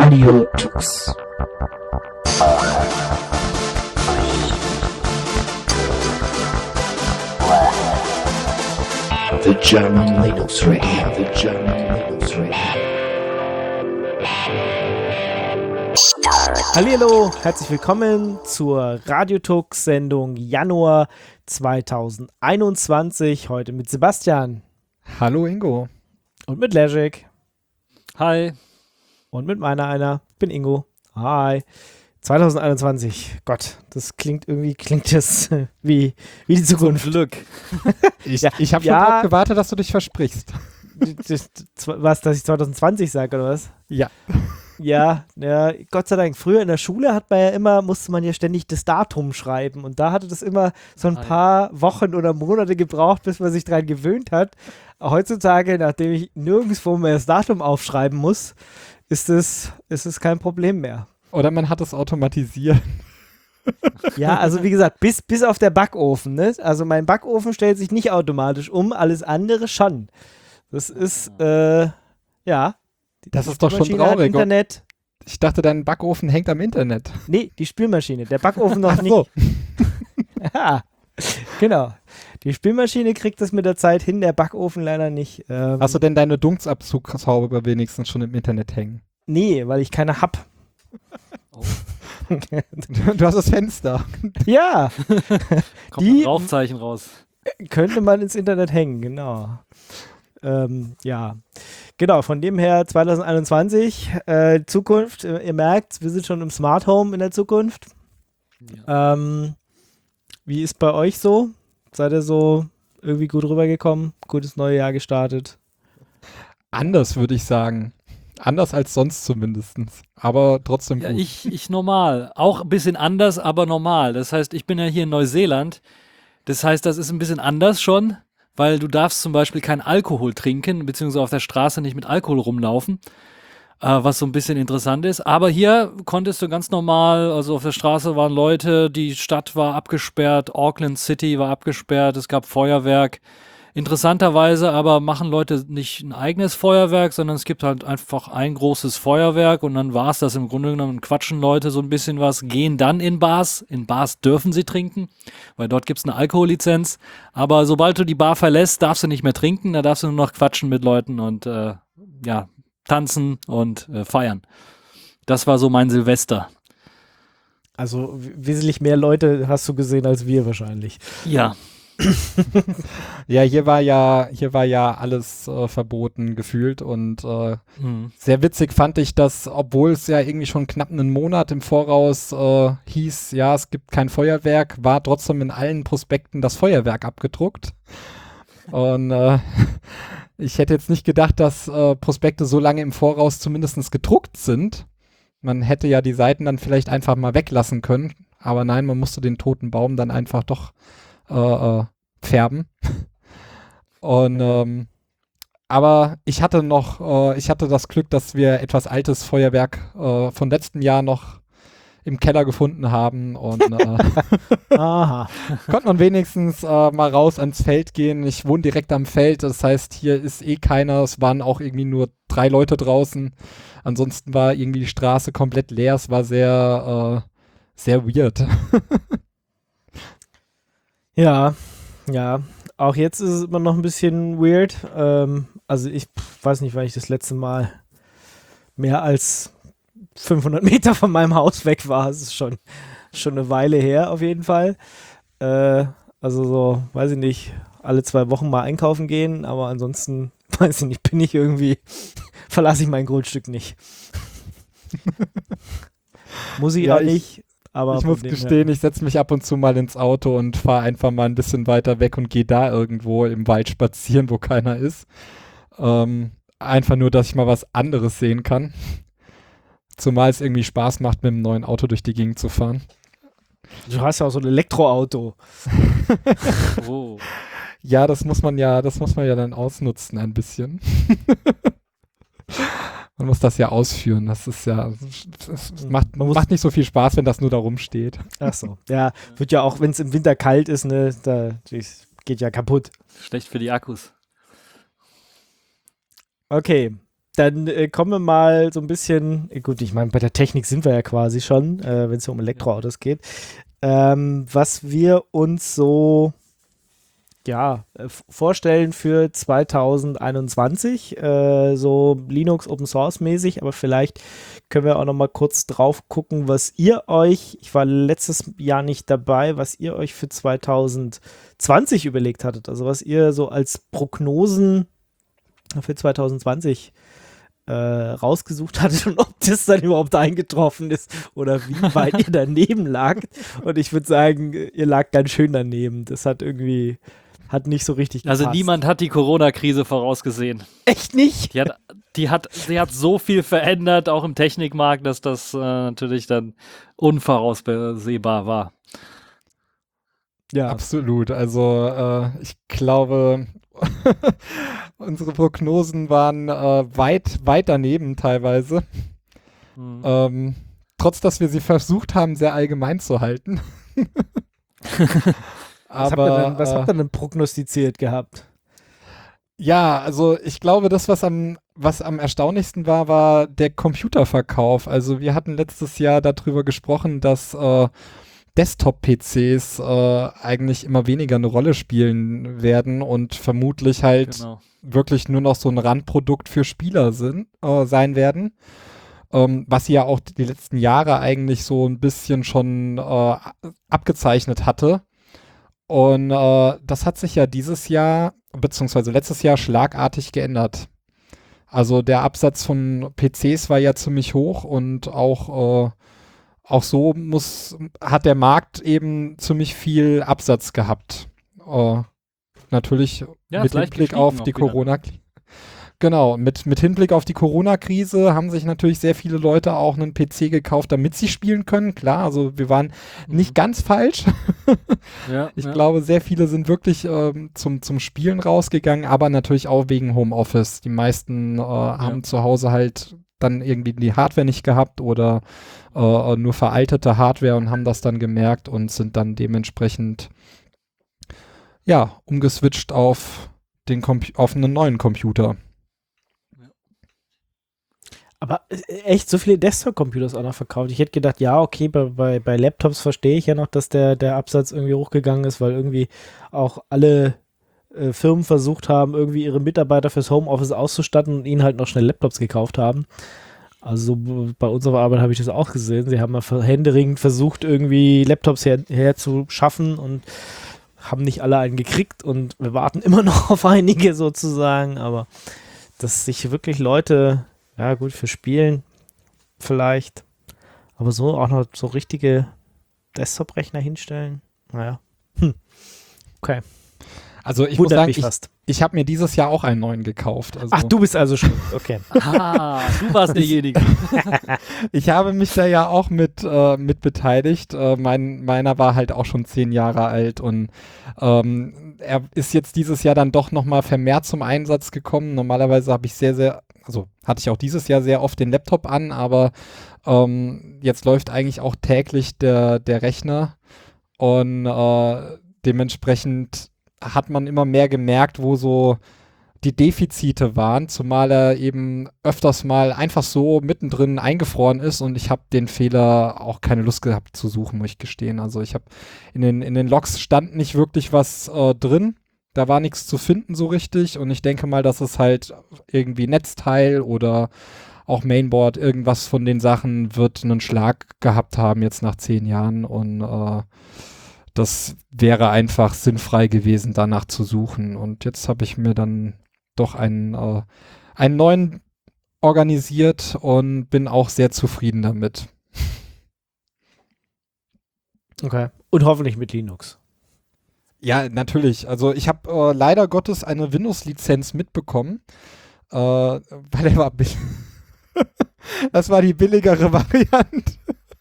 Radio Tux. The German Linux Radio. The German Linux Radio. Hallihallo, herzlich willkommen zur Radiotux-Sendung Januar 2021. Heute mit Sebastian. Hallo Ingo. Und mit Leszek. Hi. Und mit meiner einer. Ich bin Ingo. Hi. 2021. Gott, das klingt das wie die Zukunft. Zum Glück. Ich habe schon drauf gewartet, dass du dich versprichst. Was, dass ich 2020 sage, oder was? Ja. Ja, Gott sei Dank. Früher in der Schule musste man ja ständig das Datum schreiben und da hatte das immer so ein paar Wochen oder Monate gebraucht, bis man sich dran gewöhnt hat. Heutzutage, nachdem ich nirgendwo mehr das Datum aufschreiben muss, ist es kein Problem mehr. Oder man hat es automatisiert. Ja, also wie gesagt, bis auf der Backofen, ne? Also mein Backofen stellt sich nicht automatisch um, alles andere schon. Das ist, ja. Das ist doch schon traurig. Internet. Ich dachte, dein Backofen hängt am Internet. Nee, die Spülmaschine. Der Backofen noch nicht. So. Ja, genau. Die Spülmaschine kriegt das mit der Zeit hin, der Backofen leider nicht. Hast du denn deine Dunstabzugshaube wenigstens schon im Internet hängen? Nee, weil ich keine hab. Oh. Du hast das Fenster. Ja. Kommt ein Rauchzeichen raus. Könnte man ins Internet hängen, genau. Ja. Genau, von dem her 2021, Zukunft, ihr merkt, wir sind schon im Smart Home in der Zukunft. Ja. Wie ist bei euch so? Seid ihr so irgendwie gut rübergekommen? Gutes neues Jahr gestartet? Anders, würde ich sagen. Anders als sonst zumindest. Aber trotzdem gut. Ja, ich normal. Auch ein bisschen anders, aber normal. Das heißt, ich bin ja hier in Neuseeland. Das heißt, das ist ein bisschen anders schon, weil du darfst zum Beispiel keinen Alkohol trinken, beziehungsweise auf der Straße nicht mit Alkohol rumlaufen, was so ein bisschen interessant ist. Aber hier konntest du ganz normal, also auf der Straße waren Leute, die Stadt war abgesperrt, Auckland City war abgesperrt, es gab Feuerwerk. Interessanterweise aber machen Leute nicht ein eigenes Feuerwerk, sondern es gibt halt einfach ein großes Feuerwerk und dann war es das im Grunde genommen, quatschen Leute so ein bisschen was, gehen dann in Bars. In Bars dürfen sie trinken, weil dort gibt es eine Alkohollizenz. Aber sobald du die Bar verlässt, darfst du nicht mehr trinken, da darfst du nur noch quatschen mit Leuten und tanzen und feiern. Das war so mein Silvester. Also wesentlich mehr Leute hast du gesehen als wir wahrscheinlich. Ja. Ja, hier war ja alles verboten gefühlt und sehr witzig fand ich, dass, obwohl es ja irgendwie schon knapp einen Monat im Voraus hieß, ja, es gibt kein Feuerwerk, war trotzdem in allen Prospekten das Feuerwerk abgedruckt. Und ich hätte jetzt nicht gedacht, dass Prospekte so lange im Voraus zumindest gedruckt sind. Man hätte ja die Seiten dann vielleicht einfach mal weglassen können, aber nein, man musste den toten Baum dann einfach doch färben. Und aber ich hatte das Glück, dass wir etwas altes Feuerwerk von letzten Jahr noch im Keller gefunden haben und Aha. konnte man wenigstens mal raus ans Feld gehen. Ich wohne direkt am Feld, das heißt, hier ist keiner, es waren auch irgendwie nur 3 Leute draußen. Ansonsten war irgendwie die Straße komplett leer, es war sehr weird. Ja, auch jetzt ist es immer noch ein bisschen weird. Also ich weiß nicht, wann ich das letzte Mal mehr als 500 Meter von meinem Haus weg war. Es ist schon eine Weile her auf jeden Fall. Also so, weiß ich nicht, alle 2 Wochen mal einkaufen gehen, aber ansonsten, weiß ich nicht, verlasse ich mein Grundstück nicht. Muss ich ja, auch nicht. Aber ich muss gestehen, ich setze mich ab und zu mal ins Auto und fahre einfach mal ein bisschen weiter weg und gehe da irgendwo im Wald spazieren, wo keiner ist. Einfach nur, dass ich mal was anderes sehen kann. Zumal es irgendwie Spaß macht, mit einem neuen Auto durch die Gegend zu fahren. Du hast ja auch so ein Elektroauto. Oh. Ja, das muss man ja dann ausnutzen ein bisschen. Man muss das ja ausführen. Das ist ja, macht nicht so viel Spaß, wenn das nur da rumsteht. Ach so. Ja, wird ja auch, wenn es im Winter kalt ist, ne, das geht ja kaputt. Schlecht für die Akkus. Okay. Dann kommen wir mal so ein bisschen, gut, ich meine, bei der Technik sind wir ja quasi schon, wenn es um Elektroautos geht. Was wir uns so vorstellen für 2021, so Linux Open Source mäßig, aber vielleicht können wir auch noch mal kurz drauf gucken, was ihr euch, ich war letztes Jahr nicht dabei, was ihr euch für 2020 überlegt hattet, also was ihr so als Prognosen für 2020 rausgesucht hattet und ob das dann überhaupt eingetroffen ist oder wie weit ihr daneben lagt. Und ich würde sagen, ihr lag ganz schön daneben. Das hat nicht so richtig gepasst. Also niemand hat die Corona-Krise vorausgesehen. Echt nicht? Die hat so viel verändert, auch im Technikmarkt, dass das natürlich dann unvoraussehbar war. Ja, absolut. Also ich glaube, unsere Prognosen waren weit daneben teilweise. Trotz, dass wir sie versucht haben, sehr allgemein zu halten. Aber was habt ihr denn prognostiziert gehabt? Ja, also ich glaube, das, was am erstaunlichsten war der Computerverkauf. Also wir hatten letztes Jahr darüber gesprochen, dass Desktop-PCs eigentlich immer weniger eine Rolle spielen werden und vermutlich halt wirklich nur noch so ein Randprodukt für Spieler sein werden. Was sie ja auch die letzten Jahre eigentlich so ein bisschen schon abgezeichnet hatte. Und das hat sich ja dieses Jahr, beziehungsweise letztes Jahr schlagartig geändert. Also der Absatz von PCs war ja ziemlich hoch und auch so hat der Markt eben ziemlich viel Absatz gehabt. Natürlich mit Hinblick auf die Corona-Krise. Genau, mit Hinblick auf die Corona-Krise haben sich natürlich sehr viele Leute auch einen PC gekauft, damit sie spielen können. Klar, also wir waren nicht ganz falsch. Ich glaube, sehr viele sind wirklich zum Spielen rausgegangen, aber natürlich auch wegen Homeoffice. Die meisten haben zu Hause halt dann irgendwie die Hardware nicht gehabt oder nur veraltete Hardware und haben das dann gemerkt und sind dann dementsprechend umgeswitcht auf einen neuen Computer. Aber echt so viele Desktop-Computers auch noch verkauft. Ich hätte gedacht, ja, okay, bei Laptops verstehe ich ja noch, dass der Absatz irgendwie hochgegangen ist, weil irgendwie auch alle Firmen versucht haben, irgendwie ihre Mitarbeiter fürs Homeoffice auszustatten und ihnen halt noch schnell Laptops gekauft haben. Also bei unserer Arbeit habe ich das auch gesehen. Sie haben mal händeringend versucht, irgendwie Laptops herzuschaffen und haben nicht alle einen gekriegt und wir warten immer noch auf einige sozusagen, aber dass sich wirklich Leute, ja gut, für Spielen vielleicht, aber so auch noch so richtige Desktop-Rechner hinstellen, naja. Okay. Also ich muss sagen, ich habe mir dieses Jahr auch einen neuen gekauft. Also ach, du bist also schon, okay. Du warst derjenige. Ich habe mich da ja auch mit beteiligt. Meiner war halt auch schon 10 Jahre alt und er ist jetzt dieses Jahr dann doch nochmal vermehrt zum Einsatz gekommen. Normalerweise habe ich hatte ich auch dieses Jahr sehr oft den Laptop an, aber jetzt läuft eigentlich auch täglich der Rechner und dementsprechend hat man immer mehr gemerkt, wo so die Defizite waren, zumal er eben öfters mal einfach so mittendrin eingefroren ist und ich habe den Fehler auch keine Lust gehabt zu suchen, muss ich gestehen. Also ich habe in den Logs stand nicht wirklich was drin, da war nichts zu finden so richtig und ich denke mal, dass es halt irgendwie Netzteil oder auch Mainboard, irgendwas von den Sachen wird einen Schlag gehabt haben jetzt nach 10 Jahren und das wäre einfach sinnfrei gewesen, danach zu suchen. Und jetzt habe ich mir dann doch einen neuen organisiert und bin auch sehr zufrieden damit. Okay. Und hoffentlich mit Linux. Ja, natürlich. Also ich habe leider Gottes eine Windows-Lizenz mitbekommen, weil er war billig. Das war die billigere Variante.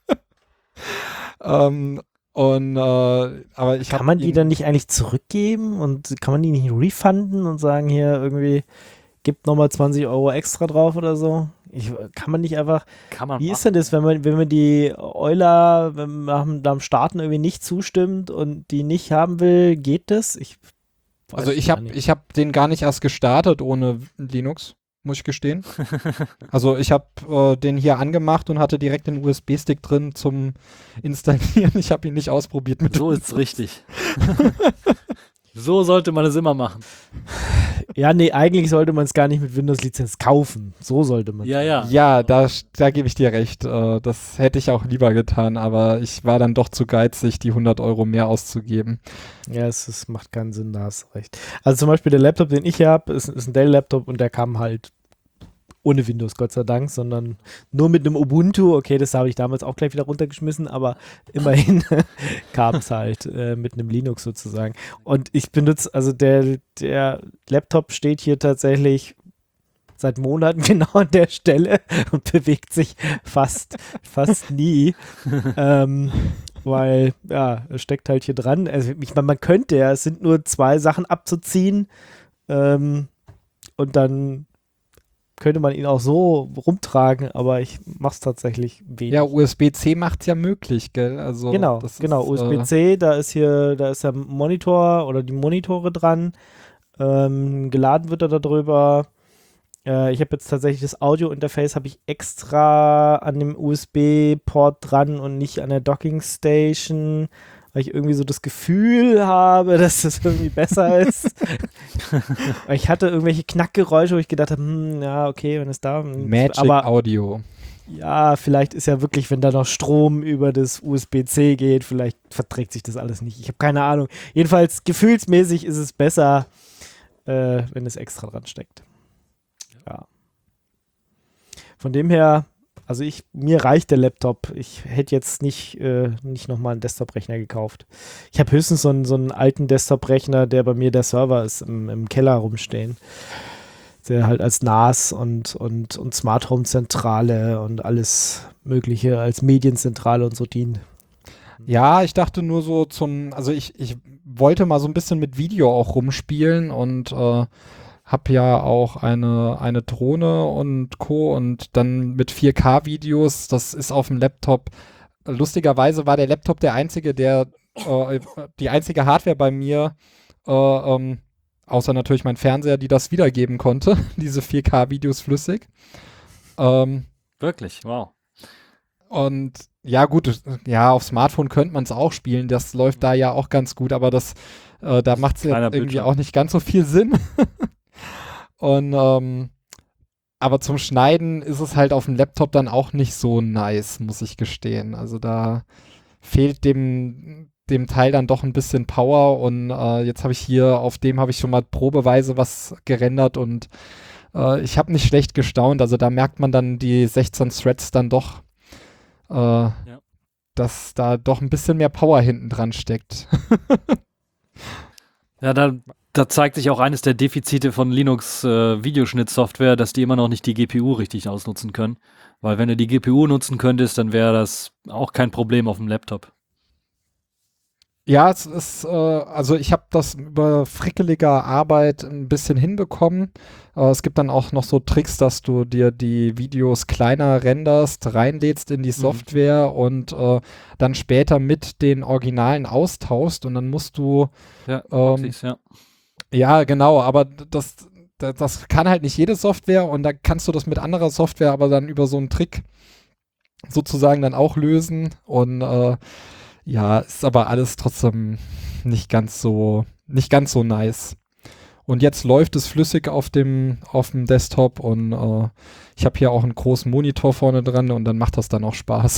Aber kann man die dann nicht eigentlich zurückgeben und kann man die nicht refunden und sagen, hier irgendwie, gibt nochmal 20 € extra drauf oder so? Kann man nicht einfach, wie ist denn das, wenn man die Euler am Starten irgendwie nicht zustimmt und die nicht haben will, geht das? Ich habe den gar nicht erst gestartet ohne Linux. muss ich gestehen. Also ich habe den hier angemacht und hatte direkt den USB-Stick drin zum Installieren. Ich habe ihn nicht ausprobiert mit So ist es richtig. So sollte man es immer machen. Ja, nee, eigentlich sollte man es gar nicht mit Windows-Lizenz kaufen. So sollte man. Ja, ja. Ja, da gebe ich dir recht. Das hätte ich auch lieber getan, aber ich war dann doch zu geizig, die 100 € mehr auszugeben. Ja, es macht keinen Sinn, da hast du recht. Also zum Beispiel der Laptop, den ich hier habe, ist ein Dell-Laptop und der kam halt ohne Windows, Gott sei Dank, sondern nur mit einem Ubuntu. Okay, das habe ich damals auch gleich wieder runtergeschmissen, aber immerhin kam es halt mit einem Linux sozusagen. Und ich benutze, also der Laptop steht hier tatsächlich seit Monaten genau an der Stelle und bewegt sich fast nie. Weil, ja, es steckt halt hier dran. Also ich meine, man könnte ja, es sind nur 2 Sachen abzuziehen und dann könnte man ihn auch so rumtragen, aber ich mache es tatsächlich wenig. Ja, USB-C macht es ja möglich, gell? Also Genau, das genau. ist, USB-C, da ist der Monitor oder die Monitore dran. Geladen wird er darüber. Ich habe jetzt tatsächlich das Audio-Interface habe ich extra an dem USB-Port dran und nicht an der Docking-Station, weil ich irgendwie so das Gefühl habe, dass das irgendwie besser ist. Weil ich hatte irgendwelche Knackgeräusche, wo ich gedacht habe, ja, okay, wenn es da... Magic aber Audio. ja, vielleicht ist ja wirklich, wenn da noch Strom über das USB-C geht, vielleicht verträgt sich das alles nicht. Ich habe keine Ahnung. Jedenfalls gefühlsmäßig ist es besser, wenn es extra dran steckt. Ja. Von dem her, also mir reicht der Laptop. Ich hätte jetzt nicht nochmal einen Desktop-Rechner gekauft. Ich habe höchstens so einen alten Desktop-Rechner, der bei mir der Server ist, im Keller rumstehen. Der halt als NAS und Smart Home Zentrale und alles Mögliche als Medienzentrale und so dient. Ja, ich dachte nur so also ich wollte mal so ein bisschen mit Video auch rumspielen und habe ja auch eine Drohne und Co. und dann mit 4K-Videos, das ist auf dem Laptop. Lustigerweise war der Laptop der einzige, die einzige Hardware bei mir, außer natürlich mein Fernseher, die das wiedergeben konnte, diese 4K-Videos flüssig. Wirklich, wow. Und ja gut, ja, auf Smartphone könnte man es auch spielen, das läuft da ja auch ganz gut, aber da macht es ja irgendwie Bildschirm. auch nicht ganz so viel Sinn. Und aber zum Schneiden ist es halt auf dem Laptop dann auch nicht so nice, muss ich gestehen. Also da fehlt dem Teil dann doch ein bisschen Power und jetzt habe ich auf dem habe ich schon mal probeweise was gerendert und ich habe nicht schlecht gestaunt. Also da merkt man dann die 16 Threads dann doch, dass da doch ein bisschen mehr Power hinten dran steckt. Ja, da zeigt sich auch eines der Defizite von Linux Videoschnittsoftware, dass die immer noch nicht die GPU richtig ausnutzen können. Weil wenn du die GPU nutzen könntest, dann wäre das auch kein Problem auf dem Laptop. Ja, es ist, also ich habe das über frickeliger Arbeit ein bisschen hinbekommen. Es gibt dann auch noch so Tricks, dass du dir die Videos kleiner renderst, reinlädst in die Software und dann später mit den Originalen austauschst und dann musst du Proxys, ja. Ja, genau, aber das kann halt nicht jede Software und da kannst du das mit anderer Software aber dann über so einen Trick sozusagen dann auch lösen und ja, ist aber alles trotzdem nicht ganz so nice. Und jetzt läuft es flüssig auf dem Desktop und ich habe hier auch einen großen Monitor vorne dran und dann macht das dann auch Spaß.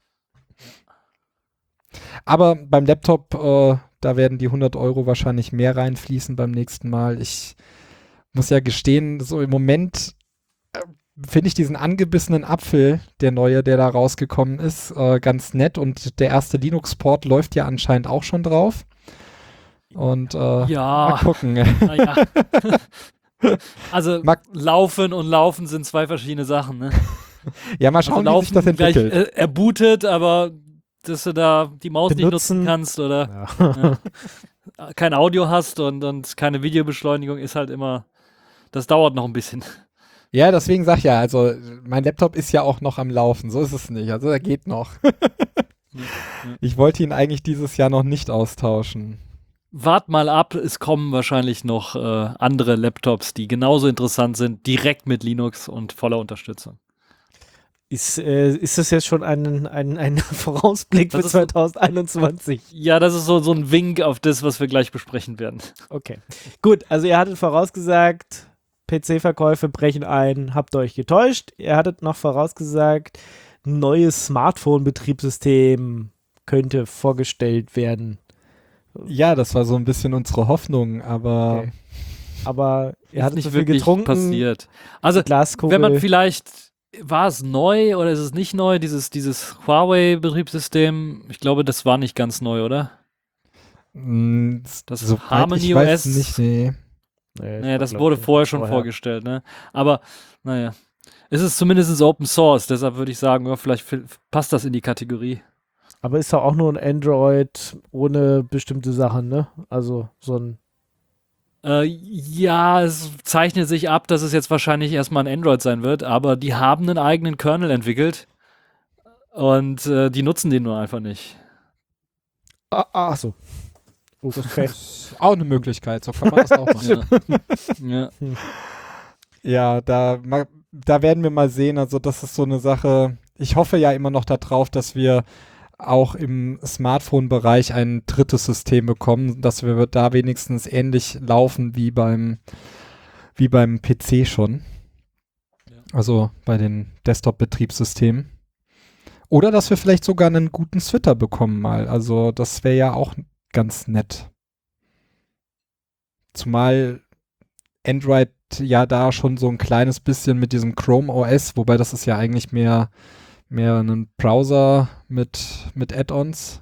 Aber beim Laptop, da werden die 100 € wahrscheinlich mehr reinfließen beim nächsten Mal. Ich muss ja gestehen, so im Moment finde ich diesen angebissenen Apfel, der neue, der da rausgekommen ist, ganz nett und der erste Linux-Port läuft ja anscheinend auch schon drauf. Und mal gucken. Ja. Also Laufen und Laufen sind 2 verschiedene Sachen, ne? Ja, mal schauen, also wie sich das entwickelt. Gleich, er bootet, aber dass du da die Maus nicht nutzen kannst oder kein Audio hast und keine Videobeschleunigung ist halt immer, das dauert noch ein bisschen. Ja, deswegen sag ich ja, also mein Laptop ist ja auch noch am Laufen, so ist es nicht, also er geht noch. Ich wollte ihn eigentlich dieses Jahr noch nicht austauschen. wart mal ab, es kommen wahrscheinlich noch andere Laptops, die genauso interessant sind, direkt mit Linux und voller Unterstützung. Ist das jetzt schon ein Vorausblick Das für ist 2021? Ja, das ist so ein Wink auf das, was wir gleich besprechen werden. Okay. Gut, also ihr hattet vorausgesagt, PC-Verkäufe brechen ein, habt euch getäuscht. Ihr hattet noch vorausgesagt, neues Smartphone-Betriebssystem könnte vorgestellt werden. Ja, das war so ein bisschen unsere Hoffnung, aber Okay. Aber ihr Ist hattet nicht so viel wirklich getrunken. passiert. Also, Glaskugel. wenn man vielleicht, war es neu oder ist es nicht neu, dieses Huawei-Betriebssystem? Ich glaube, das war nicht ganz neu, oder? Das soweit Harmony ich weiß OS? nicht, nee. Naja, das wurde vorher schon vorgestellt, ne? Aber, naja. Es ist zumindest Open Source, deshalb würde ich sagen, ja, vielleicht passt das in die Kategorie. Aber ist doch auch nur ein Android ohne bestimmte Sachen, ne? Also so ein. Ja, es zeichnet sich ab, dass es jetzt wahrscheinlich erstmal ein Android sein wird, aber die haben einen eigenen Kernel entwickelt und die nutzen den nur einfach nicht. Ach so. Okay. Auch eine Möglichkeit, so kann man das auch machen. Ja. Ja, da werden wir mal sehen. Also das ist so eine Sache. Ich hoffe ja immer noch darauf, dass wir auch im Smartphone-Bereich ein drittes System bekommen, dass wir da wenigstens ähnlich laufen wie beim PC schon. Ja. Also bei den Desktop-Betriebssystemen. Oder dass wir vielleicht sogar einen guten Twitter bekommen mal. Also das wäre ja auch ganz nett. Zumal Android ja da schon so ein kleines bisschen mit diesem Chrome OS, wobei das ist ja eigentlich mehr ein Browser mit Add-ons.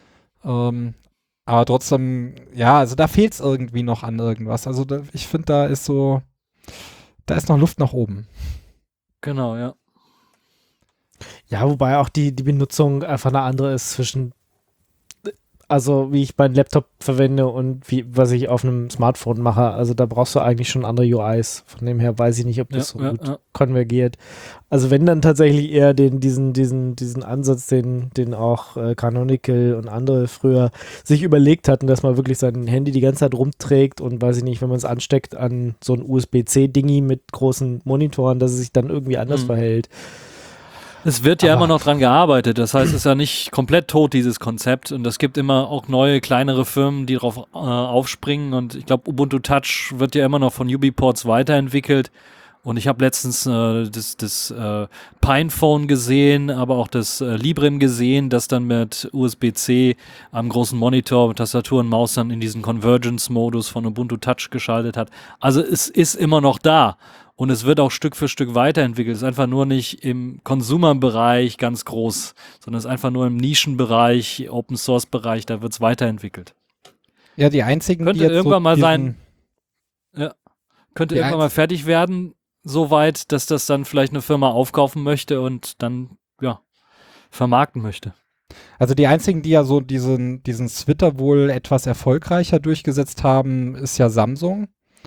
Aber trotzdem, ja, also da fehlt es irgendwie noch an irgendwas. Also ich finde, da ist noch Luft nach oben. Genau, ja. Ja, wobei auch die Benutzung einfach eine andere ist zwischen, also wie ich meinen Laptop verwende und was ich auf einem Smartphone mache. Also da brauchst du eigentlich schon andere UIs. Von dem her weiß ich nicht, ob das so gut konvergiert. Also wenn dann tatsächlich eher diesen Ansatz, den auch Canonical und andere früher sich überlegt hatten, dass man wirklich sein Handy die ganze Zeit rumträgt und weiß ich nicht, wenn man es ansteckt an so ein USB-C-Dingi mit großen Monitoren, dass es sich dann irgendwie anders verhält. Es wird ja immer noch dran gearbeitet, das heißt, es ist ja nicht komplett tot, dieses Konzept, und es gibt immer auch neue, kleinere Firmen, die darauf aufspringen, und ich glaube, Ubuntu Touch wird ja immer noch von UbiPorts weiterentwickelt, und ich habe letztens das Pinephone gesehen, aber auch das Librem gesehen, das dann mit USB-C am großen Monitor mit Tastatur und Maus dann in diesen Convergence-Modus von Ubuntu Touch geschaltet hat. Also es ist immer noch da. Und es wird auch Stück für Stück weiterentwickelt. Es ist einfach nur nicht im Consumer-Bereich ganz groß, sondern es ist einfach nur im Nischenbereich, Open-Source-Bereich, da wird es weiterentwickelt. Ja, die einzigen, könnte die jetzt irgendwann so mal diesen, könnte irgendwann mal fertig werden, so weit, dass das dann vielleicht eine Firma aufkaufen möchte und dann, ja, vermarkten möchte. Also die einzigen, die ja so diesen Twitter wohl etwas erfolgreicher durchgesetzt haben, ist ja Samsung.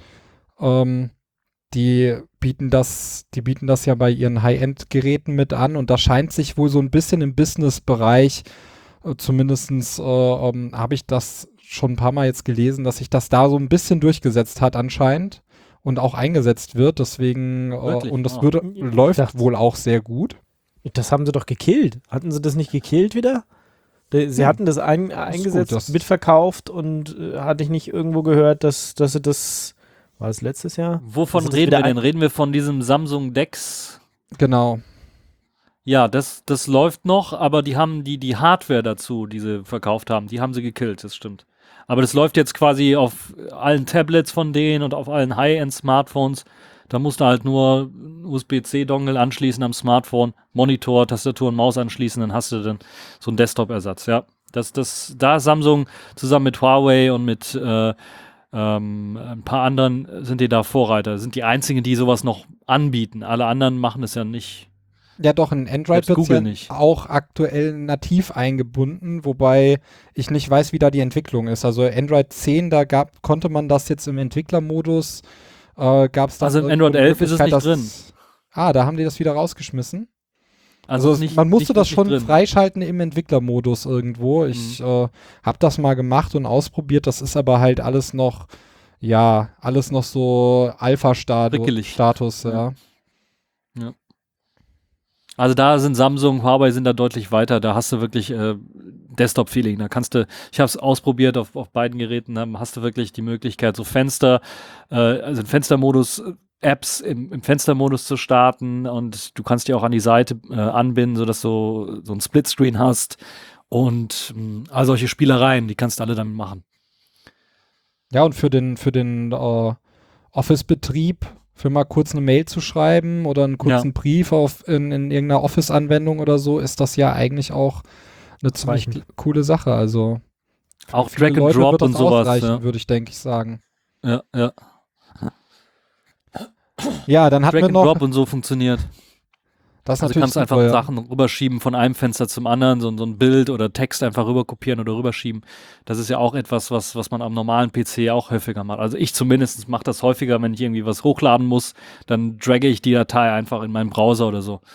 Die bieten das ja bei ihren High-End-Geräten mit an, und da scheint sich wohl so ein bisschen im Business-Bereich, zumindestens habe ich das schon ein paar Mal jetzt gelesen, dass sich das da so ein bisschen durchgesetzt hat anscheinend und auch eingesetzt wird, deswegen und das läuft wohl auch sehr gut. Das haben sie doch gekillt. Hatten sie das nicht gekillt wieder? Sie hatten das eingesetzt, gut, mitverkauft, und hatte ich nicht irgendwo gehört, dass sie das. War das letztes Jahr? Wovon Also reden wir denn? Reden wir von diesem Samsung Dex? Genau. Ja, das läuft noch, aber die haben die Hardware dazu, die sie verkauft haben, die haben sie gekillt, das stimmt. Aber das läuft jetzt quasi auf allen Tablets von denen und auf allen High-End-Smartphones. Da musst du halt nur USB-C-Dongle anschließen am Smartphone, Monitor, Tastatur und Maus anschließen, dann hast du dann so einen Desktop-Ersatz, ja. Da Samsung zusammen mit Huawei und mit ein paar anderen sind die da Vorreiter, sind die einzigen, die sowas noch anbieten. Alle anderen machen es ja nicht. Ja doch, in Android wird es ja auch aktuell nativ eingebunden, wobei ich nicht weiß, wie da die Entwicklung ist. Also Android 10, da konnte man das jetzt im Entwicklermodus, gab es da. Also in Android 11 ist es nicht drin. Da haben die das wieder rausgeschmissen. Also nicht, man musste nicht das schon drin. freischalten im Entwicklermodus irgendwo. Ich habe das mal gemacht und ausprobiert. Das ist aber halt alles noch so Prickelig. Alpha-Status, ja. Also da sind Samsung, Huawei sind da deutlich weiter. Da hast du wirklich Desktop-Feeling. Da kannst du, ich habe es ausprobiert auf beiden Geräten, hast du wirklich die Möglichkeit, so Fenster, also in Fenstermodus, Apps im Fenstermodus zu starten und du kannst die auch an die Seite anbinden, sodass du so ein Splitscreen hast und all solche Spielereien, die kannst du alle damit machen. Ja, und für den Office-Betrieb, für mal kurz eine Mail zu schreiben oder einen kurzen Brief in irgendeiner Office-Anwendung oder so, ist das ja eigentlich auch eine ziemlich coole Sache. Also auch viele Drag and Leute Drop wird das und sowas. ausreichen, würde ich, denke ich, sagen. Ja. Ja, dann hatten Drag wir and noch... Drop und so funktioniert. Das ist Also du natürlich kannst einfach super, ja. Sachen rüberschieben von einem Fenster zum anderen, so ein Bild oder Text einfach rüberkopieren oder rüberschieben. Das ist ja auch etwas, was man am normalen PC auch häufiger macht. Also ich zumindest mache das häufiger, wenn ich irgendwie was hochladen muss, dann dragge ich die Datei einfach in meinen Browser oder so.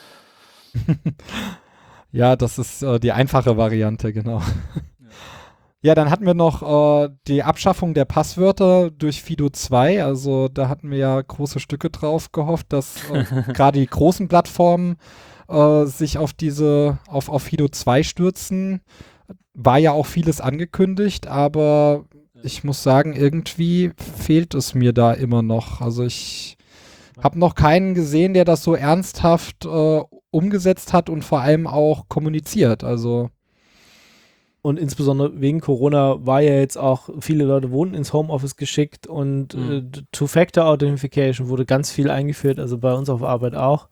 Ja, das ist die einfache Variante, genau. Ja, dann hatten wir noch die Abschaffung der Passwörter durch Fido 2. Also da hatten wir ja große Stücke drauf gehofft, dass gerade die großen Plattformen sich auf Fido 2 stürzen. War ja auch vieles angekündigt, aber ich muss sagen, irgendwie fehlt es mir da immer noch. Also ich habe noch keinen gesehen, der das so ernsthaft umgesetzt hat und vor allem auch kommuniziert. Also Und insbesondere wegen Corona war ja jetzt auch, viele Leute wurden ins Homeoffice geschickt und Two-Factor-Authentification wurde ganz viel eingeführt, also bei uns auf Arbeit auch.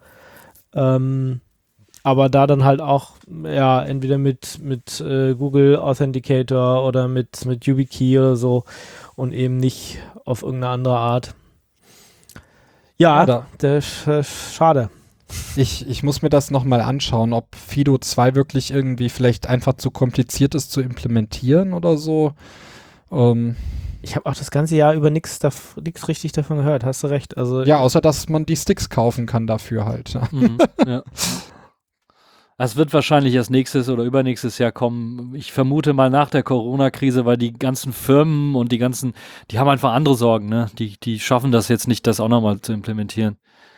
Aber da dann halt auch, ja, entweder mit Google Authenticator oder mit YubiKey oder so und eben nicht auf irgendeine andere Art. Ja, schade. Ich muss mir das nochmal anschauen, ob Fido 2 wirklich irgendwie vielleicht einfach zu kompliziert ist zu implementieren oder so. Ich habe auch das ganze Jahr über nichts richtig davon gehört, hast du recht. Also, ja, außer dass man die Sticks kaufen kann dafür halt. Ja. Das wird wahrscheinlich erst nächstes oder übernächstes Jahr kommen. Ich vermute mal nach der Corona-Krise, weil die ganzen Firmen und die haben einfach andere Sorgen, ne? Die schaffen das jetzt nicht, das auch nochmal zu implementieren.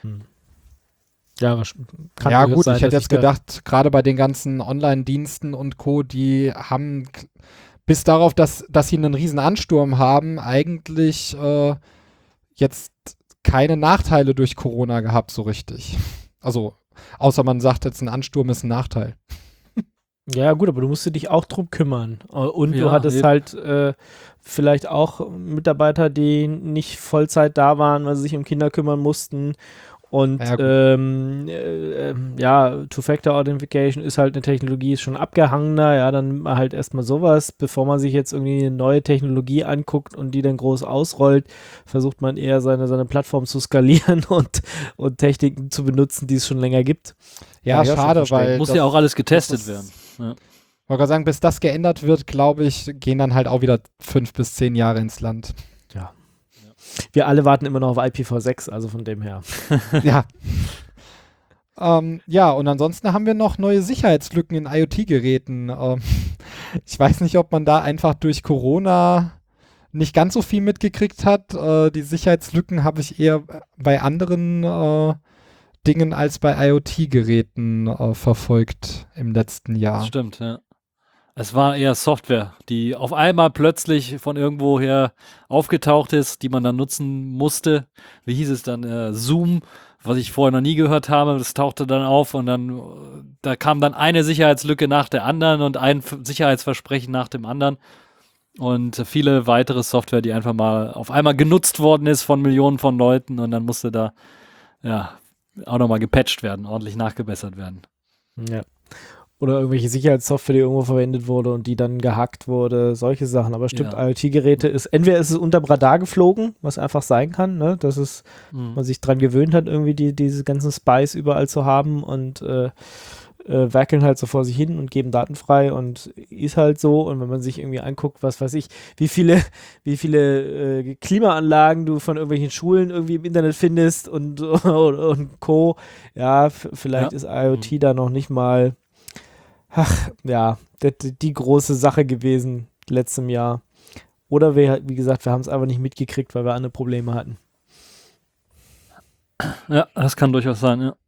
Ja, ja gut, ich hätte jetzt gedacht, gerade bei den ganzen Online-Diensten und Co., die haben bis darauf, dass sie einen riesen Ansturm haben, eigentlich jetzt keine Nachteile durch Corona gehabt, so richtig. Also, außer man sagt jetzt, ein Ansturm ist ein Nachteil. Ja gut, aber du musst dich auch drum kümmern. Und Ja, du hattest eben. halt vielleicht auch Mitarbeiter, die nicht Vollzeit da waren, weil sie sich um Kinder kümmern mussten. Und Two-Factor-Authentification ist halt eine Technologie, ist schon abgehangener, ja, dann halt erstmal sowas, bevor man sich jetzt irgendwie eine neue Technologie anguckt und die dann groß ausrollt, versucht man eher seine Plattform zu skalieren und Techniken zu benutzen, die es schon länger gibt. Ja, schade, weil Muss ja auch alles getestet werden. Ja. Ich wollte gerade sagen, bis das geändert wird, glaube ich, gehen dann halt auch wieder 5 bis 10 Jahre ins Land. Ja. Wir alle warten immer noch auf IPv6, also von dem her. Ja. Ja, und ansonsten haben wir noch neue Sicherheitslücken in IoT-Geräten. Ich weiß nicht, ob man da einfach durch Corona nicht ganz so viel mitgekriegt hat. Die Sicherheitslücken habe ich eher bei anderen Dingen als bei IoT-Geräten verfolgt im letzten Jahr. Das stimmt, ja. Es war eher Software, die auf einmal plötzlich von irgendwoher aufgetaucht ist, die man dann nutzen musste. Wie hieß es dann? Zoom, was ich vorher noch nie gehört habe. Das tauchte dann auf und dann da kam dann eine Sicherheitslücke nach der anderen und ein Sicherheitsversprechen nach dem anderen. Und viele weitere Software, die einfach mal auf einmal genutzt worden ist von Millionen von Leuten und dann musste da ja auch nochmal gepatcht werden, ordentlich nachgebessert werden. Ja. Oder irgendwelche Sicherheitssoftware, die irgendwo verwendet wurde und die dann gehackt wurde, solche Sachen. Aber stimmt, Ja. IoT-Geräte entweder ist es unterm Radar geflogen, was einfach sein kann, ne, dass man sich dran gewöhnt hat, irgendwie diese ganzen Spies überall zu haben und werkeln halt so vor sich hin und geben Daten frei und ist halt so. Und wenn man sich irgendwie anguckt, was weiß ich, wie viele Klimaanlagen du von irgendwelchen Schulen irgendwie im Internet findest und Co. Ja, vielleicht ist IoT da noch nicht mal, die große Sache gewesen letztem Jahr. Oder wie gesagt, wir haben es einfach nicht mitgekriegt, weil wir andere Probleme hatten. Ja, das kann durchaus sein, ja.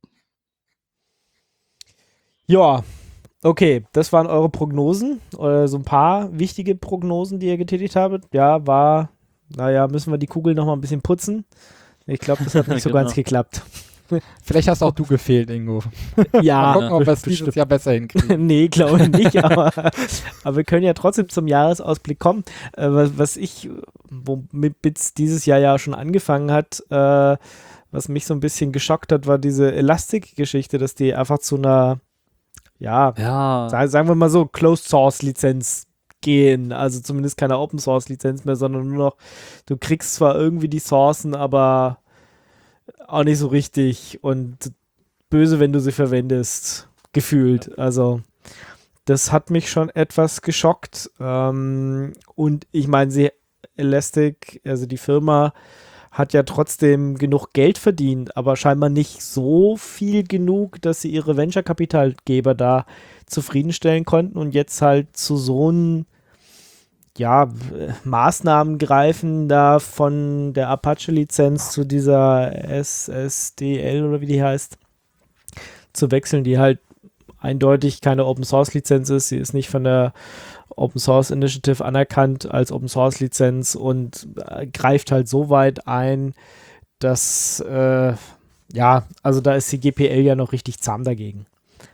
Ja, okay, das waren eure Prognosen, oder so ein paar wichtige Prognosen, die ihr getätigt habt. Ja, müssen wir die Kugel noch mal ein bisschen putzen. Ich glaube, das hat nicht so ganz geklappt. Vielleicht hast auch du gefehlt, Ingo. Ja. Mal gucken, ob wir es dieses Jahr besser hinkriegen. Nee, glaube ich nicht, aber wir können ja trotzdem zum Jahresausblick kommen. Womit dieses Jahr ja schon angefangen hat, was mich so ein bisschen geschockt hat, war diese Elastic-Geschichte, dass die einfach zu einer sagen wir mal so, Closed-Source-Lizenz gehen. Also zumindest keine Open-Source-Lizenz mehr, sondern nur noch, du kriegst zwar irgendwie die Sourcen, aber auch nicht so richtig und böse, wenn du sie verwendest, gefühlt. Also das hat mich schon etwas geschockt. Und ich meine, Elastic, also die Firma, hat ja trotzdem genug Geld verdient, aber scheinbar nicht so viel genug, dass sie ihre Venture-Kapitalgeber da zufriedenstellen konnten und jetzt halt zu so einem Maßnahmen greifen, da von der Apache-Lizenz zu dieser SSDL oder wie die heißt, zu wechseln, die halt eindeutig keine Open-Source-Lizenz ist. Sie ist nicht von der Open Source Initiative anerkannt als Open Source Lizenz und greift halt so weit ein, dass also da ist die GPL ja noch richtig zahm dagegen.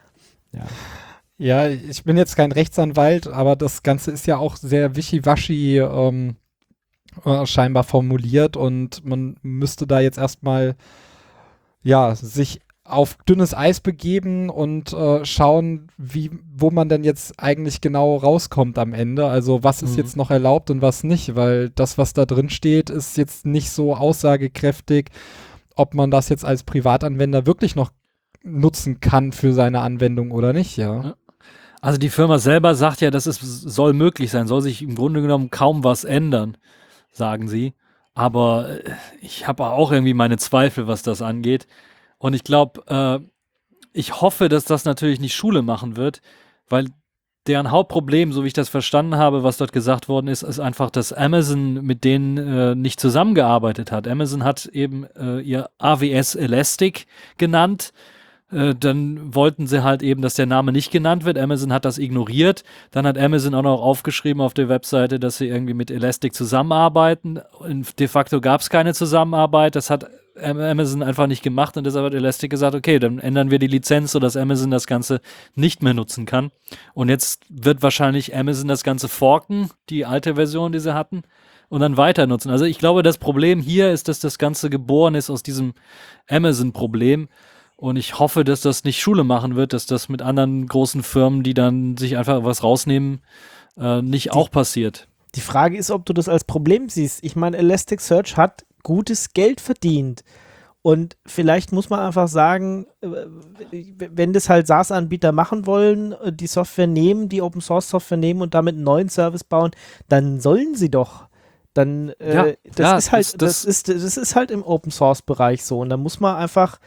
Ja, ich bin jetzt kein Rechtsanwalt, aber das Ganze ist ja auch sehr wischiwaschi scheinbar formuliert und man müsste da jetzt erstmal sich auf dünnes Eis begeben und schauen, wo man denn jetzt eigentlich genau rauskommt am Ende. Also was ist jetzt noch erlaubt und was nicht, weil das, was da drin steht, ist jetzt nicht so aussagekräftig, ob man das jetzt als Privatanwender wirklich noch nutzen kann für seine Anwendung oder nicht, ja. Also die Firma selber sagt ja, soll möglich sein, soll sich im Grunde genommen kaum was ändern, sagen sie. Aber ich habe auch irgendwie meine Zweifel, was das angeht. Und ich glaube, ich hoffe, dass das natürlich nicht Schule machen wird, weil deren Hauptproblem, so wie ich das verstanden habe, was dort gesagt worden ist, ist einfach, dass Amazon mit denen nicht zusammengearbeitet hat. Amazon hat eben ihr AWS Elastic genannt. Dann wollten sie halt eben, dass der Name nicht genannt wird. Amazon hat das ignoriert. Dann hat Amazon auch noch aufgeschrieben auf der Webseite, dass sie irgendwie mit Elastic zusammenarbeiten. Und de facto gab es keine Zusammenarbeit. Das hat Amazon einfach nicht gemacht und deshalb hat Elastic gesagt, okay, dann ändern wir die Lizenz, sodass Amazon das Ganze nicht mehr nutzen kann. Und jetzt wird wahrscheinlich Amazon das Ganze forken, die alte Version, die sie hatten, und dann weiter nutzen. Also ich glaube, das Problem hier ist, dass das Ganze geboren ist aus diesem Amazon-Problem. Und ich hoffe, dass das nicht Schule machen wird, dass das mit anderen großen Firmen, die dann sich einfach was rausnehmen, nicht auch passiert. Die Frage ist, ob du das als Problem siehst. Ich meine, Elasticsearch hat gutes Geld verdient. Und vielleicht muss man einfach sagen, wenn das halt SaaS-Anbieter machen wollen, die Software nehmen, die Open-Source-Software nehmen und damit einen neuen Service bauen, dann sollen sie doch. Dann, das ist halt im Open-Source-Bereich so. Und da muss man einfach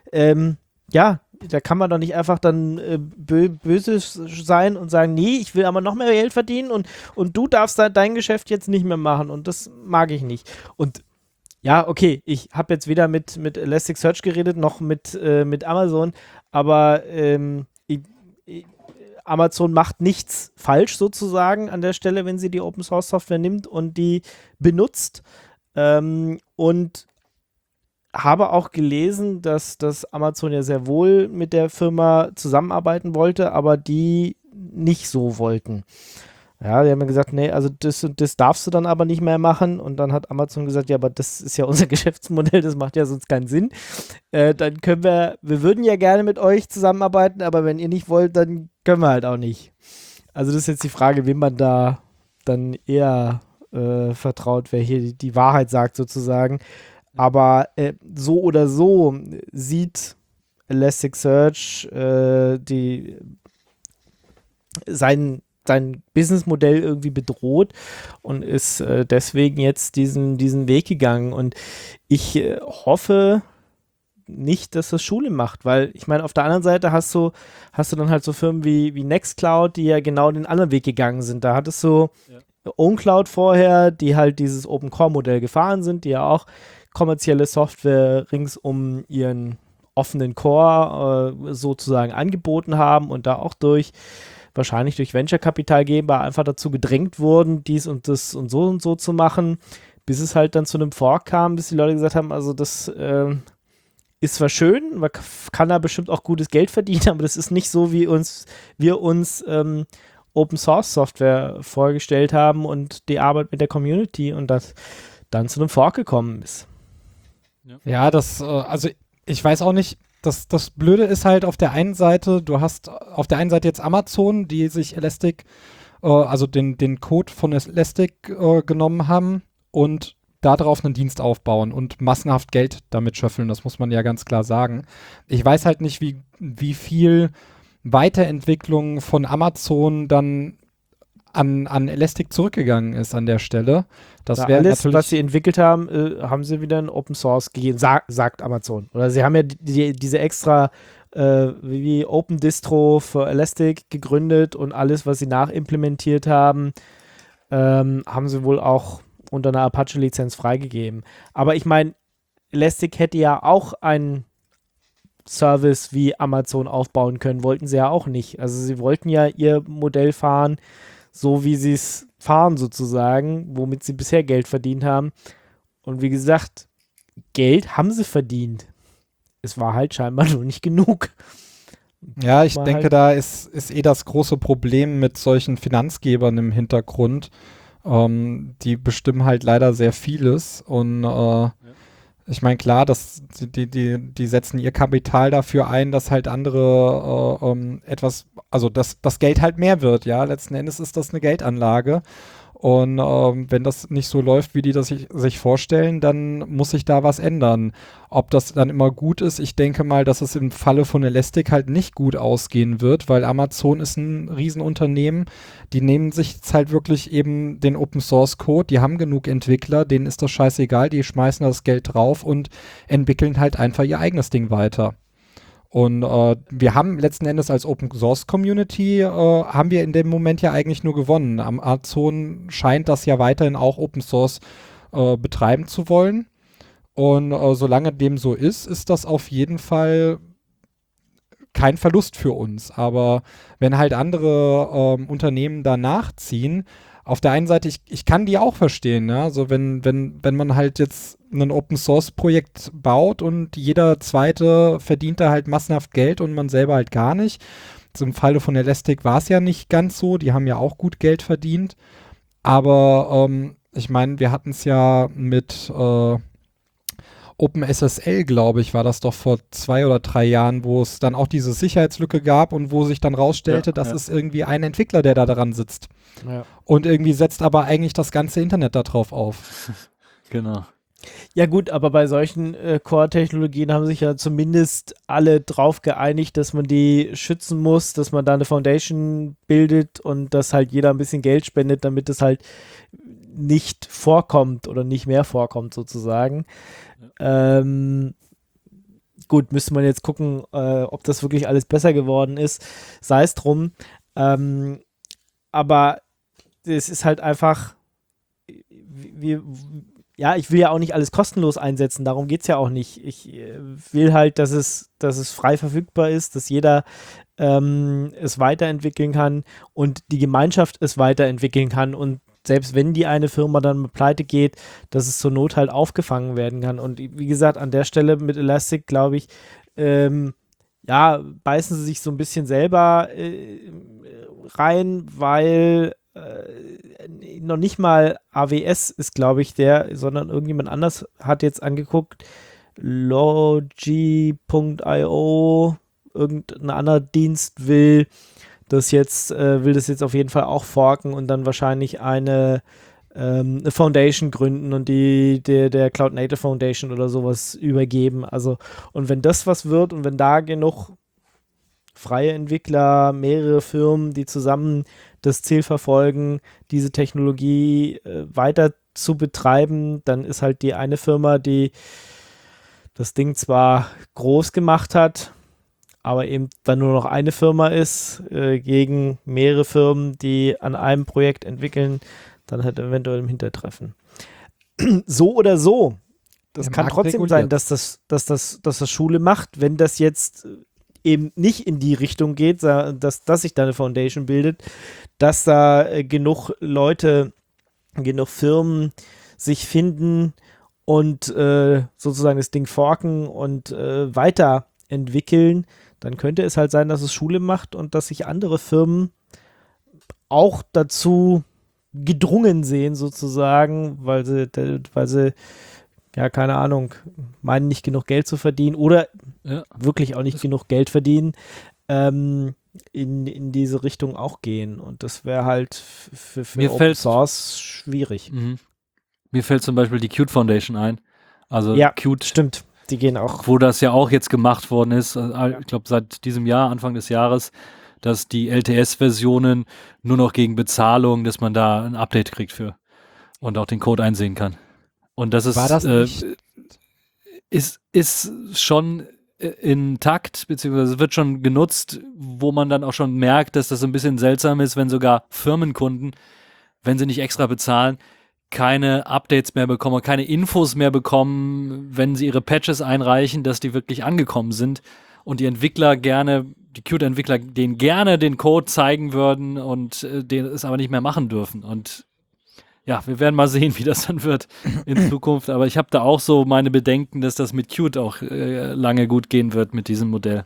da kann man doch nicht einfach dann böse sein und sagen, nee, ich will aber noch mehr Geld verdienen und du darfst dein Geschäft jetzt nicht mehr machen und das mag ich nicht. Und ja, okay, ich habe jetzt weder mit Elasticsearch geredet, noch mit Amazon, aber Amazon macht nichts falsch sozusagen an der Stelle, wenn sie die Open-Source-Software nimmt und die benutzt. Und habe auch gelesen, dass Amazon ja sehr wohl mit der Firma zusammenarbeiten wollte, aber die nicht so wollten. Ja, die haben mir gesagt, nee, also das darfst du dann aber nicht mehr machen. Und dann hat Amazon gesagt, ja, aber das ist ja unser Geschäftsmodell, das macht ja sonst keinen Sinn. Dann können wir würden ja gerne mit euch zusammenarbeiten, aber wenn ihr nicht wollt, dann können wir halt auch nicht. Also das ist jetzt die Frage, wem man da dann eher vertraut, wer hier die Wahrheit sagt sozusagen. Aber so oder so sieht Elasticsearch sein Businessmodell irgendwie bedroht und ist deswegen jetzt diesen Weg gegangen. Und ich hoffe nicht, dass das Schule macht, weil ich meine, auf der anderen Seite hast du dann halt so Firmen wie Nextcloud, die ja genau den anderen Weg gegangen sind. Da hattest du OwnCloud vorher, die halt dieses Open-Core-Modell gefahren sind, die ja auch kommerzielle Software rings um ihren offenen Core sozusagen angeboten haben und da auch wahrscheinlich durch Venture-Kapitalgeber einfach dazu gedrängt wurden, dies und das und so zu machen, bis es halt dann zu einem Fork kam, bis die Leute gesagt haben, also das ist zwar schön, man kann da bestimmt auch gutes Geld verdienen, aber das ist nicht so, wie wir uns Open-Source-Software vorgestellt haben und die Arbeit mit der Community und das dann zu einem Fork gekommen ist. Ja, also ich weiß auch nicht, das Blöde ist halt auf der einen Seite, du hast auf der einen Seite jetzt Amazon, die sich Elastic, also den Code von Elastic genommen haben und darauf einen Dienst aufbauen und massenhaft Geld damit schöffeln, das muss man ja ganz klar sagen. Ich weiß halt nicht, wie viel Weiterentwicklung von Amazon dann an Elastic zurückgegangen ist an der Stelle. Das wäre alles, natürlich, was sie entwickelt haben, haben sie wieder in Open Source gegeben, sagt Amazon. Oder sie haben ja diese extra wie Open Distro für Elastic gegründet und alles, was sie nachimplementiert haben, haben sie wohl auch unter einer Apache-Lizenz freigegeben. Aber ich meine, Elastic hätte ja auch einen Service wie Amazon aufbauen können, wollten sie ja auch nicht. Also sie wollten ja ihr Modell fahren, so wie sie es fahren sozusagen, womit sie bisher Geld verdient haben. Und wie gesagt, Geld haben sie verdient. Es war halt scheinbar nur nicht genug. ja, ich denke, da ist das große Problem mit solchen Finanzgebern im Hintergrund. Die bestimmen halt leider sehr vieles und ich meine, klar, die setzen ihr Kapital dafür ein, dass halt andere dass Geld halt mehr wird, ja. Letzten Endes ist das eine Geldanlage. Und wenn das nicht so läuft, wie die das sich vorstellen, dann muss sich da was ändern. Ob das dann immer gut ist, ich denke mal, dass es im Falle von Elastic halt nicht gut ausgehen wird, weil Amazon ist ein Riesenunternehmen. Die nehmen sich jetzt halt wirklich eben den Open Source Code, die haben genug Entwickler, denen ist das scheißegal, die schmeißen das Geld drauf und entwickeln halt einfach ihr eigenes Ding weiter. Und wir haben letzten Endes als Open Source Community, haben wir in dem Moment ja eigentlich nur gewonnen. Amazon scheint das ja weiterhin auch Open Source betreiben zu wollen. Und solange dem so ist das auf jeden Fall kein Verlust für uns. Aber wenn halt andere Unternehmen da nachziehen, auf der einen Seite, ich kann die auch verstehen, ne? Also wenn man halt jetzt ein Open-Source-Projekt baut und jeder Zweite verdient da halt massenhaft Geld und man selber halt gar nicht. Also im Falle von Elastic war es ja nicht ganz so, die haben ja auch gut Geld verdient. Aber ich meine, wir hatten es ja mit OpenSSL, glaube ich, war das doch vor 2 oder 3 Jahren, wo es dann auch diese Sicherheitslücke gab und wo sich dann rausstellte, das ist irgendwie ein Entwickler, der da dran sitzt. Ja. Und irgendwie setzt aber eigentlich das ganze Internet da drauf auf. Genau. Ja gut, aber bei solchen Core-Technologien haben sich ja zumindest alle drauf geeinigt, dass man die schützen muss, dass man da eine Foundation bildet und dass halt jeder ein bisschen Geld spendet, damit es halt nicht vorkommt oder nicht mehr vorkommt sozusagen. Ja. Gut, müsste man jetzt gucken, ob das wirklich alles besser geworden ist. Sei es drum. Aber es ist halt einfach, ich will ja auch nicht alles kostenlos einsetzen, darum geht es ja auch nicht. Ich will halt, dass es frei verfügbar ist, dass jeder es weiterentwickeln kann und die Gemeinschaft es weiterentwickeln kann und selbst wenn die eine Firma dann pleite geht, dass es zur Not halt aufgefangen werden kann. Und wie gesagt, an der Stelle mit Elastic, glaube ich, beißen sie sich so ein bisschen selber rein, weil noch nicht mal AWS ist, glaube ich, sondern irgendjemand anders hat jetzt angeguckt, Logi.io, irgendein anderer Dienst will das jetzt auf jeden Fall auch forken und dann wahrscheinlich eine eine Foundation gründen und der Cloud Native Foundation oder sowas übergeben. Also, und wenn das was wird und wenn da genug freie Entwickler, mehrere Firmen, die zusammen das Ziel verfolgen, diese Technologie weiter zu betreiben, dann ist halt die eine Firma, die das Ding zwar groß gemacht hat, aber eben dann nur noch eine Firma ist, gegen mehrere Firmen, die an einem Projekt entwickeln, dann halt eventuell im Hintertreffen. So oder so, das Der kann Markt trotzdem reguliert. sein, dass das Schule macht, wenn das jetzt eben nicht in die Richtung geht, dass sich da eine Foundation bildet, dass da genug Leute, genug Firmen sich finden und sozusagen das Ding forken und weiterentwickeln, dann könnte es halt sein, dass es Schule macht und dass sich andere Firmen auch dazu gedrungen sehen, sozusagen, weil sie, ja, keine Ahnung, meinen nicht genug Geld zu verdienen oder wirklich auch nicht genug Geld verdienen, in diese Richtung auch gehen. Und das wäre halt für Open Source schwierig. Mir fällt zum Beispiel die Qt Foundation ein. Also Ja, Qt, stimmt. Die gehen auch. wo das ja auch jetzt gemacht worden ist, ich glaube seit diesem Jahr, Anfang des Jahres, dass die LTS-Versionen nur noch gegen Bezahlung, dass man da ein Update kriegt für und auch den Code einsehen kann. Und das ist, War das nicht? ist schon intakt, beziehungsweise wird schon genutzt, wo man dann auch schon merkt, dass das ein bisschen seltsam ist, wenn sogar Firmenkunden, wenn sie nicht extra bezahlen, keine Updates mehr bekommen, keine Infos mehr bekommen, wenn sie ihre Patches einreichen, dass die wirklich angekommen sind und die Entwickler gerne, die Qt-Entwickler denen gerne den Code zeigen würden und den es aber nicht mehr machen dürfen. Und ja, wir werden mal sehen, wie das dann wird in Zukunft. Aber ich habe da auch so meine Bedenken, dass das mit Qt auch lange gut gehen wird mit diesem Modell.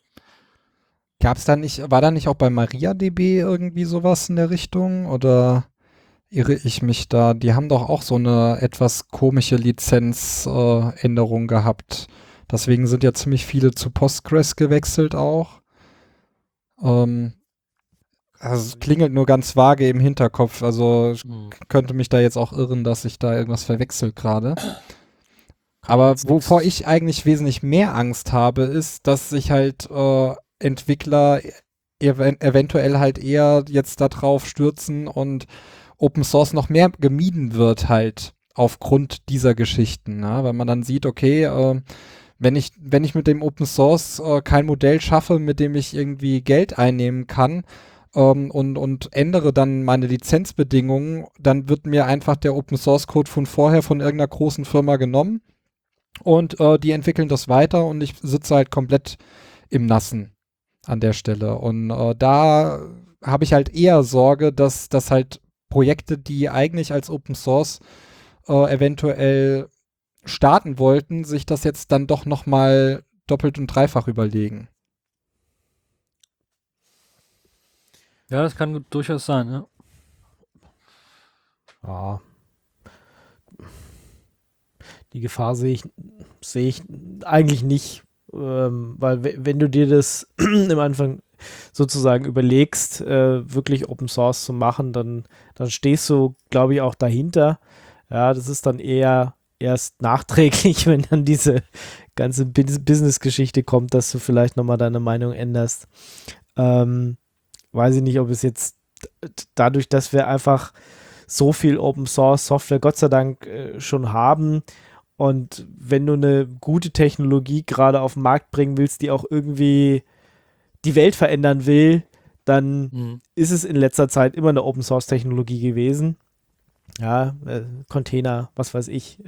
War da nicht auch bei MariaDB irgendwie sowas in der Richtung? Oder irre ich mich da? Die haben doch auch so eine etwas komische Lizenzänderung gehabt. Deswegen sind ja ziemlich viele zu Postgres gewechselt auch. Also es klingelt nur ganz vage im Hinterkopf. Also ich könnte mich da jetzt auch irren, dass ich da irgendwas verwechselt gerade. Aber wovor ich eigentlich wesentlich mehr Angst habe, ist, dass sich halt Entwickler eventuell halt eher jetzt da drauf stürzen und Open Source noch mehr gemieden wird halt aufgrund dieser Geschichten. Ne? Weil man dann sieht, okay, wenn ich mit dem Open Source kein Modell schaffe, mit dem ich irgendwie Geld einnehmen kann, und ändere dann meine Lizenzbedingungen, dann wird mir einfach der Open Source Code von vorher von irgendeiner großen Firma genommen und die entwickeln das weiter und ich sitze halt komplett im Nassen an der Stelle. Und da habe ich halt eher Sorge, dass halt Projekte, die eigentlich als Open Source eventuell starten wollten, sich das jetzt dann doch nochmal doppelt und dreifach überlegen. Ja, das kann durchaus sein, ja. Ja. Die Gefahr sehe ich eigentlich nicht, weil wenn du dir das im Anfang sozusagen überlegst, wirklich Open Source zu machen, dann stehst du, glaube ich, auch dahinter. Ja, das ist dann eher erst nachträglich, wenn dann diese ganze Business-Geschichte kommt, dass du vielleicht nochmal deine Meinung änderst. Weiß ich nicht, ob es jetzt dadurch, dass wir einfach so viel Open Source Software Gott sei Dank schon haben und wenn du eine gute Technologie gerade auf den Markt bringen willst, die auch irgendwie die Welt verändern will, dann ist es in letzter Zeit immer eine Open Source Technologie gewesen. Ja, Container, was weiß ich.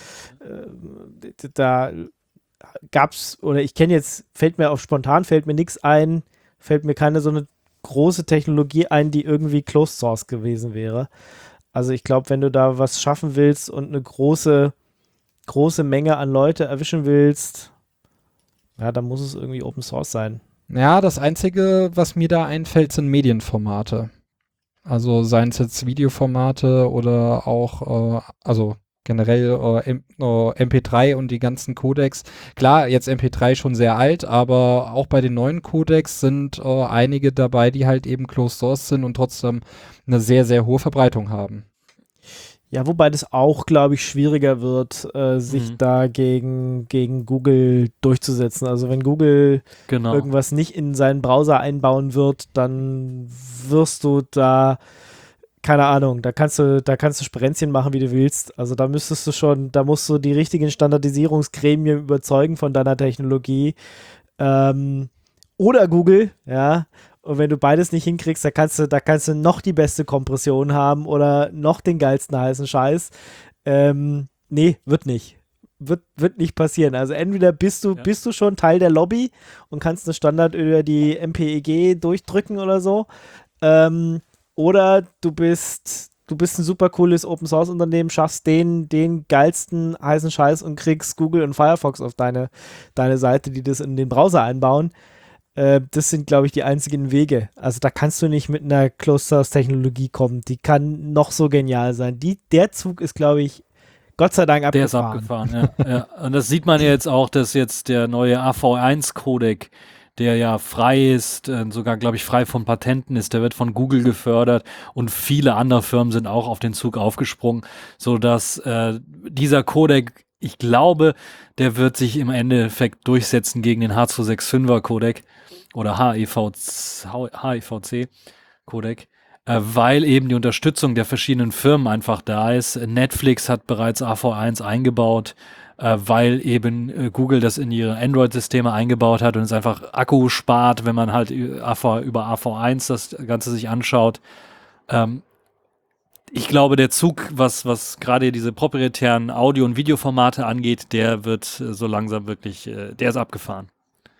Da gab's, oder ich kenne jetzt, fällt mir nichts ein, fällt mir keine so eine große Technologie ein, die irgendwie Closed Source gewesen wäre. Also ich glaube, wenn du da was schaffen willst und eine große Menge an Leute erwischen willst, ja, dann muss es irgendwie Open Source sein. Ja, das Einzige, was mir da einfällt, sind Medienformate. Also seien es jetzt Videoformate oder auch, also generell MP3 und die ganzen Codecs. Klar, jetzt MP3 schon sehr alt, aber auch bei den neuen Codecs sind einige dabei, die halt eben Closed Source sind und trotzdem eine sehr, sehr hohe Verbreitung haben. Ja, wobei das auch, glaube ich, schwieriger wird, sich da gegen Google durchzusetzen. Also wenn Google Genau. irgendwas nicht in seinen Browser einbauen wird, dann wirst du da, keine Ahnung, da kannst du Sperenzchen machen, wie du willst. Also da musst du die richtigen Standardisierungsgremien überzeugen von deiner Technologie. Oder Google, ja. Und wenn du beides nicht hinkriegst, da kannst du noch die beste Kompression haben oder noch den geilsten heißen Scheiß. Nee, wird nicht. Wird nicht passieren. Also entweder bist du schon Teil der Lobby und kannst einen Standard über die MPEG durchdrücken oder so. Oder du bist ein super cooles Open-Source-Unternehmen, schaffst den geilsten heißen Scheiß und kriegst Google und Firefox auf deine Seite, die das in den Browser einbauen. Das sind, glaube ich, die einzigen Wege. Also da kannst du nicht mit einer Closed-Source-Technologie kommen. Die kann noch so genial sein. Der Zug ist, glaube ich, Gott sei Dank abgefahren. Der ist abgefahren, ja. Und das sieht man ja jetzt auch, dass jetzt der neue AV1-Codec, der ja frei ist, sogar, glaube ich, frei von Patenten ist, der wird von Google gefördert und viele andere Firmen sind auch auf den Zug aufgesprungen, sodass dieser Codec, ich glaube, der wird sich im Endeffekt durchsetzen gegen den H265er Codec oder HEVC Codec, weil eben die Unterstützung der verschiedenen Firmen einfach da ist. Netflix hat bereits AV1 eingebaut, weil eben Google das in ihre Android-Systeme eingebaut hat und es einfach Akku spart, wenn man halt über AV1 das Ganze sich anschaut. Ich glaube, der Zug, was gerade diese proprietären Audio- und Videoformate angeht, der wird so langsam wirklich, der ist abgefahren.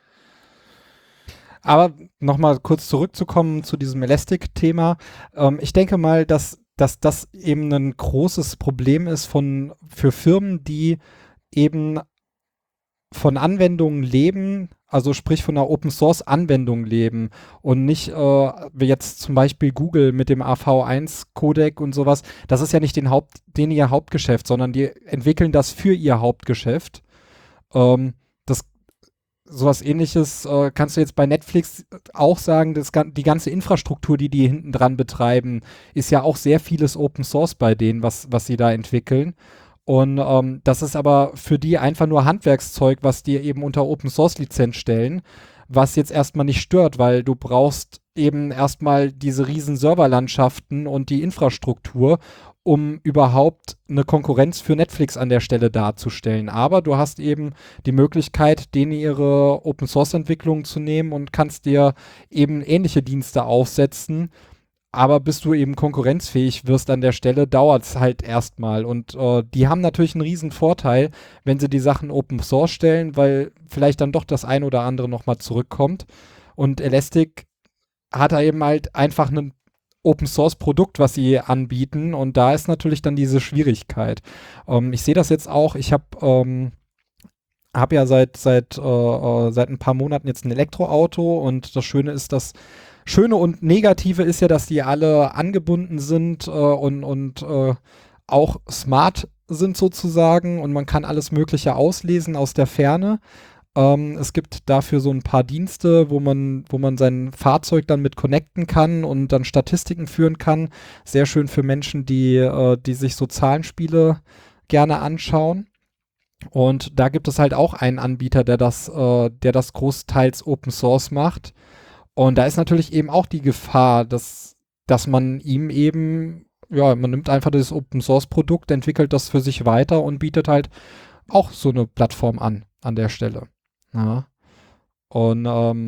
Aber nochmal kurz zurückzukommen zu diesem Elastic-Thema. Ich denke mal, dass das eben ein großes Problem ist für Firmen, die eben von Anwendungen leben, also sprich von einer Open-Source-Anwendung leben und nicht wie jetzt zum Beispiel Google mit dem AV1-Codec und sowas. Das ist ja nicht ihr Hauptgeschäft, sondern die entwickeln das für ihr Hauptgeschäft. Sowas Ähnliches kannst du jetzt bei Netflix auch sagen, die ganze Infrastruktur, die hinten dran betreiben, ist ja auch sehr vieles Open Source bei denen, was sie da entwickeln. Und das ist aber für die einfach nur Handwerkszeug, was die eben unter Open Source Lizenz stellen, was jetzt erstmal nicht stört, weil du brauchst eben erstmal diese riesen Serverlandschaften und die Infrastruktur, um überhaupt eine Konkurrenz für Netflix an der Stelle darzustellen. Aber du hast eben die Möglichkeit, denen ihre Open-Source-Entwicklung zu nehmen und kannst dir eben ähnliche Dienste aufsetzen. Aber bis du eben konkurrenzfähig wirst an der Stelle, dauert es halt erstmal. Und die haben natürlich einen riesen Vorteil, wenn sie die Sachen Open Source stellen, weil vielleicht dann doch das ein oder andere nochmal zurückkommt. Und Elastic hat da eben halt einfach ein Open-Source-Produkt, was sie anbieten, und da ist natürlich dann diese Schwierigkeit. Ich sehe das jetzt auch, ich habe ja seit ein paar Monaten jetzt ein Elektroauto, und das Schöne und Negative ist ja, dass die alle angebunden sind und auch smart sind sozusagen, und man kann alles Mögliche auslesen aus der Ferne. Es gibt dafür so ein paar Dienste, wo man sein Fahrzeug dann mit connecten kann und dann Statistiken führen kann. Sehr schön für Menschen, die sich so Zahlenspiele gerne anschauen. Und da gibt es halt auch einen Anbieter, der das großteils Open Source macht. Und da ist natürlich eben auch die Gefahr, dass man ihm eben, ja, man nimmt einfach das Open Source Produkt, entwickelt das für sich weiter und bietet halt auch so eine Plattform an der Stelle. Ja. Und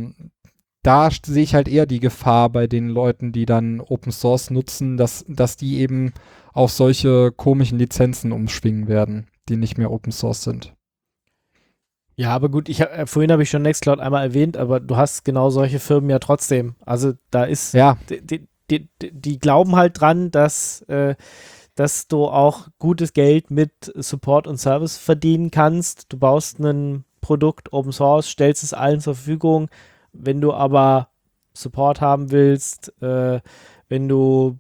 da sehe ich halt eher die Gefahr bei den Leuten, die dann Open Source nutzen, dass die eben auf solche komischen Lizenzen umschwingen werden, die nicht mehr Open Source sind. Ja, aber gut, vorhin habe ich schon Nextcloud einmal erwähnt, aber du hast genau solche Firmen ja trotzdem. Also da ist, ja, die glauben halt dran, dass du auch gutes Geld mit Support und Service verdienen kannst. Du baust ein Produkt Open Source, stellst es allen zur Verfügung. Wenn du aber Support haben willst, wenn du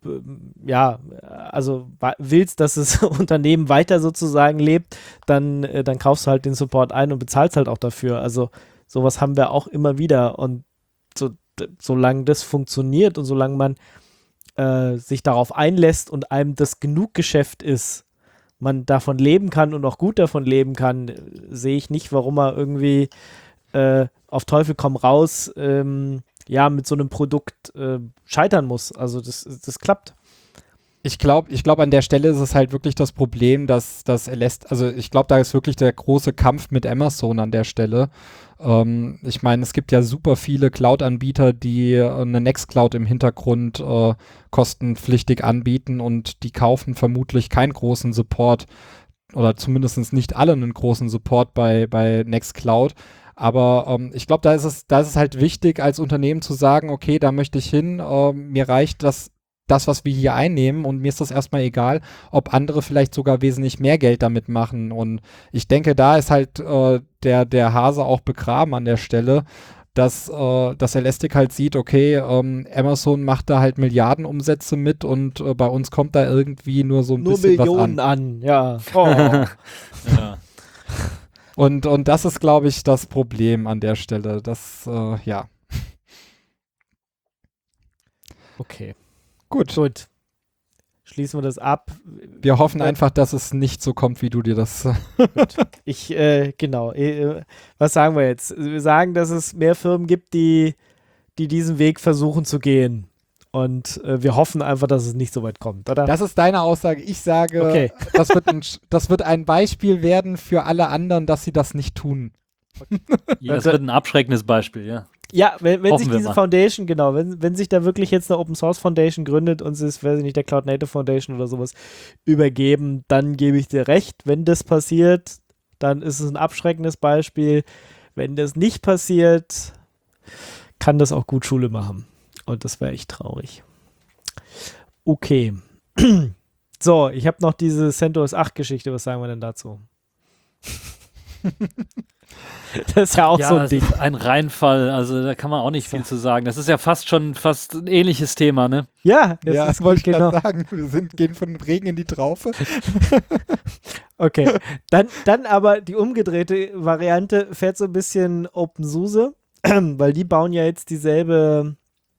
willst, dass das Unternehmen weiter sozusagen lebt, dann kaufst du halt den Support ein und bezahlst halt auch dafür. Also sowas haben wir auch immer wieder, und solange das funktioniert und solange man sich darauf einlässt und einem das genug Geschäft ist, man davon leben kann und auch gut davon leben kann, sehe ich nicht, warum er irgendwie auf Teufel komm raus mit so einem Produkt scheitern muss. Also das klappt. Ich glaube, an der Stelle ist es halt wirklich das Problem, dass ich glaube, da ist wirklich der große Kampf mit Amazon an der Stelle. Ich meine, es gibt ja super viele Cloud-Anbieter, die eine Nextcloud im Hintergrund kostenpflichtig anbieten und die kaufen vermutlich keinen großen Support oder zumindest nicht alle einen großen Support bei Nextcloud. Aber ich glaube, da ist es halt wichtig, als Unternehmen zu sagen, okay, da möchte ich hin, mir reicht das, was wir hier einnehmen und mir ist das erstmal egal, ob andere vielleicht sogar wesentlich mehr Geld damit machen. Und ich denke, da ist halt der Hase auch begraben an der Stelle, dass Elastic halt sieht, okay, Amazon macht da halt Milliardenumsätze mit und bei uns kommt da irgendwie nur so ein bisschen Millionen was an. Ja. Oh. Ja. Und das ist, glaube ich, das Problem an der Stelle. Ja. Okay. Gut. Schließen wir das ab. Wir hoffen einfach, dass es nicht so kommt, wie du dir das... Genau. Was sagen wir jetzt? Wir sagen, dass es mehr Firmen gibt, die diesen Weg versuchen zu gehen. Und wir hoffen einfach, dass es nicht so weit kommt, oder? Das ist deine Aussage. Ich sage, okay. das wird ein Beispiel werden für alle anderen, dass sie das nicht tun. Ja, das wird ein abschreckendes Beispiel, ja. Ja, wenn sich Hoffen wir diese mal. Foundation, genau, wenn sich da wirklich jetzt eine Open Source Foundation gründet und es ist, weiß ich nicht, der Cloud Native Foundation oder sowas übergeben, dann gebe ich dir recht. Wenn das passiert, dann ist es ein abschreckendes Beispiel. Wenn das nicht passiert, kann das auch gut Schule machen. Und das wäre echt traurig. Okay. So, ich habe noch diese CentOS 8 Geschichte. Was sagen wir denn dazu? Das ist ja auch so ein Ding. Ein Reinfall, also da kann man auch nicht viel zu sagen. Das ist ja fast ein ähnliches Thema, ne? Ja, Das wollte ich gerade sagen. Wir gehen von dem Regen in die Traufe. Okay, dann aber die umgedrehte Variante fährt so ein bisschen OpenSUSE, weil die bauen ja jetzt dieselbe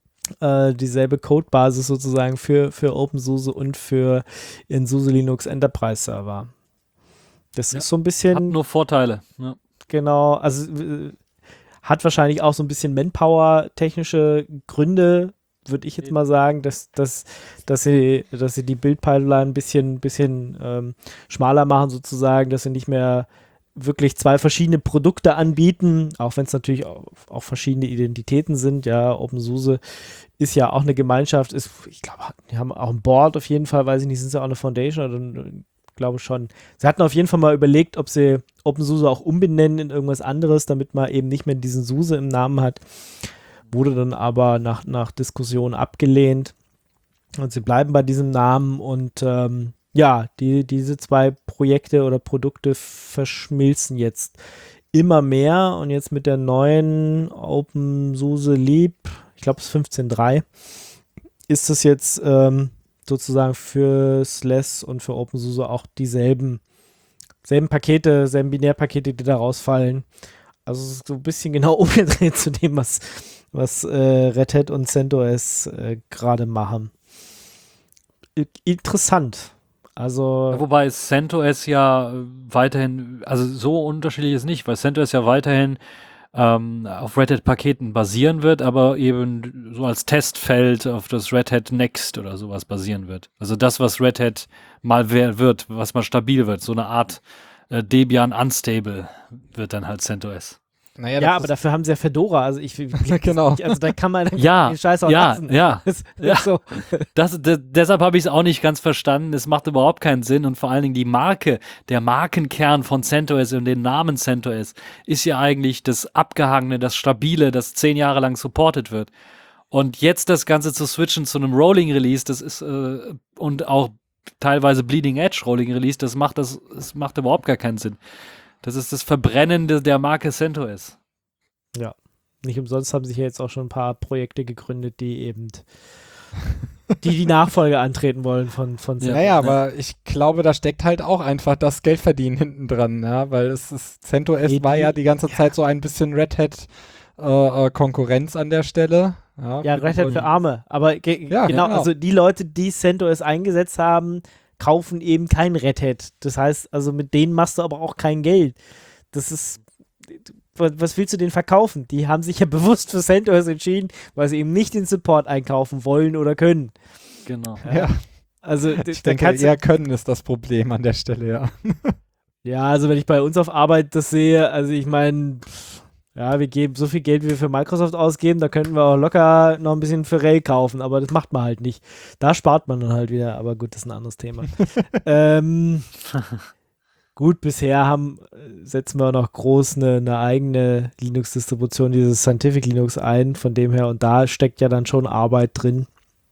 Codebasis sozusagen für OpenSUSE und für ihren SUSE Linux Enterprise Server. Das ist so ein bisschen... Hat nur Vorteile. Ja. Genau, also hat wahrscheinlich auch so ein bisschen Manpower-technische Gründe, würde ich jetzt mal sagen, dass sie die Build-Pipeline ein bisschen schmaler machen sozusagen, dass sie nicht mehr wirklich zwei verschiedene Produkte anbieten, auch wenn es natürlich auch verschiedene Identitäten sind. Ja, OpenSUSE ist ja auch eine Gemeinschaft, ich glaube, die haben auch ein Board auf jeden Fall, weiß ich nicht, sind sie auch eine Foundation oder glaube schon. Sie hatten auf jeden Fall mal überlegt, ob sie OpenSUSE auch umbenennen in irgendwas anderes, damit man eben nicht mehr diesen SUSE im Namen hat. Wurde dann aber nach Diskussion abgelehnt und sie bleiben bei diesem Namen und diese zwei Projekte oder Produkte verschmilzen jetzt immer mehr und jetzt mit der neuen OpenSUSE Leap, ich glaube es ist 15.3, ist es jetzt sozusagen für SLES und für OpenSUSE auch dieselben Pakete, selben Binärpakete, die da rausfallen. Also es ist so ein bisschen genau umgedreht zu dem, was Red Hat und CentOS gerade machen. Interessant. Also wobei CentOS ja weiterhin, also so unterschiedlich ist nicht, weil CentOS ja weiterhin auf Red Hat-Paketen basieren wird, aber eben so als Testfeld auf das Red Hat Next oder sowas basieren wird. Also das, was Red Hat mal wird, was mal stabil wird, so eine Art Debian Unstable wird dann halt CentOS. Naja, ja, aber dafür haben sie ja Fedora, also genau. Also da kann man den Scheiß auch lassen. Ja. So. Deshalb habe ich es auch nicht ganz verstanden. Es macht überhaupt keinen Sinn und vor allen Dingen die Marke, der Markenkern von CentOS und den Namen CentOS ist ja eigentlich das Abgehangene, das Stabile, das 10 Jahre lang supported wird. Und jetzt das Ganze zu switchen zu einem Rolling Release, das ist und auch teilweise Bleeding Edge Rolling Release, das macht überhaupt gar keinen Sinn. Das ist das Verbrennen der Marke CentOS. Ja, nicht umsonst haben sich ja jetzt auch schon ein paar Projekte gegründet, die eben die Nachfolge antreten wollen von CentOS. Naja, aber ich glaube, da steckt halt auch einfach das Geldverdienen hinten dran, ja, weil CentOS war ja die ganze Zeit so ein bisschen Red Hat Konkurrenz an der Stelle. Ja, Red Hat für Arme. Aber genau, also die Leute, die CentOS eingesetzt haben, kaufen eben kein Red Hat. Das heißt, also mit denen machst du aber auch kein Geld. Das ist, was willst du denen verkaufen? Die haben sich ja bewusst für CentOS entschieden, weil sie eben nicht den Support einkaufen wollen oder können. Genau. Ja. Also, Ich denke, eher können ist das Problem an der Stelle, ja. Ja, also wenn ich bei uns auf Arbeit das sehe, also ich meine, ja, wir geben so viel Geld, wie wir für Microsoft ausgeben, da könnten wir auch locker noch ein bisschen für RHEL kaufen, aber das macht man halt nicht. Da spart man dann halt wieder, aber gut, das ist ein anderes Thema. Gut, bisher setzen wir noch groß eine eigene Linux-Distribution, dieses Scientific Linux ein, von dem her, und da steckt ja dann schon Arbeit drin,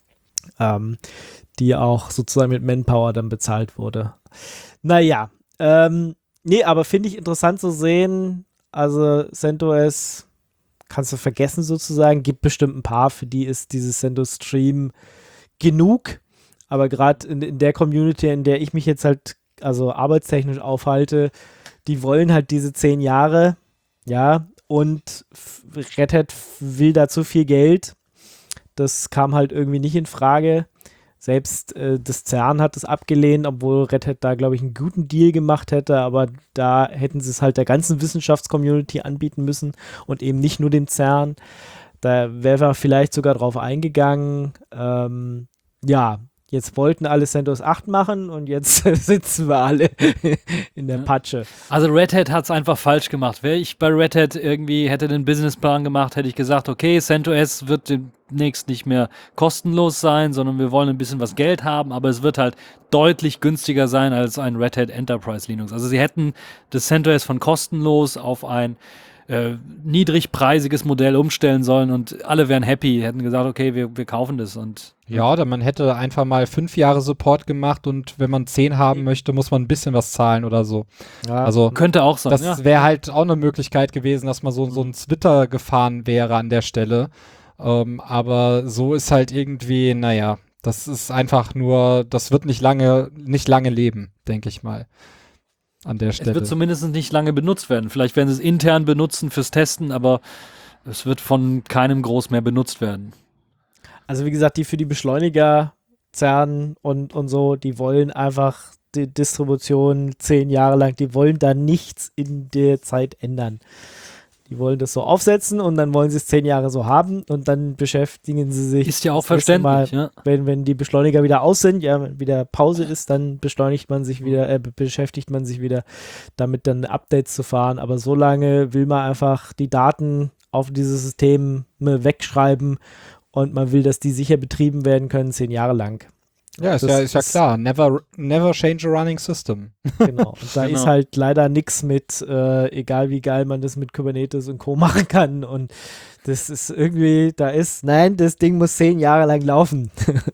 die auch sozusagen mit Manpower dann bezahlt wurde. Naja, nee, aber finde ich interessant zu sehen, also CentOS kannst du vergessen sozusagen, gibt bestimmt ein paar, für die ist dieses CentOS Stream genug, aber gerade in der Community, in der ich mich jetzt halt also arbeitstechnisch aufhalte, die wollen halt diese 10 Jahre, ja, und Red Hat will dazu viel Geld, das kam halt irgendwie nicht in Frage. Selbst das CERN hat es abgelehnt, obwohl Red Hat da, glaube ich, einen guten Deal gemacht hätte, aber da hätten sie es halt der ganzen Wissenschaftscommunity anbieten müssen und eben nicht nur dem CERN. Da wäre er vielleicht sogar drauf eingegangen. Ja, jetzt wollten alle CentOS 8 machen und jetzt sitzen wir alle in der Patsche. Also Red Hat hat es einfach falsch gemacht. Wäre ich bei Red Hat irgendwie, hätte den Businessplan gemacht, hätte ich gesagt, okay, CentOS wird demnächst nicht mehr kostenlos sein, sondern wir wollen ein bisschen was Geld haben, aber es wird halt deutlich günstiger sein als ein Red Hat Enterprise Linux. Also sie hätten das CentOS von kostenlos auf ein niedrigpreisiges Modell umstellen sollen und alle wären happy, hätten gesagt, okay, wir kaufen das. Und ja, oder man hätte einfach mal 5 Jahre Support gemacht und wenn man 10 haben möchte, muss man ein bisschen was zahlen oder so. Ja, also könnte auch sein. Das wäre halt auch eine Möglichkeit gewesen, dass man so ein Twitter gefahren wäre an der Stelle. Aber so ist halt irgendwie, naja, das ist einfach nur, das wird nicht lange leben, denke ich mal. An der Stelle. Es wird zumindest nicht lange benutzt werden. Vielleicht werden sie es intern benutzen fürs Testen, aber es wird von keinem groß mehr benutzt werden. Also wie gesagt, die für die Beschleuniger, CERN und so, die wollen einfach die Distribution 10 Jahre lang, die wollen da nichts in der Zeit ändern. Die wollen das so aufsetzen und dann wollen sie es 10 Jahre so haben und dann beschäftigen sie sich. Ist ja auch verständlich, ja. Wenn die Beschleuniger wieder aus sind, ja, wenn wieder Pause ist, dann beschleunigt man sich wieder, beschäftigt man sich wieder damit, dann Updates zu fahren. Aber so lange will man einfach die Daten auf dieses System wegschreiben und man will, dass die sicher betrieben werden können 10 Jahre lang. Ja, ist ja klar. Never change a running system. Genau. Und da ist halt leider nichts mit, egal wie geil man das mit Kubernetes und Co. machen kann. Und das ist irgendwie, nein, das Ding muss 10 Jahre lang laufen.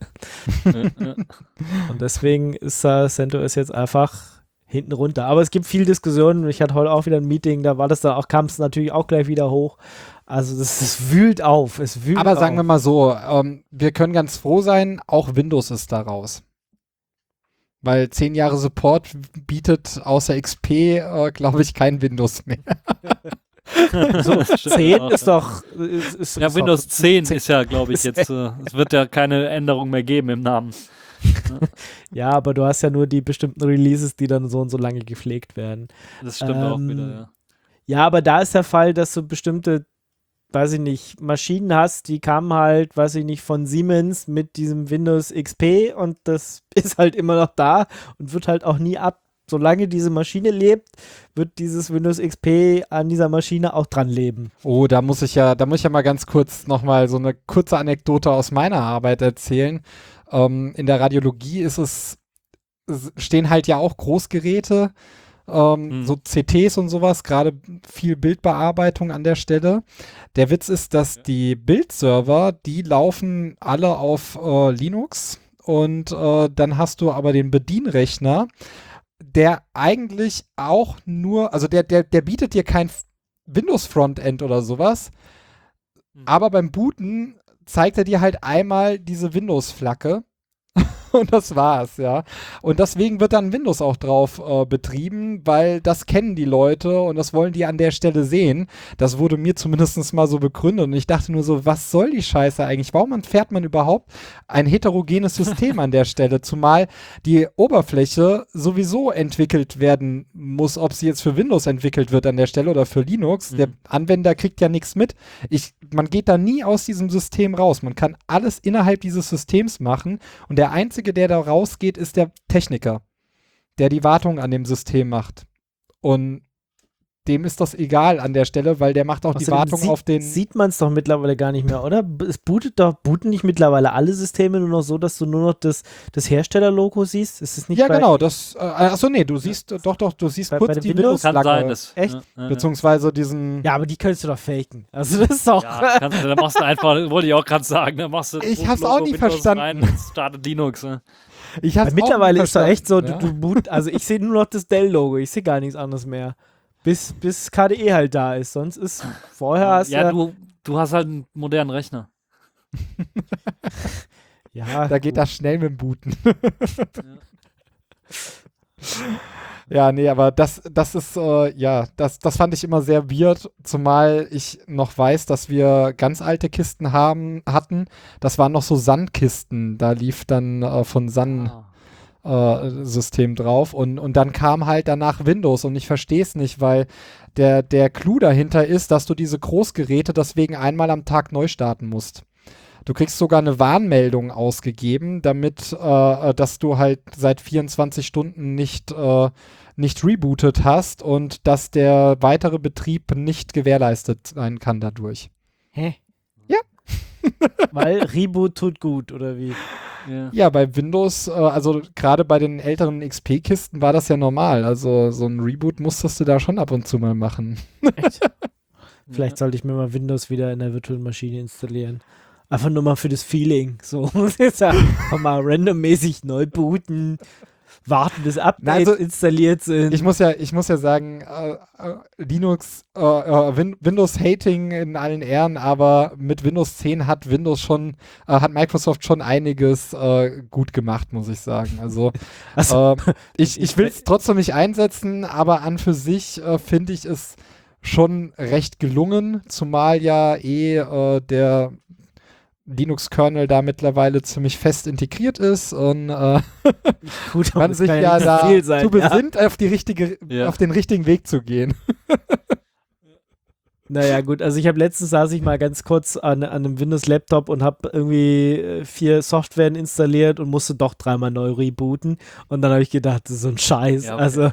Und deswegen ist CentOS jetzt einfach hinten runter. Aber es gibt viel Diskussionen. Ich hatte heute auch wieder ein Meeting, da kam es natürlich auch gleich wieder hoch. Also das wühlt auf. Aber sagen wir mal so, wir können ganz froh sein, auch Windows ist da raus. Weil 10 Jahre Support bietet außer XP, glaube ich, kein Windows mehr. So, 10 ist doch... Ja, Windows 10 ist ja, glaube ich, jetzt... es wird ja keine Änderung mehr geben im Namen. Ja, aber du hast ja nur die bestimmten Releases, die dann so und so lange gepflegt werden. Das stimmt auch wieder, ja. Ja, aber da ist der Fall, dass du bestimmte, weiß ich nicht, Maschinen hast, die kamen halt, weiß ich nicht, von Siemens mit diesem Windows XP und das ist halt immer noch da und wird halt auch nie solange diese Maschine lebt, wird dieses Windows XP an dieser Maschine auch dran leben. Oh, da muss ich ja mal ganz kurz nochmal so eine kurze Anekdote aus meiner Arbeit erzählen. In der Radiologie stehen halt ja auch Großgeräte, so CTs und sowas, gerade viel Bildbearbeitung an der Stelle. Der Witz ist, dass die Bildserver, die laufen alle auf Linux und dann hast du aber den Bedienrechner, der eigentlich auch nur, also der bietet dir kein Windows-Frontend oder sowas, aber beim Booten zeigt er dir halt einmal diese Windows-Flagge Und das war's, ja. Und deswegen wird dann Windows auch drauf betrieben, weil das kennen die Leute und das wollen die an der Stelle sehen. Das wurde mir zumindest mal so begründet und ich dachte nur so, was soll die Scheiße eigentlich? Warum fährt man überhaupt ein heterogenes System an der Stelle? Zumal die Oberfläche sowieso entwickelt werden muss, ob sie jetzt für Windows entwickelt wird an der Stelle oder für Linux. Der Anwender kriegt ja nichts mit. Man geht da nie aus diesem System raus. Man kann alles innerhalb dieses Systems machen und der Einzige, der da rausgeht, ist der Techniker, der die Wartung an dem System macht. Und dem ist das egal an der Stelle, weil der macht auch die Wartung auf den... Sieht man es doch mittlerweile gar nicht mehr, oder? Es booten nicht mittlerweile alle Systeme nur noch so, dass du nur noch das Herstellerlogo siehst? Ist es nicht Ja, genau. Achso, nee, du siehst du siehst bei kurz die Windows Kann Windows-Flagge. sein, das. Echt? Beziehungsweise diesen... Ja, aber die könntest du doch faken. Also das ist auch... Ja, da machst du einfach, wollte ich auch gerade sagen, da machst du Ich hab's auch nie Windows verstanden. rein und startet Linux. Ne? Ich hab's mittlerweile auch ist doch echt so, ja? also ich sehe nur noch das Dell-Logo, ich sehe gar nichts anderes mehr. Bis KDE halt da ist, sonst ist vorher hast Ja, du hast halt einen modernen Rechner. ja, Da geht das schnell mit dem Booten. Ja, nee, aber das ist, das fand ich immer sehr weird, zumal ich noch weiß, dass wir ganz alte Kisten hatten. Das waren noch so Sun-Kisten, da lief dann von Sun System drauf und dann kam halt danach Windows und ich verstehe es nicht, weil der Clou dahinter ist, dass du diese Großgeräte deswegen einmal am Tag neu starten musst. Du kriegst sogar eine Warnmeldung ausgegeben, damit, dass du halt seit 24 Stunden nicht rebootet hast und dass der weitere Betrieb nicht gewährleistet sein kann dadurch. Hä? Ja. Weil Reboot tut gut, oder wie? Ja, bei Windows, also gerade bei den älteren XP-Kisten war das ja normal. Also so ein Reboot musstest du da schon ab und zu mal machen. Echt? Vielleicht sollte ich mir mal Windows wieder in der virtuellen Maschine installieren. Einfach nur mal für das Feeling. So, jetzt mal randommäßig neu booten, warten, bis Updates installiert sind. Ich muss ja sagen, Linux, Windows-Hating in allen Ehren, aber mit Windows 10 hat Microsoft schon einiges gut gemacht, muss ich sagen. Also ich will es trotzdem nicht einsetzen, aber an für sich finde ich es schon recht gelungen, zumal ja der Linux-Kernel da mittlerweile ziemlich fest integriert ist und Gut, man sich ja da zu besinnt, auf den richtigen Weg zu gehen. Naja, gut, also letztens saß ich mal ganz kurz an einem Windows-Laptop und habe irgendwie 4 Softwaren installiert und musste doch 3-mal neu rebooten und dann habe ich gedacht, das ist so ein Scheiß, Ja, okay, also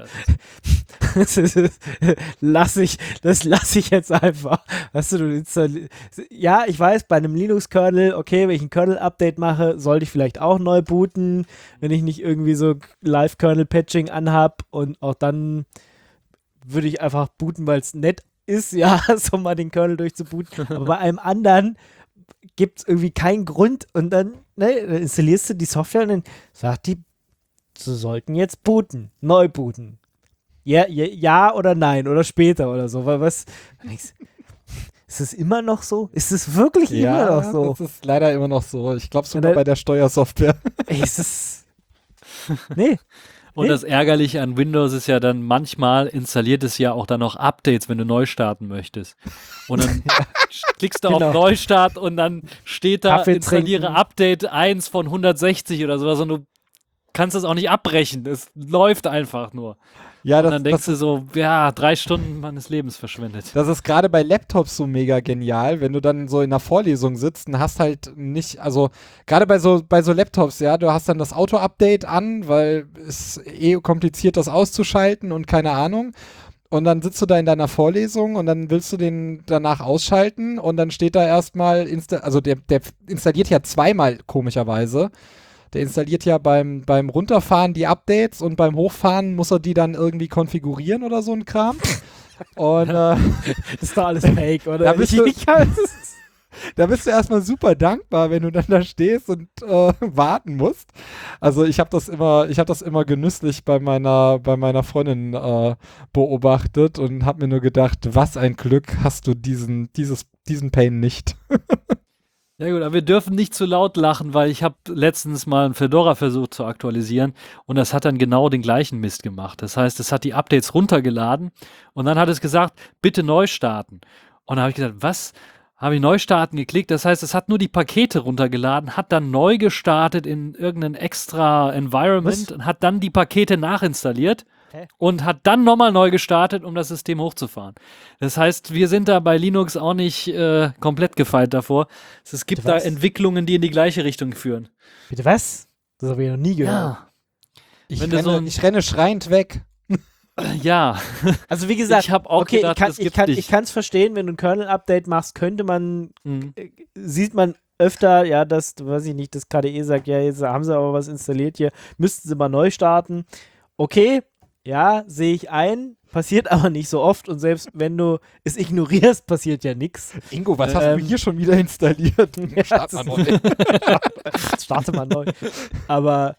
das lasse ich jetzt einfach. Weißt du ja, ich weiß, bei einem Linux-Kernel, okay, wenn ich ein Kernel-Update mache, sollte ich vielleicht auch neu booten, wenn ich nicht irgendwie so Live-Kernel-Patching anhab und auch dann würde ich einfach booten, weil es nett ist, ja, so mal den Kernel durchzubooten. Aber bei einem anderen gibt es irgendwie keinen Grund und dann installierst du die Software und dann sagt die, sie sollten jetzt booten, neu booten. Ja oder nein oder später oder so. Weil was? Ist es immer noch so? Ist es wirklich immer noch so? Das ist leider immer noch so. Ich glaube sogar bei der Steuersoftware. Ist es. Nee. Und das Ärgerliche an Windows ist ja dann, manchmal installiert es ja auch dann noch Updates, wenn du neu starten möchtest. Und dann klickst du auf Neustart und dann steht da, Kaffee installiere trinken. Update 1 von 160 oder sowas und du kannst das auch nicht abbrechen. Es läuft einfach nur. Ja, und dann denkst du so, 3 Stunden meines Lebens verschwendet. Das ist gerade bei Laptops so mega genial, wenn du dann so in einer Vorlesung sitzt und hast halt nicht, also gerade bei so Laptops, ja, du hast dann das Auto-Update an, weil es kompliziert, das auszuschalten und keine Ahnung. Und dann sitzt du da in deiner Vorlesung und dann willst du den danach ausschalten und dann steht da erstmal, der installiert ja zweimal komischerweise. Der installiert ja beim Runterfahren die Updates und beim Hochfahren muss er die dann irgendwie konfigurieren oder so ein Kram. Und Das ist doch alles fake, oder? Da bist du erstmal super dankbar, wenn du dann da stehst und warten musst. Also ich habe das immer genüsslich bei meiner Freundin beobachtet und habe mir nur gedacht, was ein Glück hast du diesen Pain nicht. Ja gut, aber wir dürfen nicht zu laut lachen, weil ich habe letztens mal ein Fedora versucht zu aktualisieren und das hat dann genau den gleichen Mist gemacht. Das heißt, es hat die Updates runtergeladen und dann hat es gesagt, bitte neu starten. Und da habe ich gesagt, was? Habe ich neu starten geklickt. Das heißt, es hat nur die Pakete runtergeladen, hat dann neu gestartet in irgendein extra Environment und hat dann die Pakete nachinstalliert. Und hat dann nochmal neu gestartet, um das System hochzufahren. Das heißt, wir sind da bei Linux auch nicht komplett gefeit davor. Es gibt da Entwicklungen, die in die gleiche Richtung führen. Bitte was? Das habe ich noch nie gehört. Ja. Ich renne schreiend weg. Ja. Also wie gesagt, ich habe auch gedacht, ich kann es verstehen, wenn du ein Kernel-Update machst, könnte man, sieht man öfter, ja, das, weiß ich nicht, das KDE sagt, ja, jetzt haben sie aber was installiert hier, müssten sie mal neu starten. Okay, ja, sehe ich ein, passiert aber nicht so oft und selbst wenn du es ignorierst, passiert ja nichts. Ingo, was hast du hier schon wieder installiert? Starte mal neu. Aber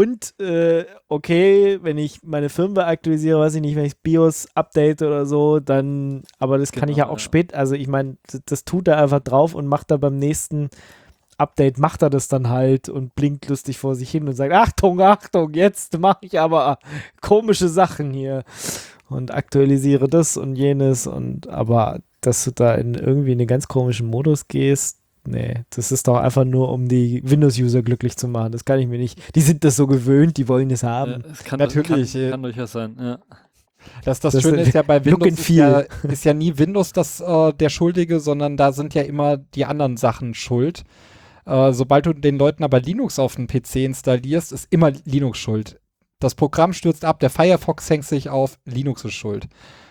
okay, wenn ich meine Firmware aktualisiere, weiß ich nicht, wenn ich BIOS update oder so, dann, aber das kann ich ja auch spät, also ich meine, das tut er einfach drauf und macht er beim nächsten Update, macht er das dann halt und blinkt lustig vor sich hin und sagt, Achtung, jetzt mache ich aber komische Sachen hier und aktualisiere das und jenes und aber, dass du da in irgendwie einen ganz komischen Modus gehst, nee, das ist doch einfach nur, um die Windows-User glücklich zu machen. Das kann ich mir nicht. Die sind das so gewöhnt, die wollen es haben. Natürlich. Kann durchaus sein, ja. Das Schöne ist ja bei Windows ist ja nie Windows der Schuldige, sondern da sind ja immer die anderen Sachen schuld. Sobald du den Leuten aber Linux auf den PC installierst, ist immer Linux schuld. Das Programm stürzt ab, der Firefox hängt sich auf, Linux ist schuld.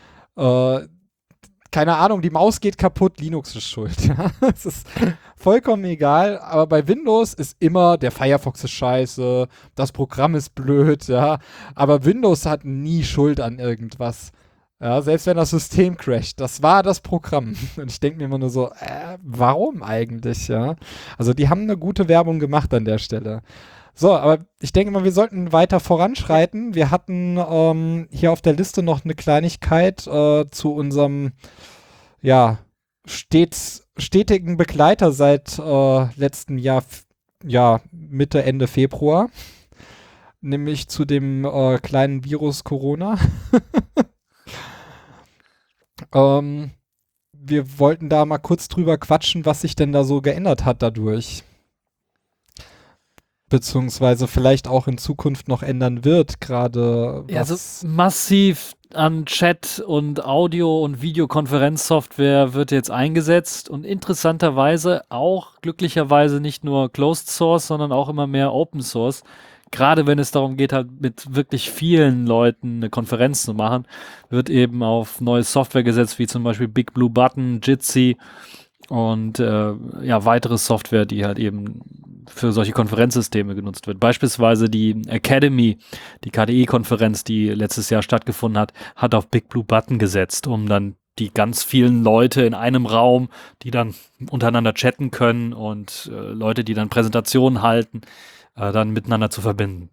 Keine Ahnung, die Maus geht kaputt, Linux ist schuld. Es ist vollkommen egal, aber bei Windows ist immer, der Firefox ist scheiße, das Programm ist blöd, ja, aber Windows hat nie Schuld an irgendwas. Ja, selbst wenn das System crasht, das war das Programm. Und ich denke mir immer nur so, warum eigentlich, ja? Also die haben eine gute Werbung gemacht an der Stelle. So, aber ich denke mal, wir sollten weiter voranschreiten. Wir hatten hier auf der Liste noch eine Kleinigkeit zu unserem, ja, stetigen Begleiter seit letztem Jahr, Mitte, Ende Februar. Nämlich zu dem kleinen Virus Corona. Wir wollten da mal kurz drüber quatschen, was sich denn da so geändert hat dadurch. Beziehungsweise vielleicht auch in Zukunft noch ändern wird, gerade was... Ja, also massiv an Chat und Audio- und Videokonferenzsoftware wird jetzt eingesetzt und interessanterweise auch glücklicherweise nicht nur Closed Source, sondern auch immer mehr Open Source. Gerade wenn es darum geht, halt mit wirklich vielen Leuten eine Konferenz zu machen, wird eben auf neue Software gesetzt, wie zum Beispiel Big Blue Button, Jitsi und weitere Software, die halt eben für solche Konferenzsysteme genutzt wird. Beispielsweise die Academy, die KDE-Konferenz, die letztes Jahr stattgefunden hat, hat auf Big Blue Button gesetzt, um dann die ganz vielen Leute in einem Raum, die dann untereinander chatten können und Leute, die dann Präsentationen halten, dann miteinander zu verbinden.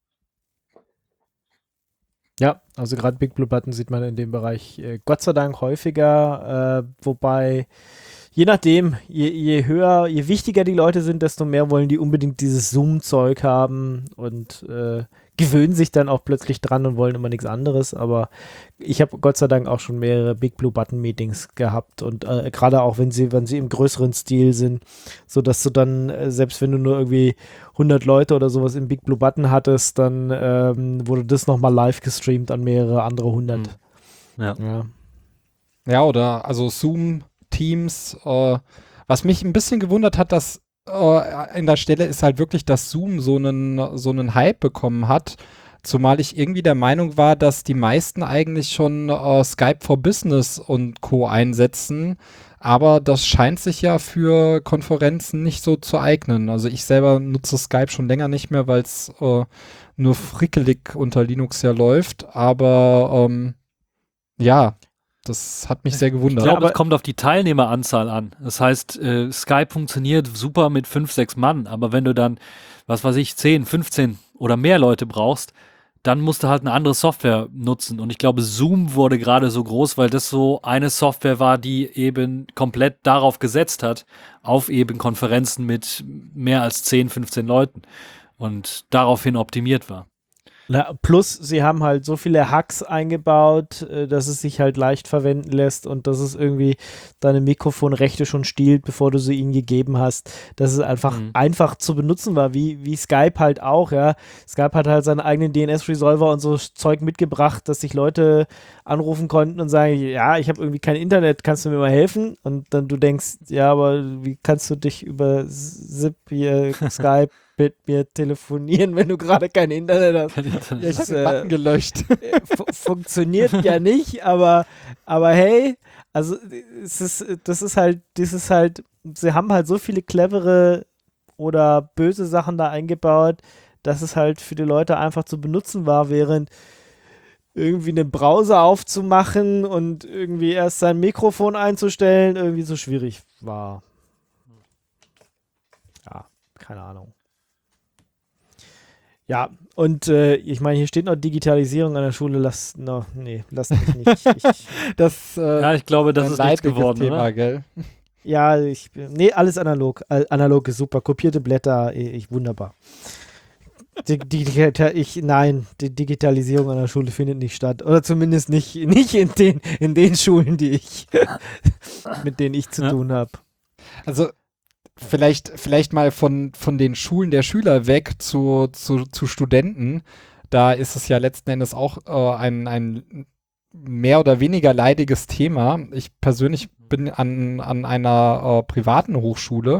Ja, also gerade Big Blue Button sieht man in dem Bereich Gott sei Dank häufiger, wobei je nachdem, je höher, je wichtiger die Leute sind, desto mehr wollen die unbedingt dieses Zoom-Zeug haben und gewöhnen sich dann auch plötzlich dran und wollen immer nichts anderes, aber ich habe Gott sei Dank auch schon mehrere Big Blue Button Meetings gehabt und gerade auch wenn sie im größeren Stil sind, sodass du dann, selbst wenn du nur irgendwie 100 Leute oder sowas im Big Blue Button hattest, dann wurde das nochmal live gestreamt an mehrere andere 100. Ja, oder also Zoom, Teams, was mich ein bisschen gewundert hat, dass in der Stelle ist halt wirklich, dass Zoom so einen Hype bekommen hat, zumal ich irgendwie der Meinung war, dass die meisten eigentlich schon Skype for Business und Co. einsetzen, aber das scheint sich ja für Konferenzen nicht so zu eignen. Also ich selber nutze Skype schon länger nicht mehr, weil es nur frickelig unter Linux ja läuft, aber das hat mich sehr gewundert. Ich glaube, es kommt auf die Teilnehmeranzahl an. Das heißt, Skype funktioniert super mit 5, 6 Mann, aber wenn du dann, was weiß ich, 10, 15 oder mehr Leute brauchst, dann musst du halt eine andere Software nutzen. Und ich glaube, Zoom wurde gerade so groß, weil das so eine Software war, die eben komplett darauf gesetzt hat, auf eben Konferenzen mit mehr als 10, 15 Leuten und daraufhin optimiert war. Na, plus, sie haben halt so viele Hacks eingebaut, dass es sich halt leicht verwenden lässt und dass es irgendwie deine Mikrofonrechte schon stiehlt, bevor du sie ihnen gegeben hast. Dass es einfach zu benutzen war, wie Skype halt auch, ja. Skype hat halt seinen eigenen DNS-Resolver und so Zeug mitgebracht, dass sich Leute anrufen konnten und sagen, ja, ich habe irgendwie kein Internet, kannst du mir mal helfen? Und dann du denkst, ja, aber wie kannst du dich über SIP hier, Skype mit mir telefonieren, wenn du gerade kein Internet hast. Ja, ich habe den Button gelöscht. Funktioniert ja nicht, aber hey, also das ist halt, sie haben halt so viele clevere oder böse Sachen da eingebaut, dass es halt für die Leute einfach zu benutzen war, während irgendwie einen Browser aufzumachen und irgendwie erst sein Mikrofon einzustellen, irgendwie so schwierig war. Ja, keine Ahnung. Ja, und ich meine, hier steht noch Digitalisierung an der Schule. Lass mich nicht. Ich glaube, das ist nichts geworden, Thema, oder? Gell? Ja, alles analog. Analog ist super. Kopierte Blätter, wunderbar. Die Digitalisierung an der Schule findet nicht statt. Oder zumindest nicht in den Schulen, mit denen ich zu tun habe. Also vielleicht mal von den Schulen der Schüler weg zu Studenten. Da ist es ja letzten Endes auch ein mehr oder weniger leidiges Thema. Ich persönlich bin an einer privaten Hochschule,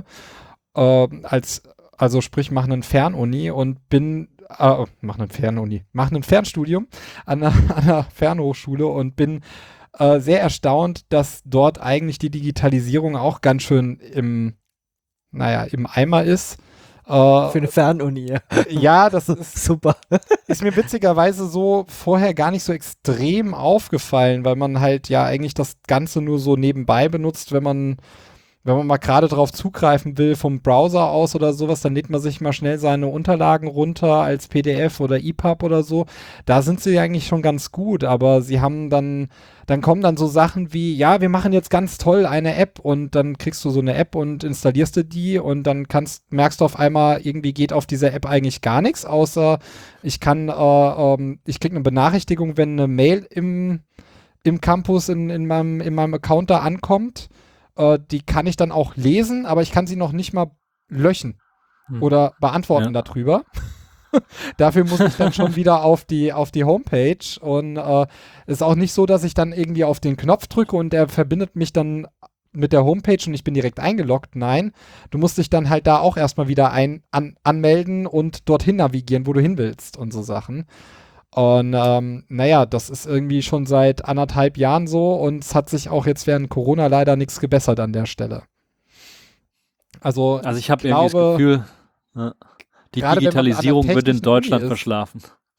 sprich mache einen Fernuni und mache ein Fernstudium an einer Fernhochschule und bin sehr erstaunt, dass dort eigentlich die Digitalisierung auch ganz schön im Eimer ist. Für eine Fernuni, ja. Ja, das ist super. Ist mir witzigerweise so vorher gar nicht so extrem aufgefallen, weil man halt ja eigentlich das Ganze nur so nebenbei benutzt, wenn man mal gerade drauf zugreifen will vom Browser aus oder sowas, dann lädt man sich mal schnell seine Unterlagen runter als PDF oder EPUB oder so. Da sind sie eigentlich schon ganz gut, aber sie haben dann kommen dann so Sachen wie, ja, wir machen jetzt ganz toll eine App und dann kriegst du so eine App und installierst du die und dann merkst du auf einmal, irgendwie geht auf dieser App eigentlich gar nichts, außer ich krieg eine Benachrichtigung, wenn eine Mail im Campus in meinem Account da ankommt. Die kann ich dann auch lesen, aber ich kann sie noch nicht mal löschen oder beantworten darüber. Dafür muss ich dann schon wieder auf die Homepage und ist auch nicht so, dass ich dann irgendwie auf den Knopf drücke und der verbindet mich dann mit der Homepage und ich bin direkt eingeloggt. Nein, du musst dich dann halt da auch erstmal wieder anmelden und dorthin navigieren, wo du hin willst und so Sachen. Und das ist irgendwie schon seit 1,5 Jahren so und es hat sich auch jetzt während Corona leider nichts gebessert an der Stelle. Also ich habe irgendwie das Gefühl, die Digitalisierung wird in Deutschland verschlafen.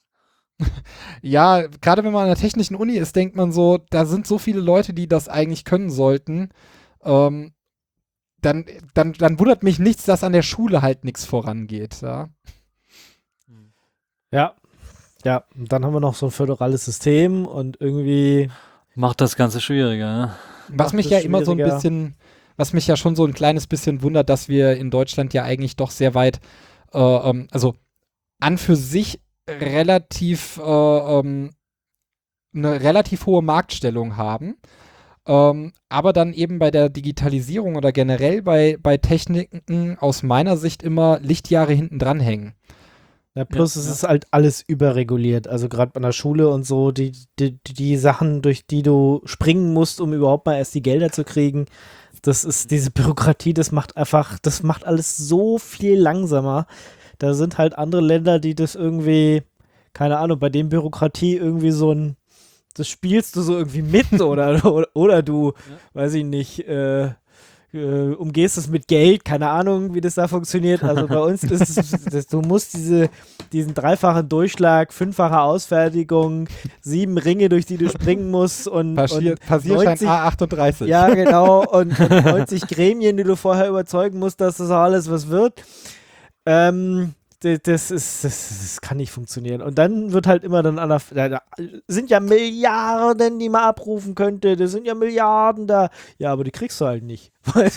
Ja, gerade wenn man an der technischen Uni ist, denkt man so, da sind so viele Leute, die das eigentlich können sollten. Dann wundert mich nichts, dass an der Schule halt nichts vorangeht. Ja, und dann haben wir noch so ein föderales System und irgendwie macht das Ganze schwieriger, ne? Was mich ja immer so ein bisschen, was mich ja schon so ein kleines bisschen wundert, dass wir in Deutschland ja eigentlich doch sehr weit, also an für sich relativ eine relativ hohe Marktstellung haben, aber dann eben bei der Digitalisierung oder generell bei Techniken aus meiner Sicht immer Lichtjahre hinten dran hängen. Ja, plus es ist halt alles überreguliert. Also gerade bei der Schule und so, die Sachen, durch die du springen musst, um überhaupt mal erst die Gelder zu kriegen, das ist diese Bürokratie, das macht alles so viel langsamer. Da sind halt andere Länder, die das irgendwie, keine Ahnung, bei dem Bürokratie irgendwie das spielst du so irgendwie mit oder du, weiß ich nicht, umgehst es mit Geld, keine Ahnung, wie das da funktioniert. Also bei uns ist es, du musst diesen dreifachen Durchschlag, 5-fache Ausfertigung, 7 Ringe, durch die du springen musst und Passierschein A38. Ja, genau, und 90 Gremien, die du vorher überzeugen musst, dass das auch alles was wird. das kann nicht funktionieren. Und dann wird halt immer dann da sind ja Milliarden, die man abrufen könnte. Das sind ja Milliarden da. Ja, aber die kriegst du halt nicht.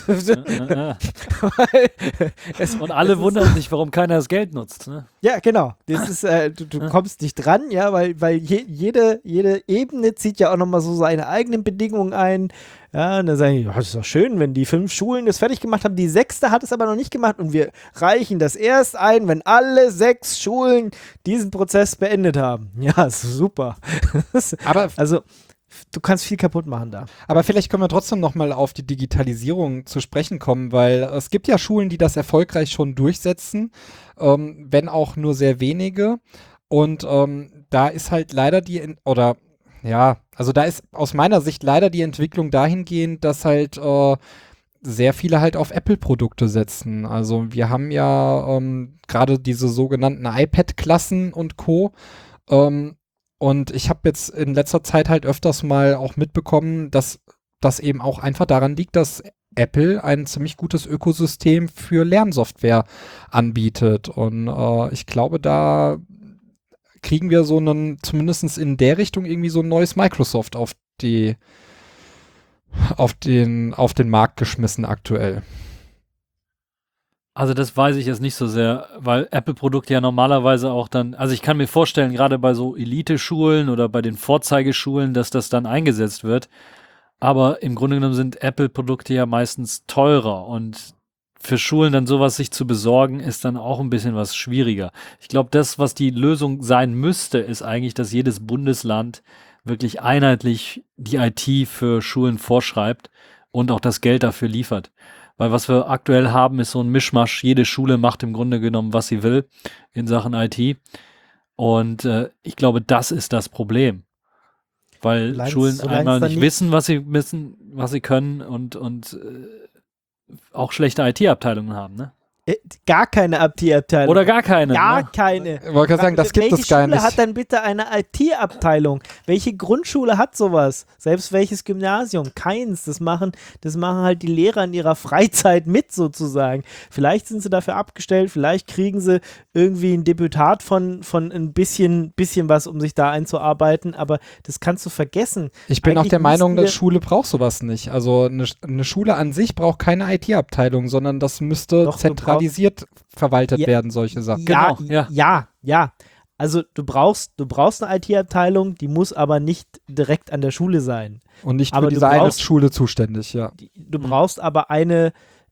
Und alle wundern sich, warum keiner das Geld nutzt. Ne? Ja, genau. Das ist, du kommst nicht dran, ja, weil jede Ebene zieht ja auch nochmal so seine eigenen Bedingungen ein. Ja, und dann sagen die, ja, das ist doch schön, wenn die 5 Schulen das fertig gemacht haben. Die 6. hat es aber noch nicht gemacht und wir reichen das erst ein, wenn alle 6 Schulen diesen Prozess beendet haben. Ja, ist super. Aber also, du kannst viel kaputt machen da. Aber vielleicht können wir trotzdem nochmal auf die Digitalisierung zu sprechen kommen, weil es gibt ja Schulen, die das erfolgreich schon durchsetzen, wenn auch nur sehr wenige. Und da ist halt leider da ist aus meiner Sicht leider die Entwicklung dahingehend, dass halt sehr viele halt auf Apple-Produkte setzen. Also wir haben ja gerade diese sogenannten iPad-Klassen und Co. Und ich habe jetzt in letzter Zeit halt öfters mal auch mitbekommen, dass das eben auch einfach daran liegt, dass Apple ein ziemlich gutes Ökosystem für Lernsoftware anbietet. Und ich glaube, da kriegen wir zumindest in der Richtung irgendwie so ein neues Microsoft auf den Markt geschmissen aktuell. Also das weiß ich jetzt nicht so sehr, weil Apple-Produkte ja normalerweise auch dann, also ich kann mir vorstellen, gerade bei so Elite-Schulen oder bei den Vorzeigeschulen, dass das dann eingesetzt wird. Aber im Grunde genommen sind Apple-Produkte ja meistens teurer und für Schulen dann sowas sich zu besorgen, ist dann auch ein bisschen was schwieriger. Ich glaube, das, was die Lösung sein müsste, ist eigentlich, dass jedes Bundesland wirklich einheitlich die IT für Schulen vorschreibt und auch das Geld dafür liefert. Weil was wir aktuell haben, ist so ein Mischmasch. Jede Schule macht im Grunde genommen, was sie will in Sachen IT. Und ich glaube, das ist das Problem. Weil Schulen einmal nicht wissen, was sie können und auch schlechte IT-Abteilungen haben, ne? Gar keine IT-Abteilung. Oder gar keine. Gar keine. Ich wollte gerade sagen, das gibt es gar nicht. Welche Schule hat denn bitte eine IT-Abteilung? Welche Grundschule hat sowas? Selbst welches Gymnasium? Keins. Das machen halt die Lehrer in ihrer Freizeit mit sozusagen. Vielleicht sind sie dafür abgestellt, vielleicht kriegen sie irgendwie ein Deputat von ein bisschen was, um sich da einzuarbeiten, aber das kannst du vergessen. Ich bin auch der Meinung, eine Schule braucht sowas nicht. Also eine Schule an sich braucht keine IT-Abteilung, sondern das müsste zentralisiert verwaltet werden, solche Sachen. Ja. Also du brauchst eine IT-Abteilung, die muss aber nicht direkt an der Schule sein. Und nicht für diese eine Schule zuständig, ja. Du brauchst aber eine,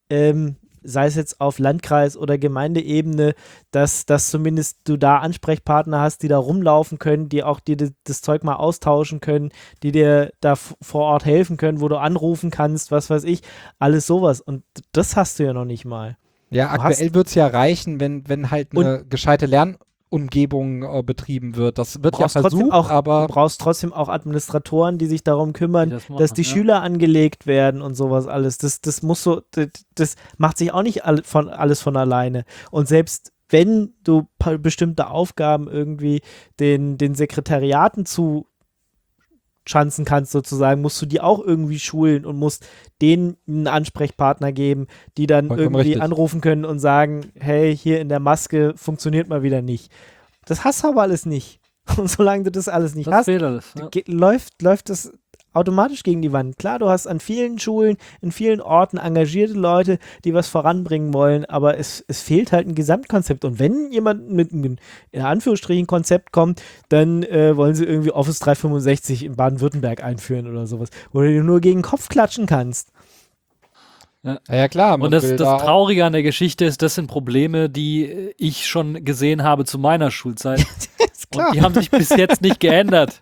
sei es jetzt auf Landkreis- oder Gemeindeebene, dass zumindest du da Ansprechpartner hast, die da rumlaufen können, die auch dir das Zeug mal austauschen können, die dir da vor Ort helfen können, wo du anrufen kannst, was weiß ich, alles sowas. Und das hast du ja noch nicht mal. Ja, aktuell wird es ja reichen, wenn halt eine gescheite Lernumgebung betrieben wird. Das wird ja versucht, aber... Du brauchst trotzdem auch Administratoren, die sich darum kümmern, dass die Schüler angelegt werden und sowas alles. Das muss so, das macht sich auch nicht alles von alleine. Und selbst wenn du bestimmte Aufgaben irgendwie den Sekretariaten zuschanzen kannst sozusagen, musst du die auch irgendwie schulen und musst denen einen Ansprechpartner geben, die dann irgendwie anrufen können und sagen, hey, hier in der Maske funktioniert mal wieder nicht. Das hast du aber alles nicht. Und solange du das alles nicht hast, läuft das automatisch gegen die Wand. Klar, du hast an vielen Schulen, in vielen Orten engagierte Leute, die was voranbringen wollen, aber es fehlt halt ein Gesamtkonzept. Und wenn jemand mit einem, in Anführungsstrichen, Konzept kommt, dann wollen sie irgendwie Office 365 in Baden-Württemberg einführen oder sowas, wo du nur gegen den Kopf klatschen kannst. Ja, klar. Und das Traurige an der Geschichte ist, das sind Probleme, die ich schon gesehen habe zu meiner Schulzeit. Ist klar. Und die haben sich bis jetzt nicht geändert.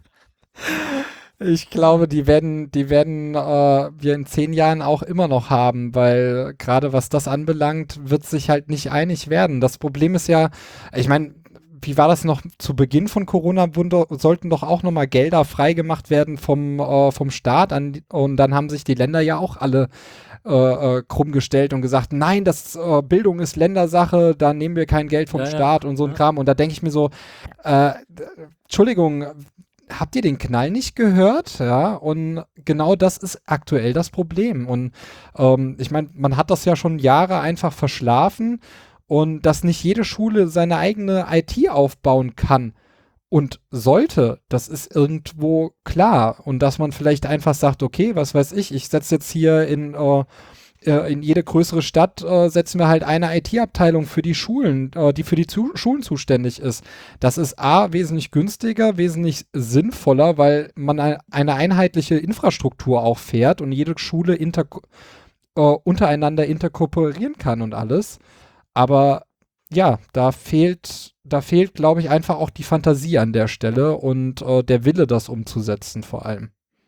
Ich glaube, die werden wir in 10 Jahren auch immer noch haben, weil gerade was das anbelangt, wird sich halt nicht einig werden. Das Problem ist ja, ich meine, wie war das noch zu Beginn von Corona? Sollten doch auch nochmal Gelder freigemacht werden vom Staat und dann haben sich die Länder ja auch alle krumm gestellt und gesagt, nein, Bildung ist Ländersache, da nehmen wir kein Geld vom Staat und so ein Kram. Und da denke ich mir so, Entschuldigung, habt ihr den Knall nicht gehört? Ja, und genau das ist aktuell das Problem. Und ich meine, man hat das ja schon Jahre einfach verschlafen und dass nicht jede Schule seine eigene IT aufbauen kann und sollte, das ist irgendwo klar. Und dass man vielleicht einfach sagt, okay, was weiß ich setze jetzt hier in jede größere Stadt setzen wir halt eine IT-Abteilung für die Schulen, die für die Schulen zuständig ist. Das ist A, wesentlich günstiger, wesentlich sinnvoller, weil man eine einheitliche Infrastruktur auch fährt und jede Schule untereinander interkooperieren kann und alles. Aber ja, da fehlt, glaube ich, einfach auch die Fantasie an der Stelle und der Wille, das umzusetzen vor allem.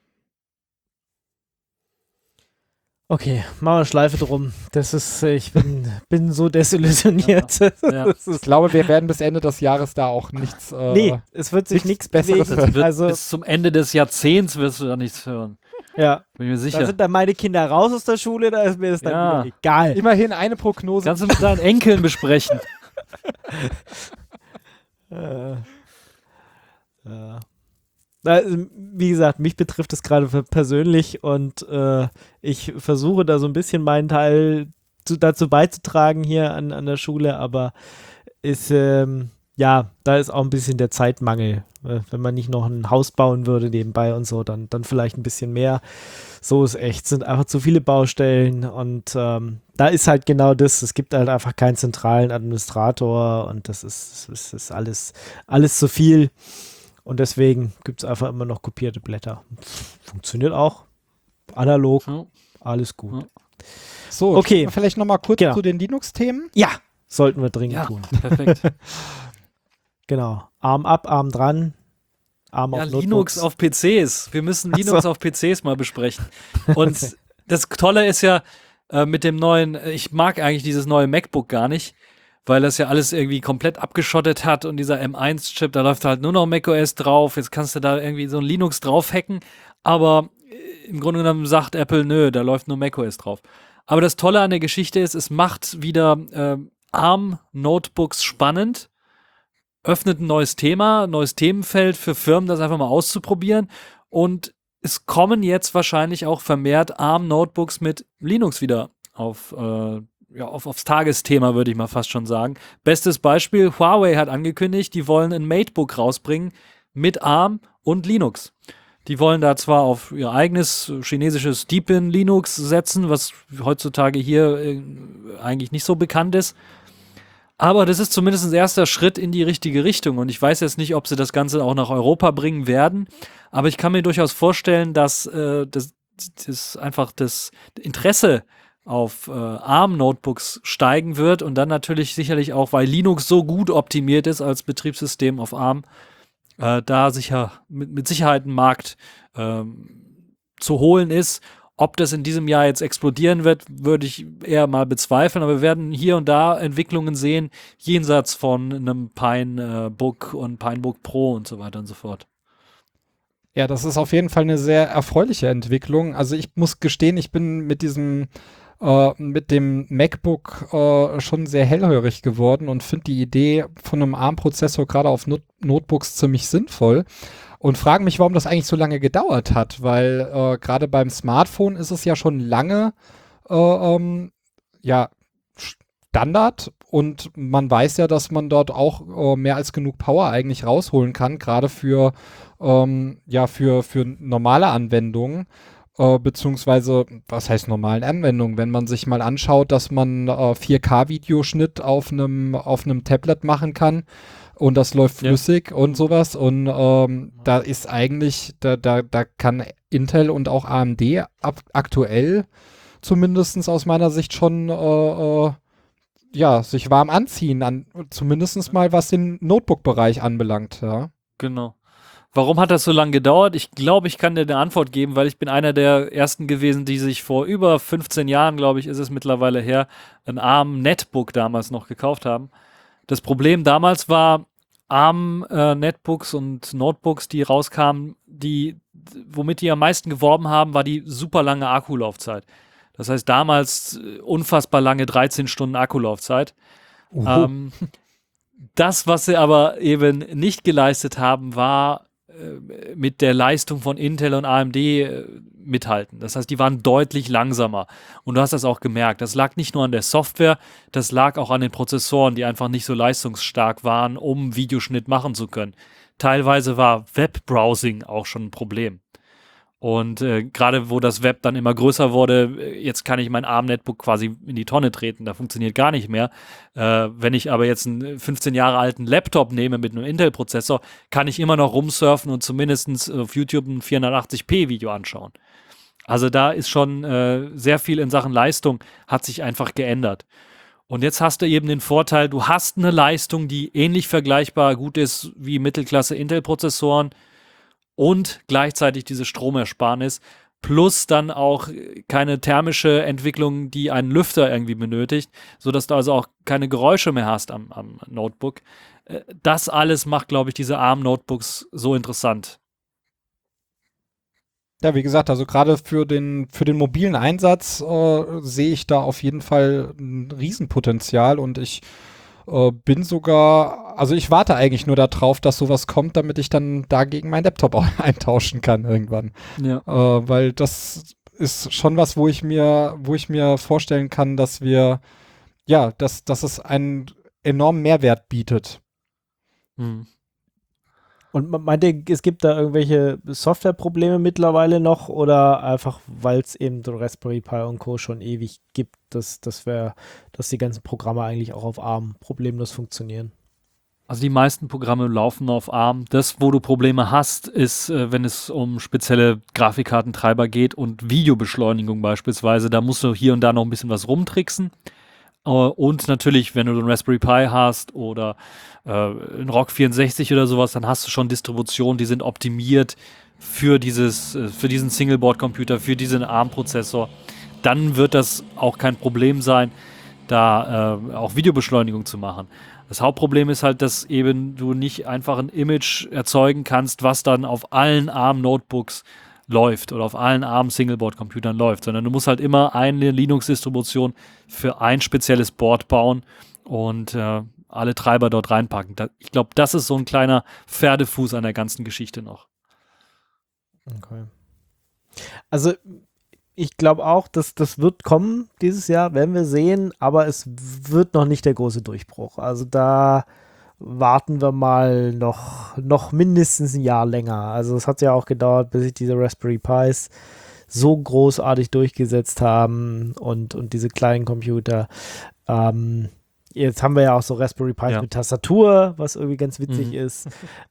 Okay, machen wir eine Schleife drum. Das ist, ich bin so desillusioniert. Ja. Ich glaube, wir werden bis Ende des Jahres da auch nichts. Nee, es wird sich nichts Besseres bewegen. hören. Also, Bis zum Ende des Jahrzehnts wirst du da nichts hören. ja, Bin ich mir da sicher. sind dann meine Kinder raus aus der Schule, da ist mir das dann Ja. wieder egal. Immerhin eine Prognose. Kannst du mit deinen Enkeln besprechen. Ja. Also, wie gesagt, mich betrifft es gerade persönlich und ich versuche da so ein bisschen meinen Teil dazu beizutragen hier an der Schule, aber ist, ja, da ist auch ein bisschen der Zeitmangel. Wenn man nicht noch ein Haus bauen würde nebenbei und so, dann vielleicht ein bisschen mehr. So ist echt, sind einfach zu viele Baustellen und da ist halt genau das, es gibt halt einfach keinen zentralen Administrator und das ist alles zu viel. Und deswegen gibt es einfach immer noch kopierte Blätter. Funktioniert auch. Analog. Ja. Alles gut. Ja. So, Okay. vielleicht nochmal kurz Genau. zu den Linux-Themen. Ja, sollten wir dringend Ja, tun. perfekt. Genau. Arm ab, Arm dran. Arm Ja, auf Notebooks. Linux auf PCs. Wir müssen Ach so. Linux auf PCs mal besprechen. Und das Tolle ist ja mit dem neuen, ich mag eigentlich dieses neue MacBook gar nicht, weil das ja alles irgendwie komplett abgeschottet hat und dieser M1-Chip, da läuft halt nur noch macOS drauf. Jetzt kannst du da irgendwie so ein Linux drauf hacken, aber im Grunde genommen sagt Apple, nö, da läuft nur macOS drauf. Aber das Tolle an der Geschichte ist, es macht wieder ARM-Notebooks spannend, öffnet ein neues Thema, neues Themenfeld für Firmen, das einfach mal auszuprobieren. Und es kommen jetzt wahrscheinlich auch vermehrt ARM-Notebooks mit Linux wieder aufs Tagesthema, würde ich mal fast schon sagen. Bestes Beispiel, Huawei hat angekündigt, die wollen ein MateBook rausbringen mit ARM und Linux. Die wollen da zwar auf ihr eigenes chinesisches Deepin Linux setzen, was heutzutage hier eigentlich nicht so bekannt ist. Aber das ist zumindest ein erster Schritt in die richtige Richtung. Und ich weiß jetzt nicht, ob sie das Ganze auch nach Europa bringen werden. Aber ich kann mir durchaus vorstellen, dass das Interesse auf ARM-Notebooks steigen wird und dann natürlich sicherlich auch, weil Linux so gut optimiert ist als Betriebssystem auf ARM, da sicher mit Sicherheit ein Markt zu holen ist. Ob das in diesem Jahr jetzt explodieren wird, würde ich eher mal bezweifeln, aber wir werden hier und da Entwicklungen sehen, jenseits von einem Pinebook und Pinebook Pro und so weiter und so fort. Ja, das ist auf jeden Fall eine sehr erfreuliche Entwicklung. Also ich muss gestehen, ich bin mit dem MacBook schon sehr hellhörig geworden und finde die Idee von einem ARM-Prozessor gerade auf Notebooks ziemlich sinnvoll und frage mich, warum das eigentlich so lange gedauert hat, weil gerade beim Smartphone ist es ja schon lange Standard und man weiß ja, dass man dort auch mehr als genug Power eigentlich rausholen kann, gerade für normale Anwendungen. Beziehungsweise, was heißt normalen Anwendungen? Wenn man sich mal anschaut, dass man 4K-Videoschnitt auf einem Tablet machen kann und das läuft flüssig und sowas und da ist eigentlich, da kann Intel und auch AMD aktuell zumindest aus meiner Sicht schon sich warm anziehen, zumindest mal was den Notebook-Bereich anbelangt, ja. Genau. Warum hat das so lange gedauert? Ich glaube, ich kann dir eine Antwort geben, weil ich bin einer der ersten gewesen, die sich vor über 15 Jahren, glaube ich, ist es mittlerweile her, ein ARM-Netbook damals noch gekauft haben. Das Problem damals war, ARM-Netbooks und Notebooks, die rauskamen, womit die am meisten geworben haben, war die super lange Akkulaufzeit. Das heißt, damals unfassbar lange 13 Stunden Akkulaufzeit. Das, was sie aber eben nicht geleistet haben, war mit der Leistung von Intel und AMD mithalten. Das heißt, die waren deutlich langsamer. Und du hast das auch gemerkt. Das lag nicht nur an der Software, das lag auch an den Prozessoren, die einfach nicht so leistungsstark waren, um Videoschnitt machen zu können. Teilweise war Webbrowsing auch schon ein Problem. Und gerade wo das Web dann immer größer wurde, jetzt kann ich mein ARM-Netbook quasi in die Tonne treten, da funktioniert gar nicht mehr. Wenn ich aber jetzt einen 15 Jahre alten Laptop nehme mit einem Intel-Prozessor, kann ich immer noch rumsurfen und zumindest auf YouTube ein 480p-Video anschauen. Also da ist schon sehr viel in Sachen Leistung, hat sich einfach geändert. Und jetzt hast du eben den Vorteil, du hast eine Leistung, die ähnlich vergleichbar gut ist wie Mittelklasse Intel-Prozessoren, und gleichzeitig diese Stromersparnis, plus dann auch keine thermische Entwicklung, die einen Lüfter irgendwie benötigt, sodass du also auch keine Geräusche mehr hast am Notebook. Das alles macht, glaube ich, diese ARM-Notebooks so interessant. Ja, wie gesagt, also gerade für den mobilen Einsatz sehe ich da auf jeden Fall ein Riesenpotenzial und ich bin sogar, also ich warte eigentlich nur darauf, dass sowas kommt, damit ich dann dagegen meinen Laptop auch eintauschen kann irgendwann. Ja. Weil das ist schon was, wo ich mir vorstellen kann, dass dass es einen enormen Mehrwert bietet. Und meint ihr, es gibt da irgendwelche Softwareprobleme mittlerweile noch oder einfach, weil es eben so Raspberry Pi und Co. schon ewig gibt, dass die ganzen Programme eigentlich auch auf ARM problemlos funktionieren? Also die meisten Programme laufen auf ARM. Das, wo du Probleme hast, ist, wenn es um spezielle Grafikkartentreiber geht und Videobeschleunigung beispielsweise. Da musst du hier und da noch ein bisschen was rumtricksen. Und natürlich, wenn du einen Raspberry Pi hast oder einen ROG 64 oder sowas, dann hast du schon Distributionen, die sind optimiert für diesen Singleboard-Computer, für diesen ARM-Prozessor. Dann wird das auch kein Problem sein, da auch Videobeschleunigung zu machen. Das Hauptproblem ist halt, dass eben du nicht einfach ein Image erzeugen kannst, was dann auf allen ARM-Notebooks läuft oder auf allen ARM-Singleboard-Computern läuft, sondern du musst halt immer eine Linux-Distribution für ein spezielles Board bauen und alle Treiber dort reinpacken. Ich glaube, das ist so ein kleiner Pferdefuß an der ganzen Geschichte noch. Okay. Also ich glaube auch, dass das wird kommen dieses Jahr, werden wir sehen, aber es wird noch nicht der große Durchbruch. Also da warten wir mal noch mindestens ein Jahr länger. Also es hat ja auch gedauert, bis sich diese Raspberry Pis so großartig durchgesetzt haben und diese kleinen Computer. Jetzt haben wir ja auch so Raspberry Pis mit Tastatur, was irgendwie ganz witzig ist.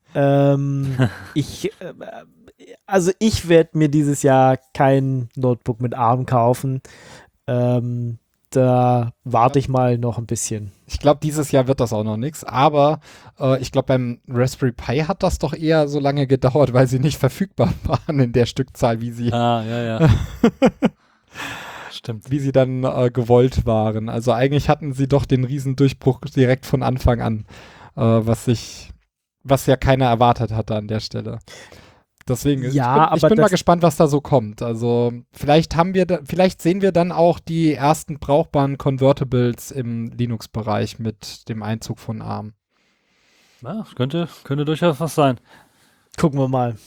Ich werde mir dieses Jahr kein Notebook mit ARM kaufen. Da warte ich mal noch ein bisschen. Ich glaube, dieses Jahr wird das auch noch nichts, aber ich glaube, beim Raspberry Pi hat das doch eher so lange gedauert, weil sie nicht verfügbar waren in der Stückzahl, wie sie Stimmt. Wie sie dann gewollt waren. Also eigentlich hatten sie doch den Riesendurchbruch direkt von Anfang an, was ja keiner erwartet hatte an der Stelle. Deswegen, ich bin mal gespannt, was da so kommt. Also vielleicht sehen wir dann auch die ersten brauchbaren Convertibles im Linux-Bereich mit dem Einzug von ARM. Ja, könnte durchaus was sein. Gucken wir mal.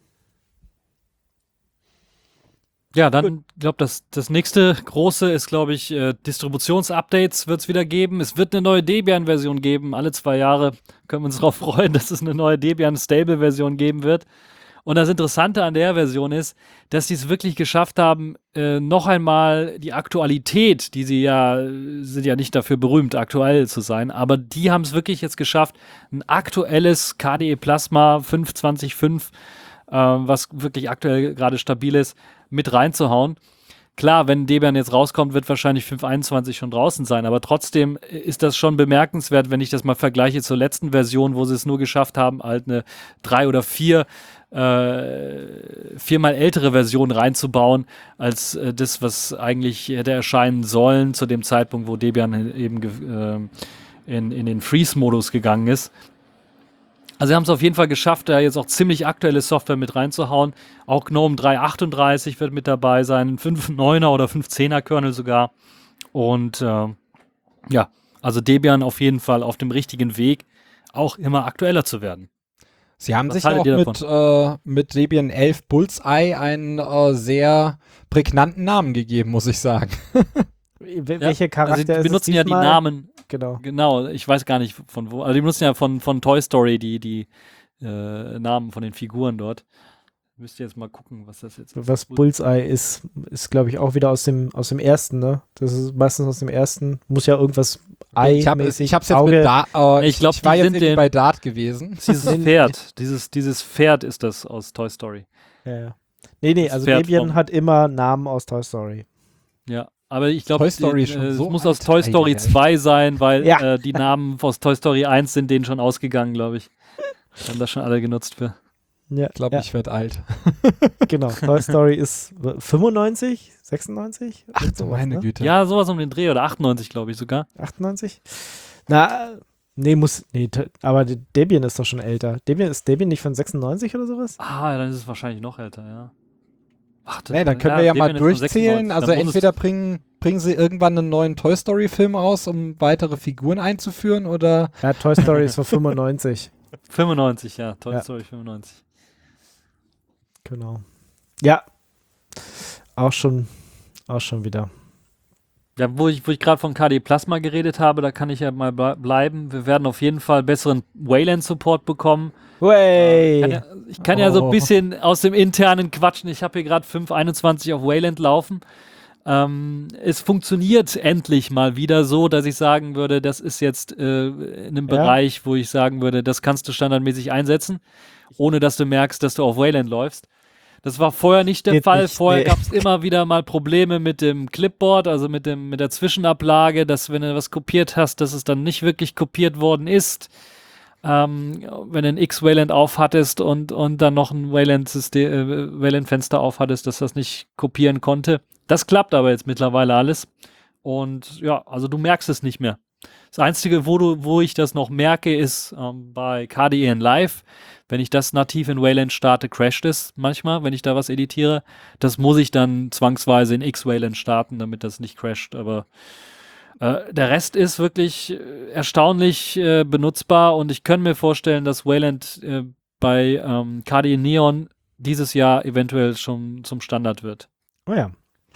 Ja, dann, ich glaube, das nächste große ist, glaube ich, Distributionsupdates wird es wieder geben. Es wird eine neue Debian-Version geben. Alle 2 Jahre können wir uns darauf freuen, dass es eine neue Debian-Stable-Version geben wird. Und das Interessante an der Version ist, dass sie es wirklich geschafft haben, noch einmal die Aktualität, sind ja nicht dafür berühmt, aktuell zu sein, aber die haben es wirklich jetzt geschafft, ein aktuelles KDE Plasma 5.20.5, was wirklich aktuell gerade stabil ist, mit reinzuhauen. Klar, wenn Debian jetzt rauskommt, wird wahrscheinlich 5.21 schon draußen sein, aber trotzdem ist das schon bemerkenswert, wenn ich das mal vergleiche zur letzten Version, wo sie es nur geschafft haben, halt eine 3 oder 4 viermal ältere Version reinzubauen, als das, was eigentlich hätte erscheinen sollen zu dem Zeitpunkt, wo Debian eben in den Freeze-Modus gegangen ist. Also sie haben es auf jeden Fall geschafft, da jetzt auch ziemlich aktuelle Software mit reinzuhauen. Auch GNOME 3.38 wird mit dabei sein, ein 5.9er oder 5.10er Kernel sogar. Und also Debian auf jeden Fall auf dem richtigen Weg, auch immer aktueller zu werden. Sie haben Was sich haltet auch ihr mit Debian 11 Bullseye einen sehr prägnanten Namen gegeben, muss ich sagen. Welcher Charakter also die ist benutzen es ja die diesmal? Namen, Genau. genau, ich weiß gar nicht von wo, also die benutzen ja von Toy Story die Namen von den Figuren dort. Müsst ihr jetzt mal gucken, was das jetzt Was Bullseye ist glaube ich auch wieder aus dem ersten, ne? Das ist meistens aus dem ersten. Muss ja irgendwas Ich hab's jetzt Auge. mit Dart, Ich glaub, ich war die jetzt sind irgendwie den- bei Dart gewesen. Dieses Pferd, dieses Pferd ist das aus Toy Story. Ja. Nee, Das also Pferd Debian vom- hat immer Namen aus Toy Story. Ja, aber ich glaube, Toy Story ist schon es so muss alt. aus Toy Story Ei, ei, ei. 2 sein, weil Ja. die Namen aus Toy Story 1 sind denen schon ausgegangen, glaube ich. Haben das schon alle genutzt für. Ja, Ich glaube, ich werde alt. genau. Toy Story ist 95, 96? Ach Irgend du sowas, meine ne? Güte. Ja, sowas um den Dreh oder 98, glaube ich sogar. 98? Aber Debian ist doch schon älter. Ist Debian nicht von 96 oder sowas? Ah, dann ist es wahrscheinlich noch älter, ja. Ach, Nee, dann können wir ja mal Debian ist von durchzählen. 96. Also Dann muss entweder bringen sie irgendwann einen neuen Toy Story Film aus, um weitere Figuren einzuführen, oder Ja, Toy Story ist von 95. 95, ja. Toy Ja. Story 95. Genau. Ja. Auch schon wieder. Ja, wo ich gerade von KDE Plasma geredet habe, da kann ich ja mal bleiben. Wir werden auf jeden Fall besseren Wayland-Support bekommen. Way! Ich kann ja so Oh. ein bisschen aus dem internen quatschen. Ich habe hier gerade 5.21 auf Wayland laufen. Es funktioniert endlich mal wieder so, dass ich sagen würde, das ist jetzt in einem Bereich, wo ich sagen würde, das kannst du standardmäßig einsetzen, ohne dass du merkst, dass du auf Wayland läufst. Das war vorher nicht der Geht Fall. nicht, Vorher nee. gab es immer wieder mal Probleme mit dem Clipboard, also mit der Zwischenablage, dass wenn du was kopiert hast, dass es dann nicht wirklich kopiert worden ist. Wenn du ein X-Wayland aufhattest und dann noch ein Wayland-Fenster aufhattest, dass das nicht kopieren konnte. Das klappt aber jetzt mittlerweile alles. Und ja, also du merkst es nicht mehr. Das Einzige, wo ich das noch merke, ist bei KDE Live. Wenn ich das nativ in Wayland starte, crasht es manchmal, wenn ich da was editiere. Das muss ich dann zwangsweise in X-Wayland starten, damit das nicht crasht. Aber der Rest ist wirklich erstaunlich benutzbar und ich könnte mir vorstellen, dass Wayland bei KDE Neon dieses Jahr eventuell schon zum Standard wird. Oh ja.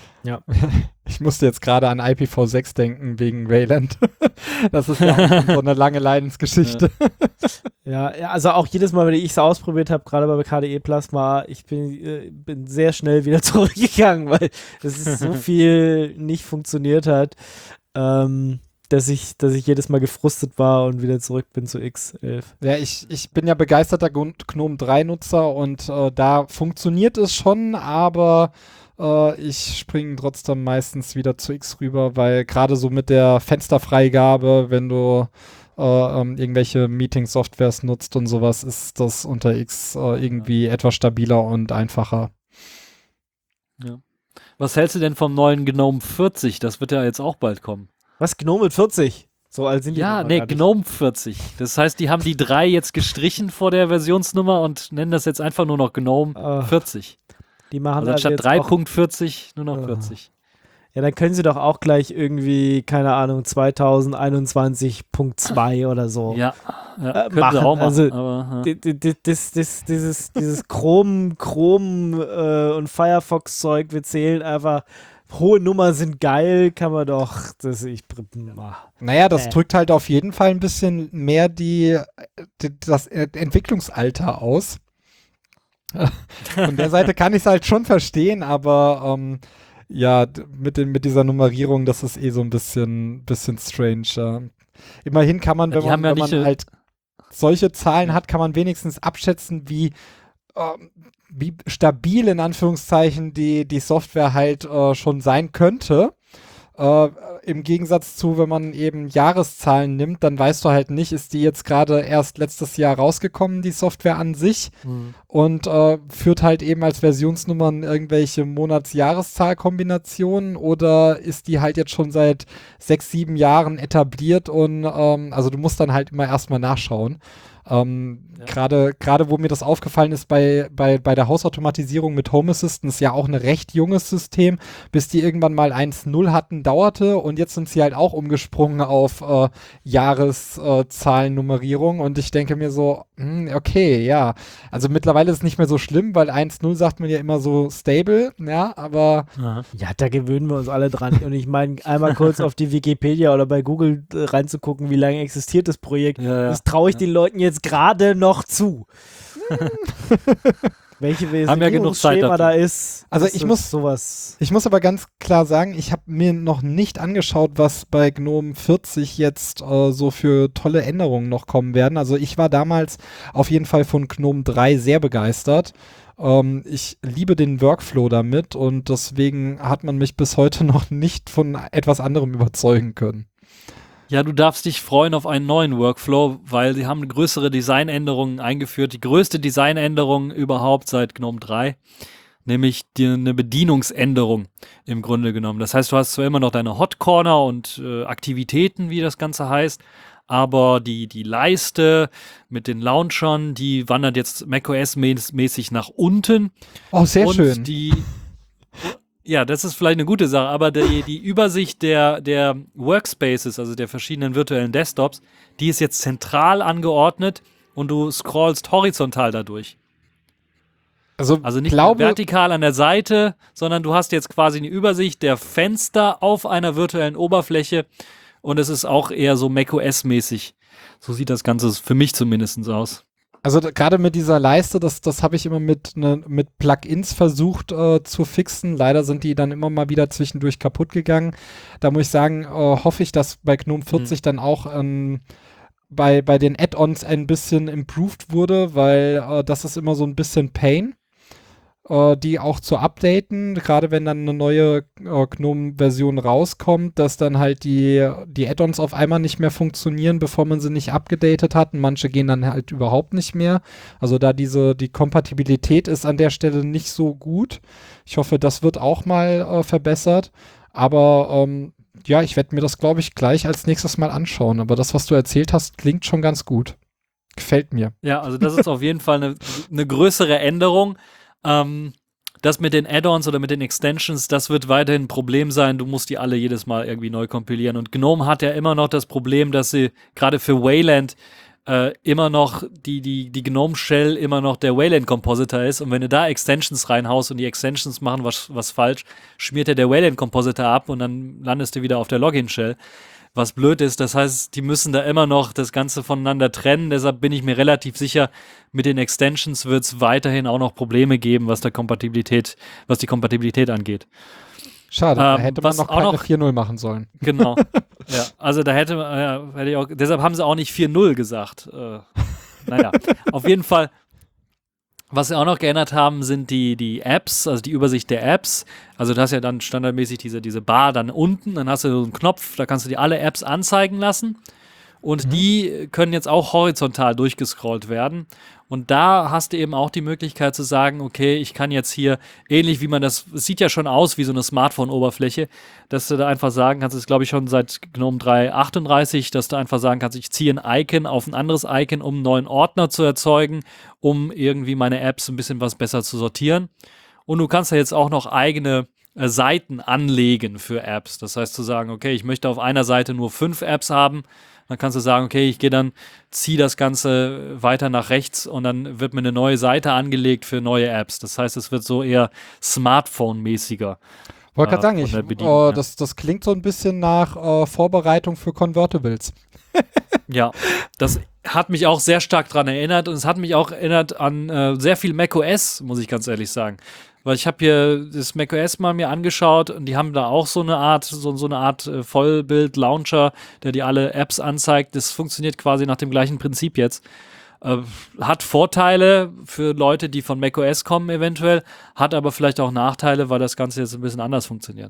ich musste jetzt gerade an IPv6 denken wegen Wayland. Das ist ja auch so eine lange Leidensgeschichte. Ja, also auch jedes Mal, wenn ich es ausprobiert habe, gerade bei KDE Plasma, ich bin sehr schnell wieder zurückgegangen, weil es so viel nicht funktioniert hat, dass ich jedes Mal gefrustet war und wieder zurück bin zu X11. Ja, ich bin ja begeisterter GNOME 3-Nutzer und da funktioniert es schon, aber ich springe trotzdem meistens wieder zu X rüber, weil gerade so mit der Fensterfreigabe, wenn du irgendwelche Meeting-Softwares nutzt und sowas, ist das unter X irgendwie etwas stabiler und einfacher. Ja. Was hältst du denn vom neuen GNOME 40? Das wird ja jetzt auch bald kommen. Was, GNOME mit 40? So alt sind die Ja, noch nee, gar nicht. GNOME 40. Das heißt, die haben die 3 jetzt gestrichen vor der Versionsnummer und nennen das jetzt einfach nur noch GNOME 40. Die machen Also also anstatt jetzt auch, 3.40 nur noch 40. ja, dann können sie doch auch gleich irgendwie, keine Ahnung, 2021.2 oder so. Ja, können sie machen. auch machen. Also, aber, Dieses Chrome und Firefox-Zeug, wir zählen einfach, hohe Nummer sind geil, kann man doch, Naja, das drückt halt auf jeden Fall ein bisschen mehr das Entwicklungsalter aus. Von der Seite kann ich es halt schon verstehen, aber ja, mit dieser Nummerierung, das ist so ein bisschen strange. Ja. Immerhin kann man, Ja, die haben ja wenn man nicht, halt solche Zahlen hat, kann man wenigstens abschätzen, wie stabil in Anführungszeichen die Software halt schon sein könnte. Im Gegensatz zu, wenn man eben Jahreszahlen nimmt, dann weißt du halt nicht, ist die jetzt gerade erst letztes Jahr rausgekommen, die Software an sich, und führt halt eben als Versionsnummern irgendwelche Monats-Jahreszahl-Kombinationen, oder ist die halt jetzt schon seit 6, 7 Jahren etabliert und also du musst dann halt immer erstmal nachschauen. Gerade wo mir das aufgefallen ist bei der Hausautomatisierung mit Home Assistant, ist ja auch ein recht junges System, bis die irgendwann mal 1.0 hatten, dauerte und jetzt sind sie halt auch umgesprungen auf Jahreszahlen-Nummerierung und ich denke mir so, okay, ja, also mittlerweile ist es nicht mehr so schlimm, weil 1.0 sagt man ja immer so stable, ja, aber Ja, da gewöhnen wir uns alle dran. Und ich meine, einmal kurz auf die Wikipedia oder bei Google reinzugucken, wie lange existiert das Projekt. Ja. Das traue ich den Leuten jetzt gerade noch zu. Welche Haben ja genug Zeit Schema dafür. da ist. Also das ich ist muss- sowas. Ich muss aber ganz klar sagen, ich habe mir noch nicht angeschaut, was bei GNOME 40 jetzt so für tolle Änderungen noch kommen werden. Also ich war damals auf jeden Fall von GNOME 3 sehr begeistert. Ich liebe den Workflow damit und deswegen hat man mich bis heute noch nicht von etwas anderem überzeugen können. Ja, du darfst dich freuen auf einen neuen Workflow, weil sie haben größere Designänderungen eingeführt. Die größte Designänderung überhaupt seit GNOME 3, nämlich eine Bedienungsänderung im Grunde genommen. Das heißt, du hast zwar immer noch deine Hot Corner und Aktivitäten, wie das Ganze heißt, aber die Leiste mit den Launchern, die wandert jetzt macOS-mäßig nach unten. Oh, sehr und schön. Ja, das ist vielleicht eine gute Sache, aber die Übersicht der Workspaces, also der verschiedenen virtuellen Desktops, die ist jetzt zentral angeordnet und du scrollst horizontal dadurch. Also nicht vertikal an der Seite, sondern du hast jetzt quasi eine Übersicht der Fenster auf einer virtuellen Oberfläche und es ist auch eher so macOS-mäßig. So sieht das Ganze für mich zumindest aus. Also gerade mit dieser Leiste, das habe ich immer mit Plugins versucht zu fixen. Leider sind die dann immer mal wieder zwischendurch kaputt gegangen. Da muss ich sagen, hoffe ich, dass bei GNOME 40 dann auch bei den Add-ons ein bisschen improved wurde, weil das ist immer so ein bisschen Pain, die auch zu updaten, gerade wenn dann eine neue GNOME-Version rauskommt, dass dann halt die Add-ons auf einmal nicht mehr funktionieren, bevor man sie nicht abgedatet hat und manche gehen dann halt überhaupt nicht mehr. Also da die Kompatibilität ist an der Stelle nicht so gut. Ich hoffe, das wird auch mal verbessert, aber ja, ich werde mir das, glaube ich, gleich als nächstes mal anschauen, aber das, was du erzählt hast, klingt schon ganz gut. Gefällt mir. Ja, also das ist auf jeden Fall eine größere Änderung. Das mit den Add-ons oder mit den Extensions, das wird weiterhin ein Problem sein. Du musst die alle jedes Mal irgendwie neu kompilieren. Und GNOME hat ja immer noch das Problem, dass sie gerade für Wayland immer noch die GNOME-Shell immer noch der Wayland-Compositor ist. Und wenn du da Extensions reinhaust und die Extensions machen was falsch, schmiert der Wayland-Compositor ab und dann landest du wieder auf der Login-Shell. Was blöd ist, das heißt, die müssen da immer noch das Ganze voneinander trennen, deshalb bin ich mir relativ sicher, mit den Extensions wird es weiterhin auch noch Probleme geben, was die Kompatibilität angeht. Schade, da hätte man was noch auch keine noch- 4.0 machen sollen. Genau. Ja, also da hätte ich auch, deshalb haben sie auch nicht 4.0 gesagt. Naja, auf jeden Fall. Was sie auch noch geändert haben, sind die Apps, also die Übersicht der Apps. Also du hast ja dann standardmäßig diese Bar dann unten, dann hast du so einen Knopf, da kannst du dir alle Apps anzeigen lassen. Und die können jetzt auch horizontal durchgescrollt werden. Und da hast du eben auch die Möglichkeit zu sagen, okay, ich kann jetzt hier, ähnlich wie es sieht ja schon aus wie so eine Smartphone-Oberfläche, dass du da einfach sagen kannst, das ist glaube ich schon seit GNOME 3.38, dass du einfach sagen kannst, ich ziehe ein Icon auf ein anderes Icon, um einen neuen Ordner zu erzeugen, um irgendwie meine Apps ein bisschen was besser zu sortieren. Und du kannst ja jetzt auch noch eigene Seiten anlegen für Apps. Das heißt zu sagen, okay, ich möchte auf einer Seite nur 5 Apps haben. Dann kannst du sagen, okay, ich gehe dann, ziehe das Ganze weiter nach rechts und dann wird mir eine neue Seite angelegt für neue Apps. Das heißt, es wird so eher Smartphone-mäßiger. Wollte gerade sagen, von der Bedienung, ja. das klingt so ein bisschen nach Vorbereitung für Convertibles. Ja, das hat mich auch sehr stark daran erinnert und es hat mich auch erinnert an sehr viel macOS, muss ich ganz ehrlich sagen. Weil ich habe hier das macOS mal mir angeschaut und die haben da auch so eine Art Vollbild-Launcher, der dir alle Apps anzeigt. Das funktioniert quasi nach dem gleichen Prinzip jetzt. Hat Vorteile für Leute, die von macOS kommen eventuell, hat aber vielleicht auch Nachteile, weil das Ganze jetzt ein bisschen anders funktioniert.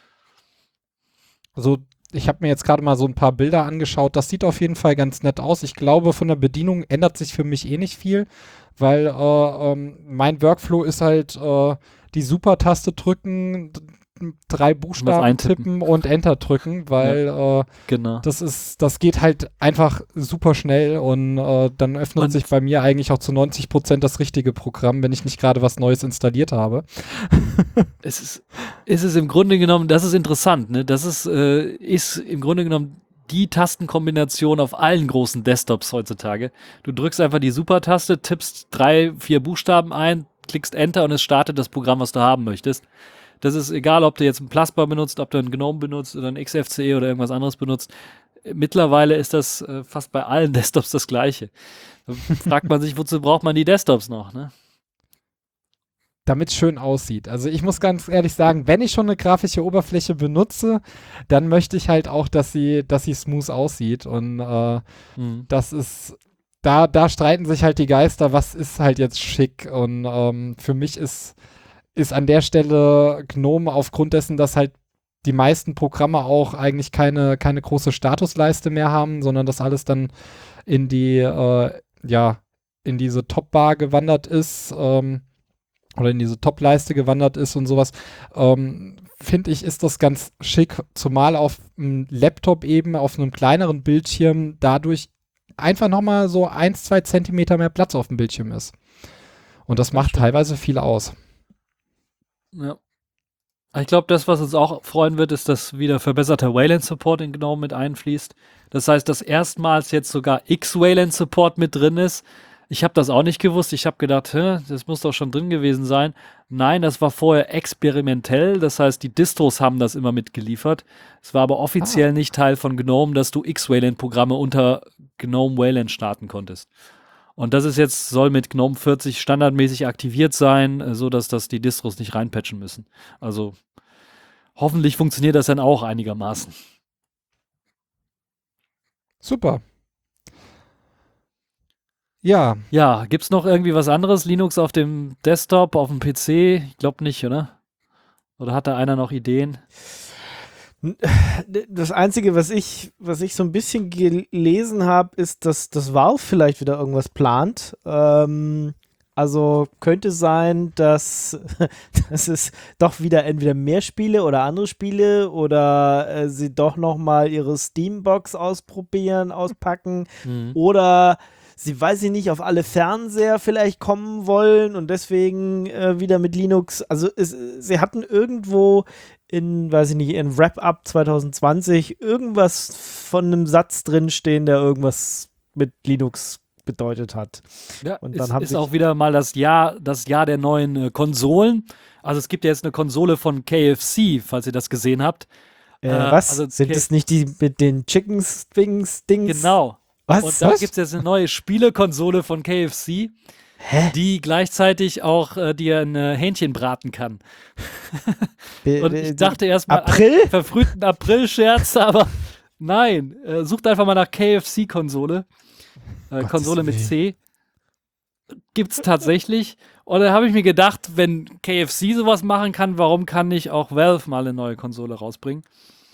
Also ich habe mir jetzt gerade mal so ein paar Bilder angeschaut. Das sieht auf jeden Fall ganz nett aus. Ich glaube, von der Bedienung ändert sich für mich eh nicht viel, weil mein Workflow ist halt die Super-Taste drücken, 3 Buchstaben eintippen. tippen und Enter drücken, weil Genau. das geht halt einfach super schnell und dann öffnet sich bei mir eigentlich auch zu 90% das richtige Programm, wenn ich nicht gerade was Neues installiert habe. Es ist im Grunde genommen, das ist interessant, ne? Das ist im Grunde genommen die Tastenkombination auf allen großen Desktops heutzutage. Du drückst einfach die Super-Taste, tippst 3, 4 Buchstaben ein, klickst Enter und es startet das Programm, was du haben möchtest. Das ist egal, ob du jetzt einen Plasma benutzt, ob du einen GNOME benutzt oder einen XFCE oder irgendwas anderes benutzt. Mittlerweile ist das fast bei allen Desktops das Gleiche. Da fragt man sich, wozu braucht man die Desktops noch, ne? Damit es schön aussieht. Also ich muss ganz ehrlich sagen, wenn ich schon eine grafische Oberfläche benutze, dann möchte ich halt auch, dass sie smooth aussieht und das ist, da streiten sich halt die Geister, was ist halt jetzt schick und für mich ist an der Stelle GNOME aufgrund dessen, dass halt die meisten Programme auch eigentlich keine große Statusleiste mehr haben, sondern das alles dann in die, in diese Top-Bar gewandert ist, oder in diese Top-Leiste gewandert ist und sowas, finde ich, ist das ganz schick, zumal auf einem Laptop eben, auf einem kleineren Bildschirm, dadurch einfach nochmal so 1-2 Zentimeter mehr Platz auf dem Bildschirm ist. Und das macht teilweise viel aus. Ja. Ich glaube, das, was uns auch freuen wird, ist, dass wieder verbesserter Wayland-Support in GNOME mit einfließt. Das heißt, dass erstmals jetzt sogar X-Wayland-Support mit drin ist. Ich habe das auch nicht gewusst. Ich habe gedacht, das muss doch schon drin gewesen sein. Nein, das war vorher experimentell. Das heißt, die Distros haben das immer mitgeliefert. Es war aber offiziell nicht Teil von GNOME, dass du X-Wayland-Programme unter GNOME Wayland starten konntest. Und das ist jetzt, soll mit GNOME 40 standardmäßig aktiviert sein, so dass das die Distros nicht reinpatchen müssen. Also hoffentlich funktioniert das dann auch einigermaßen. Super. Ja. Ja, gibt's noch irgendwie was anderes? Linux auf dem Desktop, auf dem PC? Ich glaube nicht, oder? Oder hat da einer noch Ideen? Das Einzige, was ich so ein bisschen gelesen habe, ist, dass das Valve vielleicht wieder irgendwas plant. Also könnte sein, dass es doch wieder entweder mehr Spiele oder andere Spiele oder sie doch nochmal ihre Steambox auspacken oder sie, weiß ich nicht, auf alle Fernseher vielleicht kommen wollen und deswegen wieder mit Linux. Also sie hatten irgendwo in Wrap-Up 2020 irgendwas von einem Satz drinstehen, der irgendwas mit Linux bedeutet hat. Ja, und dann ist auch wieder mal das Jahr der neuen Konsolen. Also es gibt ja jetzt eine Konsole von KFC, falls ihr das gesehen habt. Was? Also sind es nicht die mit den Chicken-Dings? Genau. Was? Und da gibt es jetzt eine neue Spielekonsole von KFC, die gleichzeitig auch dir ein Hähnchen braten kann. Und ich dachte erstmal, verfrühten April-Scherz, aber nein, sucht einfach mal nach KFC-Konsole. Konsole mit C. Gibt's tatsächlich. Und da habe ich mir gedacht, wenn KFC sowas machen kann, warum kann nicht auch Valve mal eine neue Konsole rausbringen?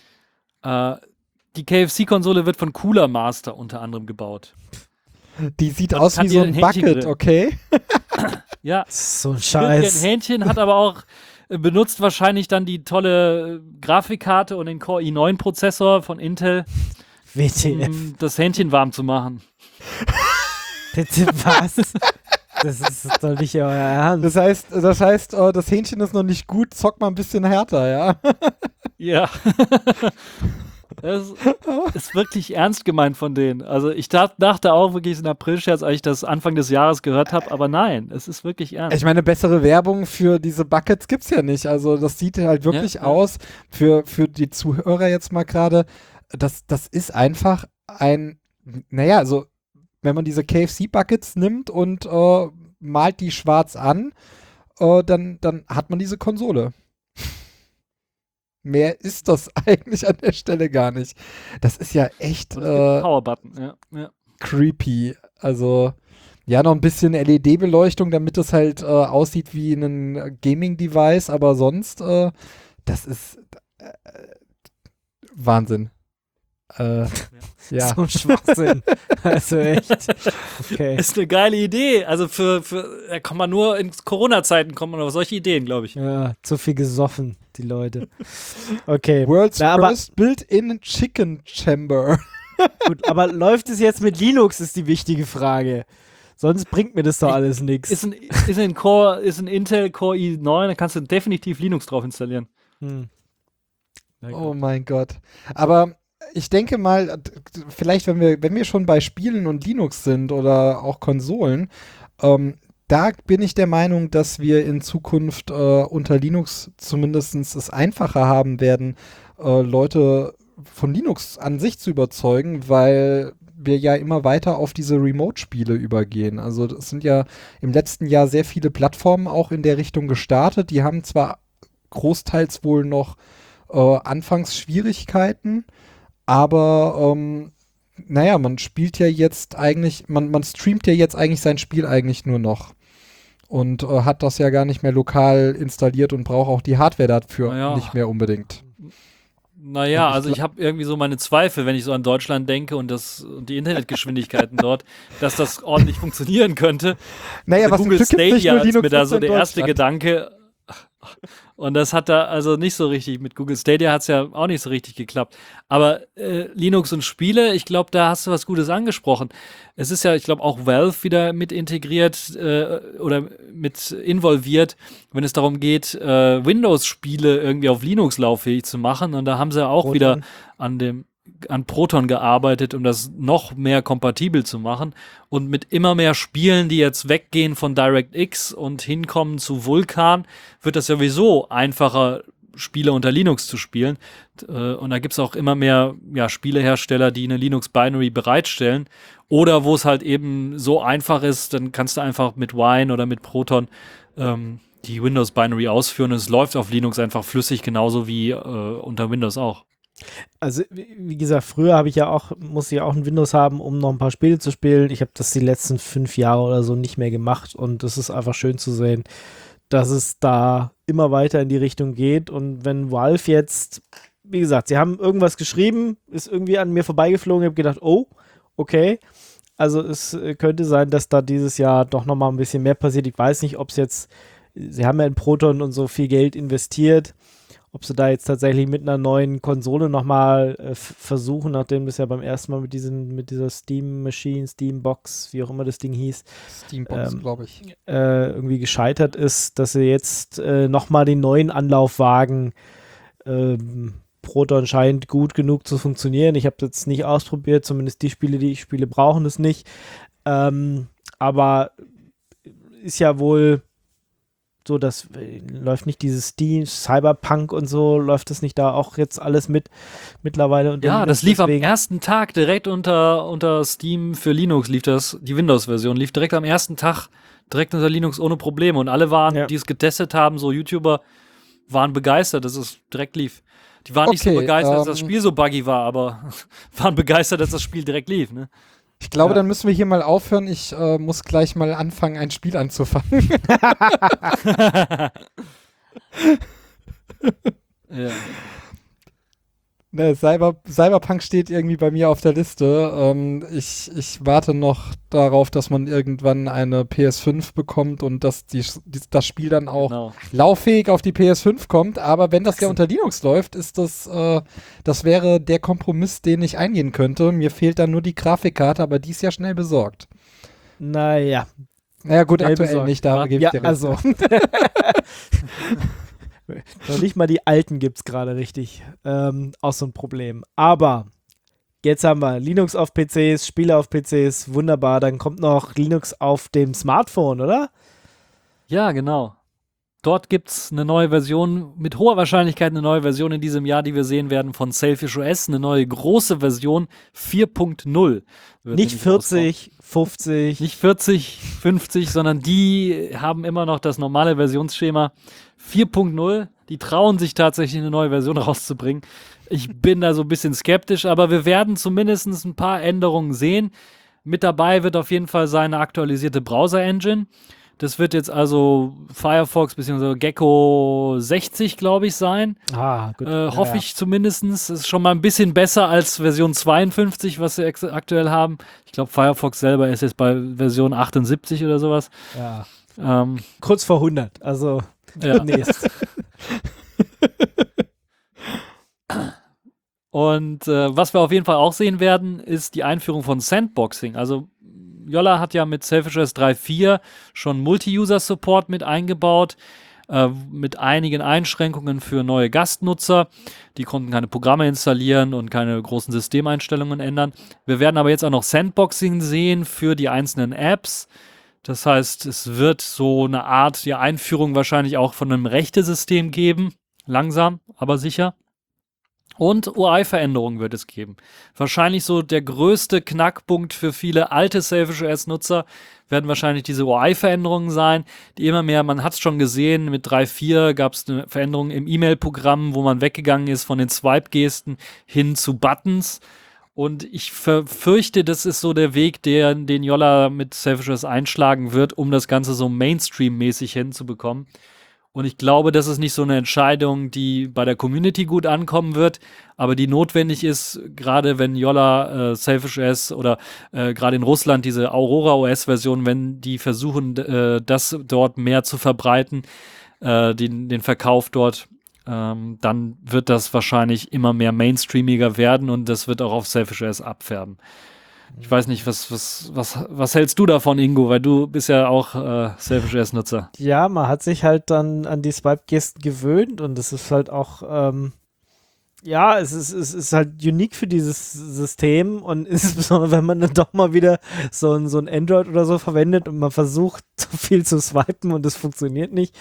Die KFC-Konsole wird von Cooler Master unter anderem gebaut. Die sieht aus wie so ein Bucket, okay? Ja. So ein Scheiß. Ein Hähnchen hat aber auch benutzt wahrscheinlich dann die tolle Grafikkarte und den Core i9-Prozessor von Intel, um das Hähnchen warm zu machen. Bitte was? Das ist doch nicht euer Ernst. Das heißt, das Hähnchen ist noch nicht gut, zock mal ein bisschen härter, ja? Ja. Das ist wirklich ernst gemeint von denen. Also ich dachte auch wirklich, es ist ein April-Scherz, als ich das Anfang des Jahres gehört habe, aber nein, es ist wirklich ernst. Ich meine, bessere Werbung für diese Buckets gibt's ja nicht. Also das sieht halt wirklich aus, für die Zuhörer jetzt mal gerade, das ist einfach also wenn man diese KFC-Buckets nimmt und malt die schwarz an, dann hat man diese Konsole. Mehr ist das eigentlich an der Stelle gar nicht. Das ist ja echt Power-Button, ja. Creepy. Also, ja, noch ein bisschen LED-Beleuchtung, damit es halt aussieht wie ein Gaming-Device, aber sonst, das ist Wahnsinn. Ja. So ein Schwachsinn. Also echt. Okay. Ist eine geile Idee. Also da kommt man nur in Corona-Zeiten kommt man auf solche Ideen, glaube ich. Ja, zu viel gesoffen, die Leute. Okay. World's Na, aber, first built-in chicken chamber. gut, aber läuft es jetzt mit Linux, ist die wichtige Frage. Sonst bringt mir das doch alles nichts. Ist ein Intel Core i9, da kannst du definitiv Linux drauf installieren. Oh mein Gott. Aber ich denke mal, vielleicht, wenn wir schon bei Spielen und Linux sind oder auch Konsolen, da bin ich der Meinung, dass wir in Zukunft unter Linux zumindest es einfacher haben werden, Leute von Linux an sich zu überzeugen, weil wir ja immer weiter auf diese Remote-Spiele übergehen. Also es sind ja im letzten Jahr sehr viele Plattformen auch in der Richtung gestartet. Die haben zwar großteils wohl noch Anfangsschwierigkeiten, aber naja, man spielt ja jetzt eigentlich, man streamt ja jetzt eigentlich sein Spiel eigentlich nur noch und hat das ja gar nicht mehr lokal installiert und braucht auch die Hardware dafür nicht mehr unbedingt. Naja, also ich habe irgendwie so meine Zweifel, wenn ich so an Deutschland denke und die Internetgeschwindigkeiten dort, dass das ordentlich funktionieren könnte. Naja, also was Google Stadia ist mir da so der erste Deutschland. Gedanke. Und das hat da also nicht so richtig, mit Google Stadia hat es ja auch nicht so richtig geklappt. Aber Linux und Spiele, ich glaube, da hast du was Gutes angesprochen. Es ist ja, ich glaube, auch Valve wieder mit integriert oder mit involviert, wenn es darum geht, Windows-Spiele irgendwie auf Linux lauffähig zu machen. Und da haben sie auch wieder an Proton gearbeitet, um das noch mehr kompatibel zu machen. Und mit immer mehr Spielen, die jetzt weggehen von DirectX und hinkommen zu Vulkan, wird das sowieso einfacher, Spiele unter Linux zu spielen. Und da gibt es auch immer mehr Spielehersteller, die eine Linux-Binary bereitstellen. Oder wo es halt eben so einfach ist, dann kannst du einfach mit Wine oder mit Proton die Windows-Binary ausführen. Und es läuft auf Linux einfach flüssig, genauso wie unter Windows auch. Also, wie gesagt, früher musste ich auch ein Windows haben, um noch ein paar Spiele zu spielen. Ich habe das die letzten 5 Jahre oder so nicht mehr gemacht und es ist einfach schön zu sehen, dass es da immer weiter in die Richtung geht. Und wenn Valve jetzt, wie gesagt, sie haben irgendwas geschrieben, ist irgendwie an mir vorbeigeflogen, ich habe gedacht, oh, okay. Also es könnte sein, dass da dieses Jahr doch nochmal ein bisschen mehr passiert. Ich weiß nicht, ob es jetzt, sie haben ja in Proton und so viel Geld investiert, ob sie da jetzt tatsächlich mit einer neuen Konsole nochmal versuchen, nachdem das ja beim ersten Mal mit dieser Steam Machine, Steam Box, wie auch immer das Ding hieß, Steambox, glaube ich, irgendwie gescheitert ist, dass sie jetzt nochmal den neuen Anlauf wagen. Proton scheint gut genug zu funktionieren. Ich habe das jetzt nicht ausprobiert, zumindest die Spiele, die ich spiele, brauchen das nicht. Aber ist ja wohl so, das läuft nicht dieses Steam, Cyberpunk und so, läuft das nicht da auch jetzt alles mittlerweile? Ja, das lief am ersten Tag direkt unter Steam für Linux, lief das, die Windows-Version, lief direkt am ersten Tag direkt unter Linux ohne Probleme. Und alle waren, die es getestet haben, so YouTuber, waren begeistert, dass es direkt lief. Die waren nicht so begeistert, dass das Spiel so buggy war, aber waren begeistert, dass das Spiel direkt lief, ne? Ich glaube, dann müssen wir hier mal aufhören. Ich muss gleich mal anfangen, ein Spiel anzufangen. Ja. Ne, Cyberpunk steht irgendwie bei mir auf der Liste. Ich warte noch darauf, dass man irgendwann eine PS5 bekommt und dass das Spiel dann auch lauffähig auf die PS5 kommt. Aber wenn das ja unter Linux läuft, ist das wäre der Kompromiss, den ich eingehen könnte. Mir fehlt dann nur die Grafikkarte, aber die ist ja schnell besorgt. Naja. Naja gut, aktuell nicht, da gebe ich dir recht. Also. Noch nicht mal die alten gibt es gerade richtig. Auch so ein Problem. Aber jetzt haben wir Linux auf PCs, Spiele auf PCs, wunderbar. Dann kommt noch Linux auf dem Smartphone, oder? Ja, genau. Dort gibt es eine neue Version, mit hoher Wahrscheinlichkeit eine neue Version in diesem Jahr, die wir sehen werden von Sailfish OS. Eine neue große Version 4.0. Nicht 40, 50. Nicht 40, 50, sondern die haben immer noch das normale Versionsschema 4.0. Die trauen sich tatsächlich eine neue Version rauszubringen. Ich bin da so ein bisschen skeptisch, aber wir werden zumindest ein paar Änderungen sehen. Mit dabei wird auf jeden Fall sein eine aktualisierte Browser-Engine. Das wird jetzt also Firefox bzw. Gecko 60, glaube ich, sein. Gut. Hoffe ich zumindest. Das ist schon mal ein bisschen besser als Version 52, was wir aktuell haben. Ich glaube, Firefox selber ist jetzt bei Version 78 oder sowas. Ja. Kurz vor 100, also demnächst. Und was wir auf jeden Fall auch sehen werden, ist die Einführung von Sandboxing. Also Jolla hat ja mit Selfish OS 3.4 schon Multi-User-Support mit eingebaut, mit einigen Einschränkungen für neue Gastnutzer. Die konnten keine Programme installieren und keine großen Systemeinstellungen ändern. Wir werden aber jetzt auch noch Sandboxing sehen für die einzelnen Apps. Das heißt, es wird so eine Art Einführung wahrscheinlich auch von einem Rechte-System geben. Langsam, aber sicher. Und UI-Veränderungen wird es geben. Wahrscheinlich so der größte Knackpunkt für viele alte Selfish OS-Nutzer werden wahrscheinlich diese UI-Veränderungen sein, die immer mehr, man hat es schon gesehen, mit 3.4 gab es eine Veränderung im E-Mail-Programm, wo man weggegangen ist von den Swipe-Gesten hin zu Buttons. Und ich fürchte, das ist so der Weg, den Jolla mit Selfish OS einschlagen wird, um das Ganze so Mainstream-mäßig hinzubekommen. Und ich glaube, das ist nicht so eine Entscheidung, die bei der Community gut ankommen wird, aber die notwendig ist, gerade wenn Jolla Selfish OS oder gerade in Russland diese Aurora OS-Version, wenn die versuchen, das dort mehr zu verbreiten, den Verkauf dort, dann wird das wahrscheinlich immer mehr mainstreamiger werden und das wird auch auf Selfish OS abfärben. Ich weiß nicht, was hältst du davon, Ingo? Weil du bist ja auch Selfish OS-Nutzer. Ja, man hat sich halt dann an die Swipe-Gesten gewöhnt und es ist halt auch, es ist halt unique für dieses System und insbesondere, wenn man dann doch mal wieder so ein Android oder so verwendet und man versucht, so viel zu swipen und es funktioniert nicht.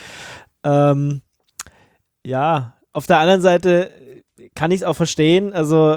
Auf der anderen Seite kann ich es auch verstehen, also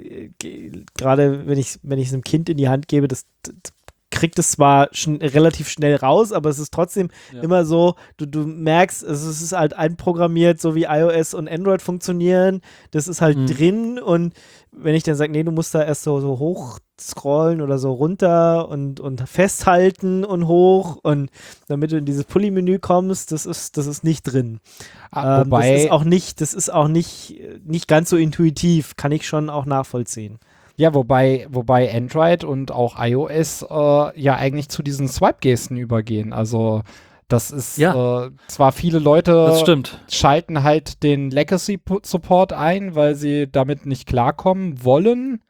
gerade wenn ich es einem Kind in die Hand gebe, das kriegt es zwar relativ schnell raus, aber es ist trotzdem immer so, du merkst, es ist halt einprogrammiert, so wie iOS und Android funktionieren, das ist halt drin und wenn ich dann sage, nee, du musst da erst so hoch scrollen oder so runter und festhalten und hoch und damit du in dieses Pulli-Menü kommst, das ist nicht drin. Wobei, das ist auch nicht ganz so intuitiv, kann ich schon auch nachvollziehen. Ja, wobei Android und auch iOS ja eigentlich zu diesen Swipe-Gesten übergehen. Also das ist zwar viele Leute schalten halt den Legacy-Support ein, weil sie damit nicht klarkommen wollen.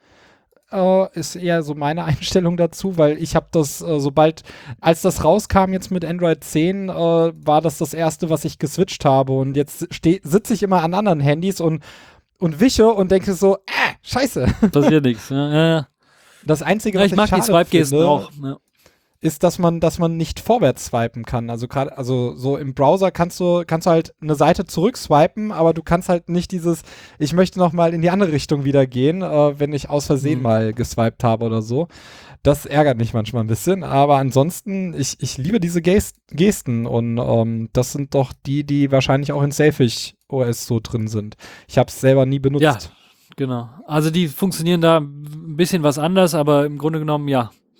Ist eher so meine Einstellung dazu, weil ich habe das, als das rauskam jetzt mit Android 10, war das erste, was ich geswitcht habe und jetzt sitze ich immer an anderen Handys und wische und denke so, scheiße. Passiert nichts. Ja. Das Einzige, was ich mag die Swipe-Gesten auch. Ja. Ist, dass man nicht vorwärts swipen kann. Also so im Browser kannst du halt eine Seite zurückswipen, aber du kannst halt nicht ich möchte noch mal in die andere Richtung wieder gehen, wenn ich aus Versehen mal geswiped habe oder so. Das ärgert mich manchmal ein bisschen, aber ansonsten, ich liebe diese Gesten und das sind doch die wahrscheinlich auch in Selfish OS so drin sind. Ich habe es selber nie benutzt. Ja, genau. Also die funktionieren da ein bisschen was anders, aber im Grunde genommen,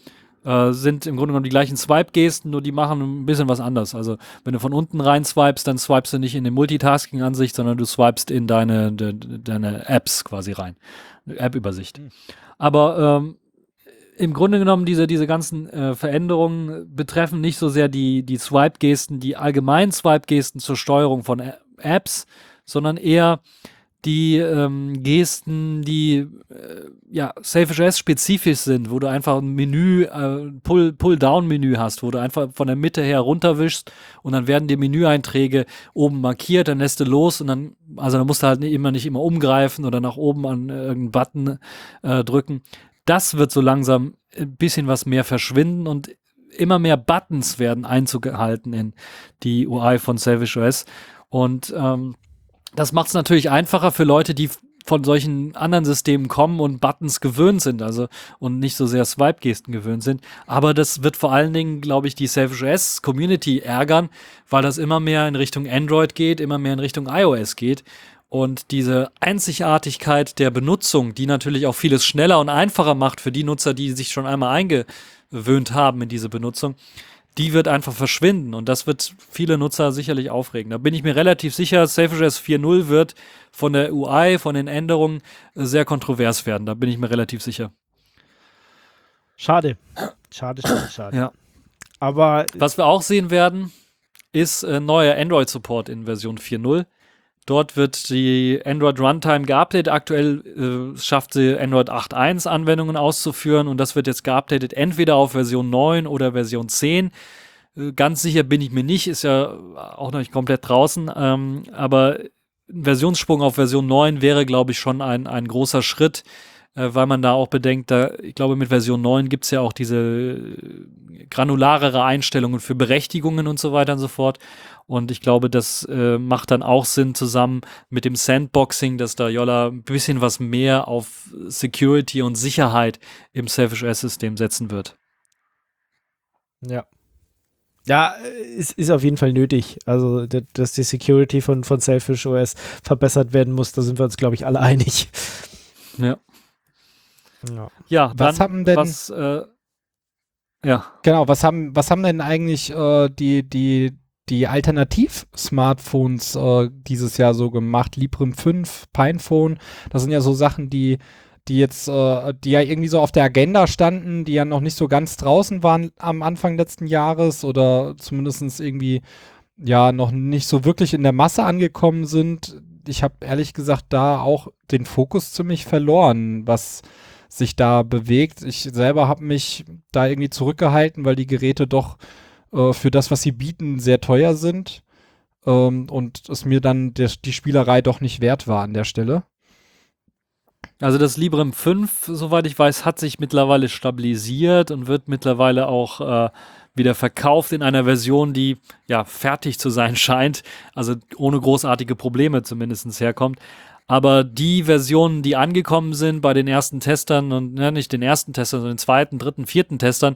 sind im Grunde genommen die gleichen Swipe-Gesten, nur die machen ein bisschen was anders. Also wenn du von unten rein swipest, dann swipest du nicht in die Multitasking-Ansicht, sondern du swipest in deine Apps quasi rein. App-Übersicht. Aber im Grunde genommen diese ganzen Veränderungen betreffen nicht so sehr die Swipe-Gesten, die allgemeinen Swipe-Gesten zur Steuerung von Apps, sondern eher die Gesten, die Selfish OS spezifisch sind, wo du einfach ein Menü, Pull-Down-Menü hast, wo du einfach von der Mitte her runterwischst und dann werden die Menüeinträge oben markiert, dann lässt du los und dann musst du halt nicht immer umgreifen oder nach oben an irgendeinen Button drücken. Das wird so langsam ein bisschen was mehr verschwinden und immer mehr Buttons werden Einzug gehalten in die UI von Selfish OS und das macht es natürlich einfacher für Leute, die von solchen anderen Systemen kommen und Buttons gewöhnt sind, also und nicht so sehr Swipe-Gesten gewöhnt sind. Aber das wird vor allen Dingen, glaube ich, die Selfish OS-Community ärgern, weil das immer mehr in Richtung Android geht, immer mehr in Richtung iOS geht. Und diese Einzigartigkeit der Benutzung, die natürlich auch vieles schneller und einfacher macht für die Nutzer, die sich schon einmal eingewöhnt haben in diese Benutzung, die wird einfach verschwinden und das wird viele Nutzer sicherlich aufregen. Da bin ich mir relativ sicher, Selfish 4.0 wird von der UI, von den Änderungen sehr kontrovers werden. Da bin ich mir relativ sicher. Schade. Schade. Ja. Aber was wir auch sehen werden, ist neuer Android-Support in Version 4.0. Dort wird die Android Runtime geupdatet. Aktuell schafft sie Android 8.1 Anwendungen auszuführen und das wird jetzt geupdatet entweder auf Version 9 oder Version 10. Ganz sicher bin ich mir nicht, ist ja auch noch nicht komplett draußen, aber ein Versionssprung auf Version 9 wäre, glaube ich, schon ein großer Schritt, weil man da auch bedenkt, ich glaube, mit Version 9 gibt es ja auch diese granularere Einstellungen für Berechtigungen und so weiter und so fort. Und ich glaube, das macht dann auch Sinn zusammen mit dem Sandboxing, dass da Jolla ein bisschen was mehr auf Security und Sicherheit im Selfish OS-System setzen wird. ja. Ja, es ist auf jeden Fall nötig. Also, dass die Security von Selfish OS verbessert werden muss, da sind wir uns, glaube ich, alle einig. Ja. Ja. Ja, Was dann, haben denn- was, ja. Genau, was haben denn eigentlich die Alternativ-Smartphones dieses Jahr so gemacht? Librem 5, Pinephone, das sind ja so Sachen, die jetzt, die ja irgendwie so auf der Agenda standen, die ja noch nicht so ganz draußen waren am Anfang letzten Jahres oder zumindest irgendwie ja noch nicht so wirklich in der Masse angekommen sind. Ich habe ehrlich gesagt da auch den Fokus ziemlich verloren, was sich da bewegt. Ich selber habe mich da irgendwie zurückgehalten, weil die Geräte doch für das, was sie bieten, sehr teuer sind und es mir dann die Spielerei doch nicht wert war an der Stelle. Also das Librem 5, soweit ich weiß, hat sich mittlerweile stabilisiert und wird mittlerweile auch wieder verkauft in einer Version, die ja fertig zu sein scheint, also ohne großartige Probleme zumindest herkommt. Aber die Versionen, die angekommen sind bei den ersten Testern und nicht den ersten Testern, sondern den zweiten, dritten, vierten Testern,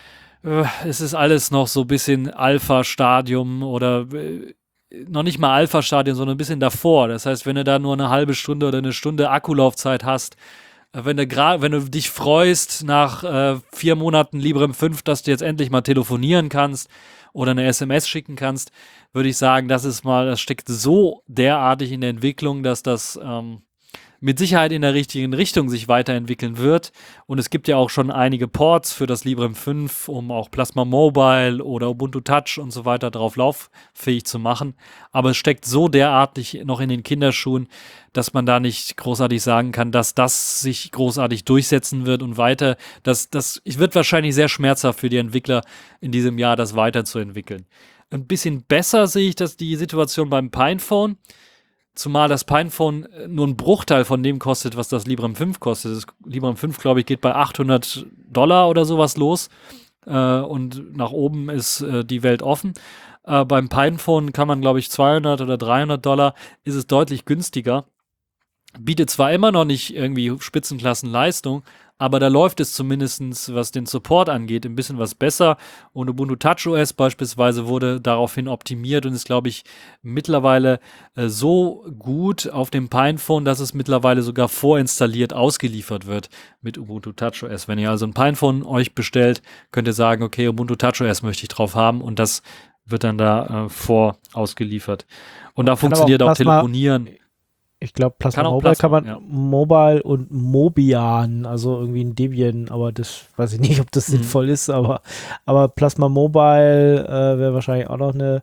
es ist alles noch so ein bisschen Alpha-Stadium oder noch nicht mal Alpha-Stadium, sondern ein bisschen davor. Das heißt, wenn du da nur eine halbe Stunde oder eine Stunde Akkulaufzeit hast, wenn du dich freust nach 4 Monaten Librem 5, dass du jetzt endlich mal telefonieren kannst oder eine SMS schicken kannst, würde ich sagen, das steckt so derartig in der Entwicklung, dass das mit Sicherheit in der richtigen Richtung sich weiterentwickeln wird. Und es gibt ja auch schon einige Ports für das Librem 5, um auch Plasma Mobile oder Ubuntu Touch und so weiter drauf lauffähig zu machen. Aber es steckt so derartig noch in den Kinderschuhen, dass man da nicht großartig sagen kann, dass das sich großartig durchsetzen wird und weiter. Es wird wahrscheinlich sehr schmerzhaft für die Entwickler in diesem Jahr, das weiterzuentwickeln. Ein bisschen besser sehe ich die Situation beim Pinephone. Zumal das Pinephone nur ein Bruchteil von dem kostet, was das Librem 5 kostet. Das Librem 5, glaube ich, geht bei $800 oder sowas los. Und nach oben ist die Welt offen. Beim Pinephone kann man, glaube ich, $200 oder $300 ist es deutlich günstiger. Bietet zwar immer noch nicht irgendwie Spitzenklassenleistung, aber da läuft es zumindest, was den Support angeht, ein bisschen was besser. Und Ubuntu TouchOS beispielsweise wurde daraufhin optimiert und ist, glaube ich, mittlerweile so gut auf dem Pinephone, dass es mittlerweile sogar vorinstalliert ausgeliefert wird mit Ubuntu TouchOS. Wenn ihr also ein Pinephone euch bestellt, könnt ihr sagen, okay, Ubuntu TouchOS möchte ich drauf haben und das wird dann da vorausgeliefert. Und da funktioniert auch Telefonieren. Ich glaube, Plasma Kann auch Mobile Plasma, kann man ja. Mobile und Mobian, also irgendwie ein Debian, aber das weiß ich nicht, ob das sinnvoll ist, aber Plasma Mobile wäre wahrscheinlich auch noch eine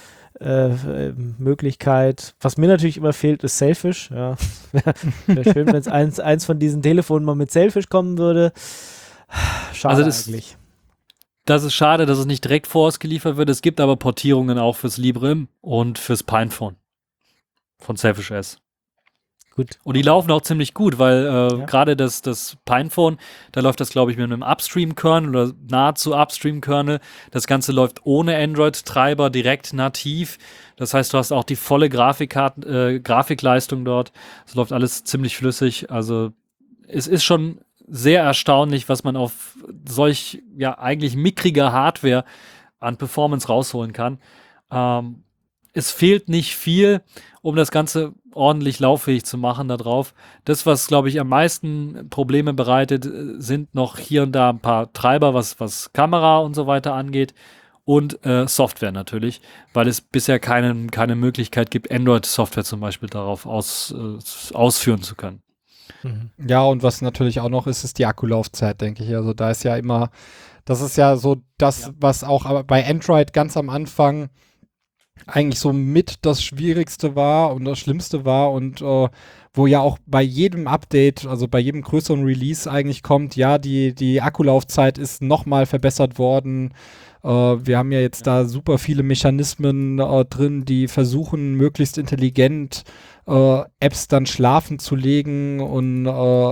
Möglichkeit. Was mir natürlich immer fehlt, ist Selfish. Ja. Wäre schön, wenn es eins von diesen Telefonen mal mit Selfish kommen würde. Schade Also eigentlich. Das ist schade, dass es nicht direkt vorausgeliefert wird. Es gibt aber Portierungen auch fürs Librem und fürs Pinephone von Selfish OS. Gut. Und die laufen auch ziemlich gut, weil gerade das Pinephone, da läuft das, glaube ich, mit einem Upstream-Kernel oder nahezu Upstream-Kernel. Das Ganze läuft ohne Android-Treiber, direkt nativ. Das heißt, du hast auch die volle Grafikleistung dort. Es läuft alles ziemlich flüssig. Also es ist schon sehr erstaunlich, was man auf solch eigentlich mickriger Hardware an Performance rausholen kann. Es fehlt nicht viel, um das Ganze ordentlich lauffähig zu machen da drauf. Das, was, glaube ich, am meisten Probleme bereitet, sind noch hier und da ein paar Treiber, was Kamera und so weiter angeht. und Software natürlich, weil es bisher keine Möglichkeit gibt, Android-Software zum Beispiel darauf ausführen zu können. Ja, und was natürlich auch noch ist die Akkulaufzeit, denke ich. Also da ist ja immer, das ist ja so das, was auch aber bei Android ganz am Anfang eigentlich so mit das Schwierigste war und das Schlimmste war und wo ja auch bei jedem Update, also bei jedem größeren Release eigentlich kommt, ja, die Akkulaufzeit ist nochmal verbessert worden. Wir haben ja jetzt da super viele Mechanismen drin, die versuchen, möglichst intelligent Apps dann schlafen zu legen und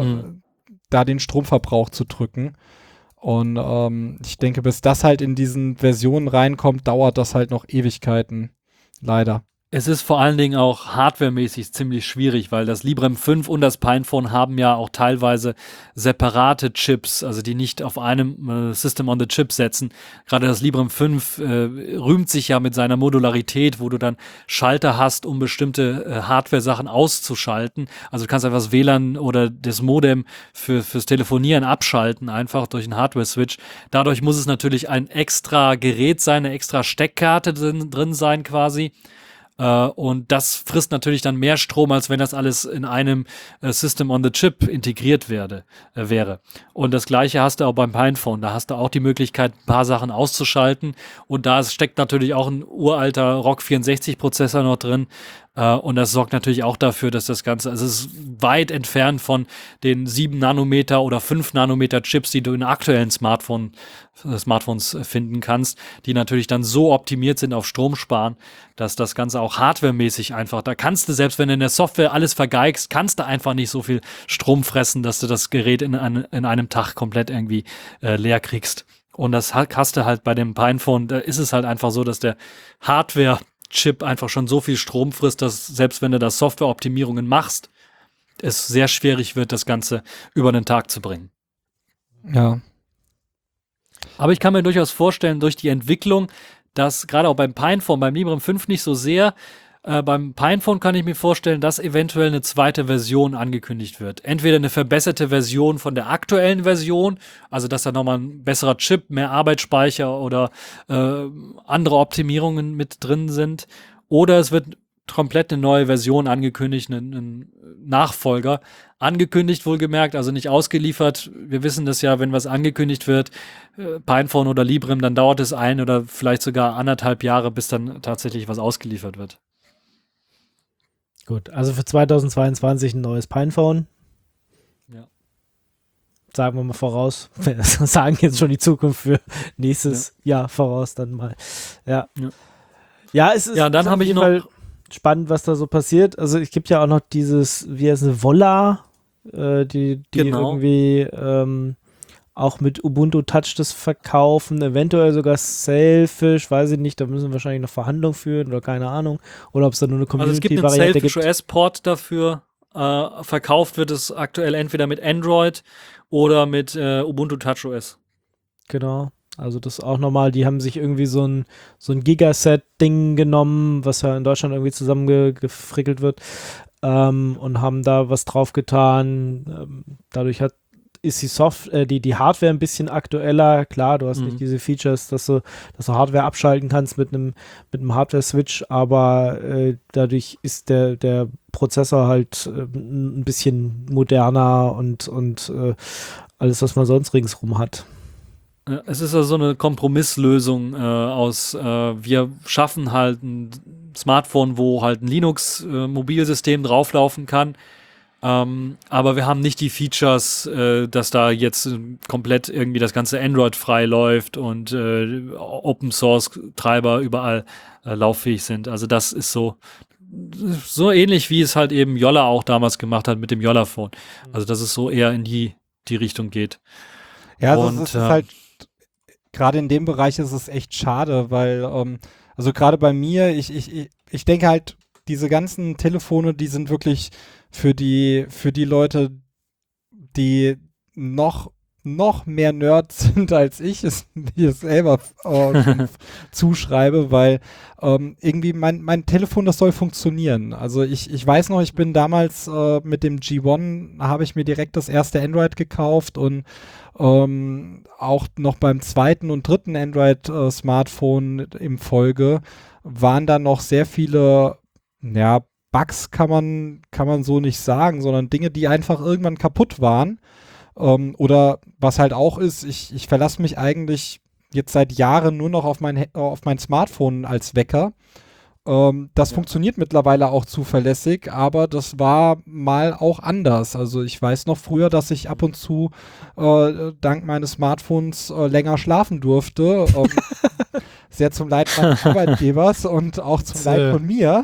da den Stromverbrauch zu drücken. Und ich denke, bis das halt in diesen Versionen reinkommt, dauert das halt noch Ewigkeiten. Leider. Es ist vor allen Dingen auch hardwaremäßig ziemlich schwierig, weil das Librem 5 und das Pinephone haben ja auch teilweise separate Chips, also die nicht auf einem System on the Chip setzen. Gerade das Librem 5 rühmt sich ja mit seiner Modularität, wo du dann Schalter hast, um bestimmte Hardware-Sachen auszuschalten. Also du kannst einfach das WLAN oder das Modem fürs Telefonieren abschalten, einfach durch einen Hardware-Switch. Dadurch muss es natürlich ein extra Gerät sein, eine extra Steckkarte drin sein quasi. Und das frisst natürlich dann mehr Strom, als wenn das alles in einem System on the Chip integriert wäre. Und das Gleiche hast du auch beim Pinephone. Da hast du auch die Möglichkeit, ein paar Sachen auszuschalten. Und da steckt natürlich auch ein uralter ROG 64-Prozessor noch drin. Und das sorgt natürlich auch dafür, dass das Ganze, also es ist weit entfernt von den 7 Nanometer oder 5 Nanometer Chips, die du in aktuellen Smartphones finden kannst, die natürlich dann so optimiert sind auf Stromsparen, dass das Ganze auch hardwaremäßig einfach, da kannst du, selbst wenn du in der Software alles vergeigst, kannst du einfach nicht so viel Strom fressen, dass du das Gerät in einem Tag komplett irgendwie leer kriegst. Und das hast du halt bei dem Pinephone, da ist es halt einfach so, dass der Hardware-Chip einfach schon so viel Strom frisst, dass selbst wenn du da Softwareoptimierungen machst, es sehr schwierig wird, das Ganze über den Tag zu bringen. Ja. Aber ich kann mir durchaus vorstellen, durch die Entwicklung, dass gerade auch beim Pinephone, beim Librem 5 nicht so sehr, beim Pinephone kann ich mir vorstellen, dass eventuell eine zweite Version angekündigt wird. Entweder eine verbesserte Version von der aktuellen Version, also dass da nochmal ein besserer Chip, mehr Arbeitsspeicher oder andere Optimierungen mit drin sind, oder es wird komplett eine neue Version angekündigt, einen Nachfolger. Angekündigt wohlgemerkt, also nicht ausgeliefert. Wir wissen das ja, wenn was angekündigt wird, Pinephone oder Librem, dann dauert es 1 oder vielleicht sogar 1,5 Jahre, bis dann tatsächlich was ausgeliefert wird. Gut, also für 2022 ein neues Pinephone. Ja. Sagen wir mal voraus. Wir sagen jetzt schon die Zukunft für nächstes Jahr voraus dann mal. Ja. Ja, es ist ja, dann habe ich noch spannend, was da so passiert. Also es gibt ja auch noch dieses, wie heißt es, Volla, die irgendwie auch mit Ubuntu Touch das verkaufen, eventuell sogar Selfish, weiß ich nicht, da müssen wir wahrscheinlich noch Verhandlungen führen oder keine Ahnung. Oder ob es da nur eine Community-Variante gibt. Also es gibt einen Selfish OS-Port dafür. Verkauft wird es aktuell entweder mit Android oder mit Ubuntu Touch OS. Genau. Also das auch nochmal, die haben sich irgendwie so ein Gigaset-Ding genommen, was ja in Deutschland irgendwie zusammengefrickelt wird, und haben da was drauf getan. Dadurch ist die Hardware ein bisschen aktueller. Klar, du hast nicht diese Features, dass du Hardware abschalten kannst mit einem Hardware-Switch, aber dadurch ist der Prozessor halt ein bisschen moderner und alles, was man sonst ringsrum hat. Es ist also so eine Kompromisslösung aus, wir schaffen halt ein Smartphone, wo halt ein Linux-Mobilsystem drauflaufen kann, aber wir haben nicht die Features, dass da jetzt komplett irgendwie das ganze Android frei läuft und Open-Source-Treiber überall lauffähig sind. Also das ist so ähnlich, wie es halt eben Jolla auch damals gemacht hat mit dem Jolla-Phone. Also dass es so eher in die Richtung geht. Ja, das ist halt gerade in dem Bereich ist es echt schade, weil, also gerade bei mir, ich denke halt, diese ganzen Telefone, die sind wirklich für die Leute, die noch noch mehr Nerds sind als ich, es mir selber schon zuschreibe, weil irgendwie mein Telefon, das soll funktionieren. Also ich weiß noch, ich bin damals mit dem G1, habe ich mir direkt das erste Android gekauft und auch noch beim zweiten und dritten Android-Smartphone im Folge waren da noch sehr viele, ja, Bugs kann man so nicht sagen, sondern Dinge, die einfach irgendwann kaputt waren. Oder was halt auch ist, ich verlasse mich eigentlich jetzt seit Jahren nur noch auf mein Smartphone als Wecker. Das funktioniert mittlerweile auch zuverlässig, aber das war mal auch anders. Also ich weiß noch früher, dass ich ab und zu dank meines Smartphones länger schlafen durfte. Sehr zum Leid meines Arbeitgebers und auch zum Leid von mir.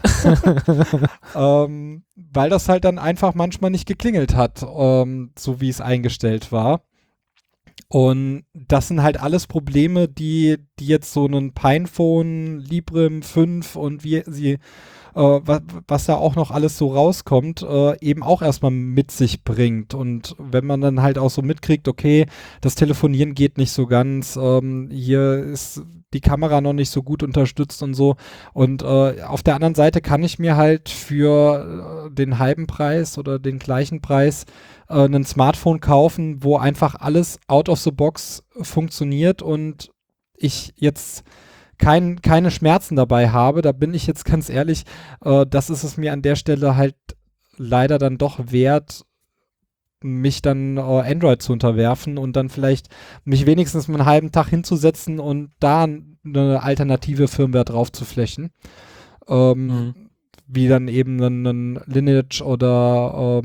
Weil das halt dann einfach manchmal nicht geklingelt hat, so wie es eingestellt war. Und das sind halt alles Probleme, die jetzt so einen Pinephone, Librem 5 und was da auch noch alles so rauskommt, eben auch erstmal mit sich bringt. Und wenn man dann halt auch so mitkriegt, okay, das Telefonieren geht nicht so ganz, hier ist die Kamera noch nicht so gut unterstützt und so. Und auf der anderen Seite kann ich mir halt für den halben Preis oder den gleichen Preis ein Smartphone kaufen, wo einfach alles out of the box funktioniert und ich jetzt keine Schmerzen dabei habe. Da bin ich jetzt ganz ehrlich, das ist es mir an der Stelle halt leider dann doch wert, mich dann Android zu unterwerfen und dann vielleicht mich wenigstens mal einen halben Tag hinzusetzen und da eine alternative Firmware drauf zu flächen. Wie dann eben ein Lineage oder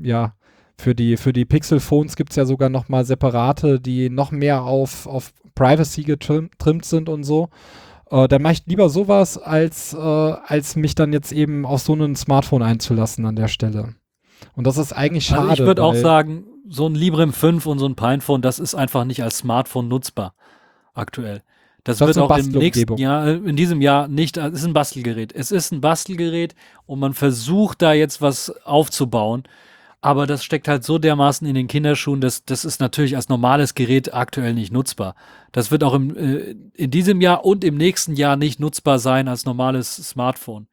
für die Pixel-Phones gibt es ja sogar nochmal separate, die noch mehr auf Privacy getrimmt sind und so. Dann mache ich lieber sowas, als mich dann jetzt eben auf so ein Smartphone einzulassen an der Stelle. Und das ist eigentlich schade. Also ich würde auch sagen, so ein Librem 5 und so ein Pinephone, das ist einfach nicht als Smartphone nutzbar aktuell. Das wird auch im nächsten Jahr, in diesem Jahr nicht, es ist ein Bastelgerät. Es ist ein Bastelgerät und man versucht da jetzt was aufzubauen. Aber das steckt halt so dermaßen in den Kinderschuhen, das ist natürlich als normales Gerät aktuell nicht nutzbar. Das wird auch in diesem Jahr und im nächsten Jahr nicht nutzbar sein als normales Smartphone.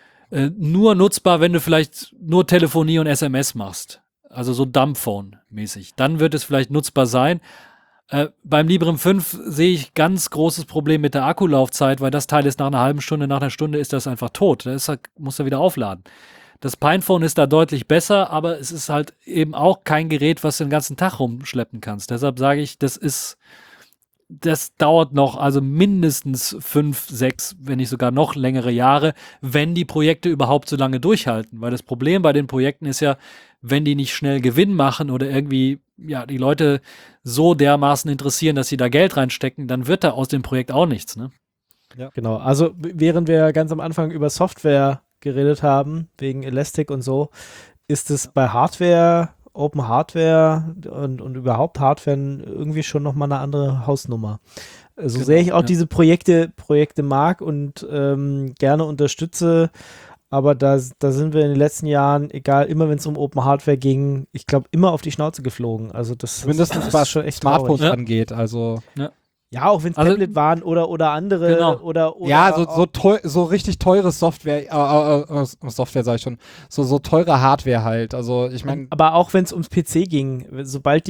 Nur nutzbar, wenn du vielleicht nur Telefonie und SMS machst. Also so Dumbphone-mäßig. Dann wird es vielleicht nutzbar sein. Beim Librem 5 sehe ich ganz großes Problem mit der Akkulaufzeit, weil das Teil ist nach einer halben Stunde, nach einer Stunde ist das einfach tot. Muss er wieder aufladen. Das Pinephone ist da deutlich besser, aber es ist halt eben auch kein Gerät, was du den ganzen Tag rumschleppen kannst. Deshalb sage ich, das dauert noch, also mindestens 5, 6, wenn nicht sogar noch längere Jahre, wenn die Projekte überhaupt so lange durchhalten. Weil das Problem bei den Projekten ist ja, wenn die nicht schnell Gewinn machen oder irgendwie die Leute so dermaßen interessieren, dass sie da Geld reinstecken, dann wird da aus dem Projekt auch nichts, ne? Ja. Genau, also während wir ganz am Anfang über Software geredet haben, wegen Elastic und so, ist es bei Hardware, Open Hardware und überhaupt Hardware irgendwie schon nochmal eine andere Hausnummer. So sehr ich auch diese Projekte mag und gerne unterstütze, aber da sind wir in den letzten Jahren, egal, immer wenn es um Open Hardware ging, ich glaube, immer auf die Schnauze geflogen. Also das was schon echt Smartphones angeht, also ja, auch wenn es Tablet waren oder andere. Genau. Oder ja, so richtig teure Software, Software sage ich schon, so teure Hardware halt. Also ich meine. Aber auch wenn es ums PC ging, sobald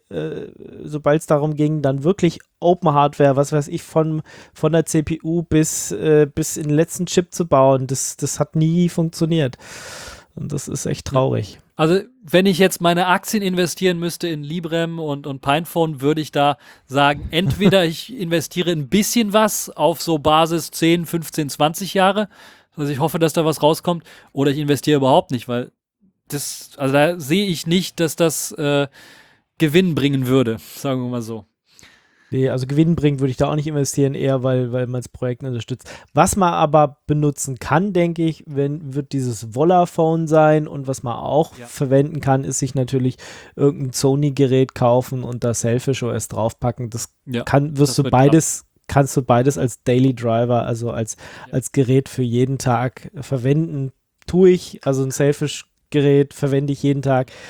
es darum ging, dann wirklich Open Hardware, was weiß ich, von der CPU bis in den letzten Chip zu bauen, das hat nie funktioniert. Und das ist echt traurig. Also, wenn ich jetzt meine Aktien investieren müsste in Librem und Pinephone, würde ich da sagen, entweder ich investiere ein bisschen was auf so Basis 10, 15, 20 Jahre, also ich hoffe, dass da was rauskommt, oder ich investiere überhaupt nicht, weil da sehe ich nicht, dass das Gewinn bringen würde, sagen wir mal so. Nee, also Gewinn bringt würde ich da auch nicht investieren, eher weil man das Projekt unterstützt. Was man aber benutzen kann, denke ich, wird dieses Volaphone sein, und was man auch verwenden kann, ist sich natürlich irgendein Sony-Gerät kaufen und da Selfish OS draufpacken. Kannst du beides als Daily Driver, also als Gerät für jeden Tag verwenden. Tue ich, also ein Selfish-Gerät verwende ich jeden Tag.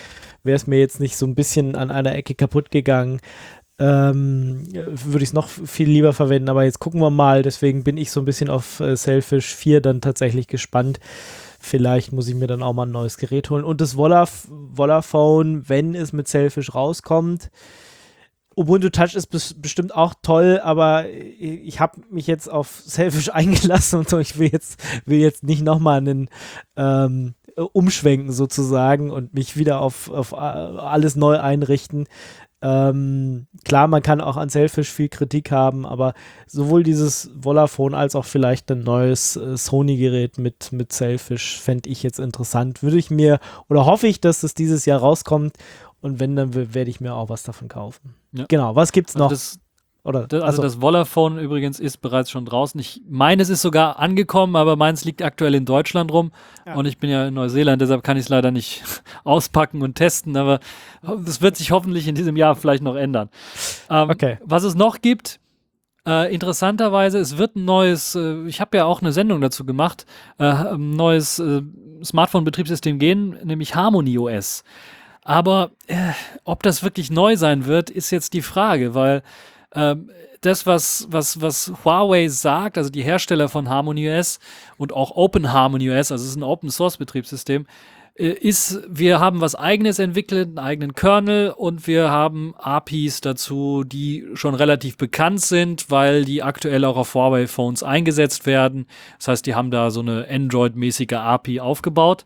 wäre es mir jetzt nicht so ein bisschen an einer Ecke kaputt gegangen, würde ich es noch viel lieber verwenden, aber jetzt gucken wir mal, deswegen bin ich so ein bisschen auf Sailfish 4 dann tatsächlich gespannt. Vielleicht muss ich mir dann auch mal ein neues Gerät holen. Und das Volaphone, wenn es mit Sailfish rauskommt, Ubuntu Touch ist bestimmt auch toll, aber ich habe mich jetzt auf Sailfish eingelassen und so, ich will jetzt nicht nochmal einen umschwenken sozusagen und mich wieder auf alles neu einrichten. Klar, man kann auch an Sailfish viel Kritik haben, aber sowohl dieses Volaphone als auch vielleicht ein neues Sony-Gerät mit Sailfish fände ich jetzt interessant. Hoffe ich, dass das dieses Jahr rauskommt und wenn, dann werde ich mir auch was davon kaufen. Ja. Genau, was gibt's noch? Das Volaphone übrigens ist bereits schon draußen. Ich meine, es ist sogar angekommen, aber meins liegt aktuell in Deutschland rum und ich bin ja in Neuseeland, deshalb kann ich es leider nicht auspacken und testen, aber das wird sich hoffentlich in diesem Jahr vielleicht noch ändern. Okay. Was es noch gibt, interessanterweise, es wird ein neues, ich habe ja auch eine Sendung dazu gemacht, ein neues Smartphone-Betriebssystem gehen, nämlich Harmony OS. Aber ob das wirklich neu sein wird, ist jetzt die Frage, weil das, was Huawei sagt, also die Hersteller von Harmony OS und auch Open Harmony OS, also es ist ein Open-Source-Betriebssystem, ist, wir haben was Eigenes entwickelt, einen eigenen Kernel und wir haben APIs dazu, die schon relativ bekannt sind, weil die aktuell auch auf Huawei-Phones eingesetzt werden. Das heißt, die haben da so eine Android-mäßige API aufgebaut.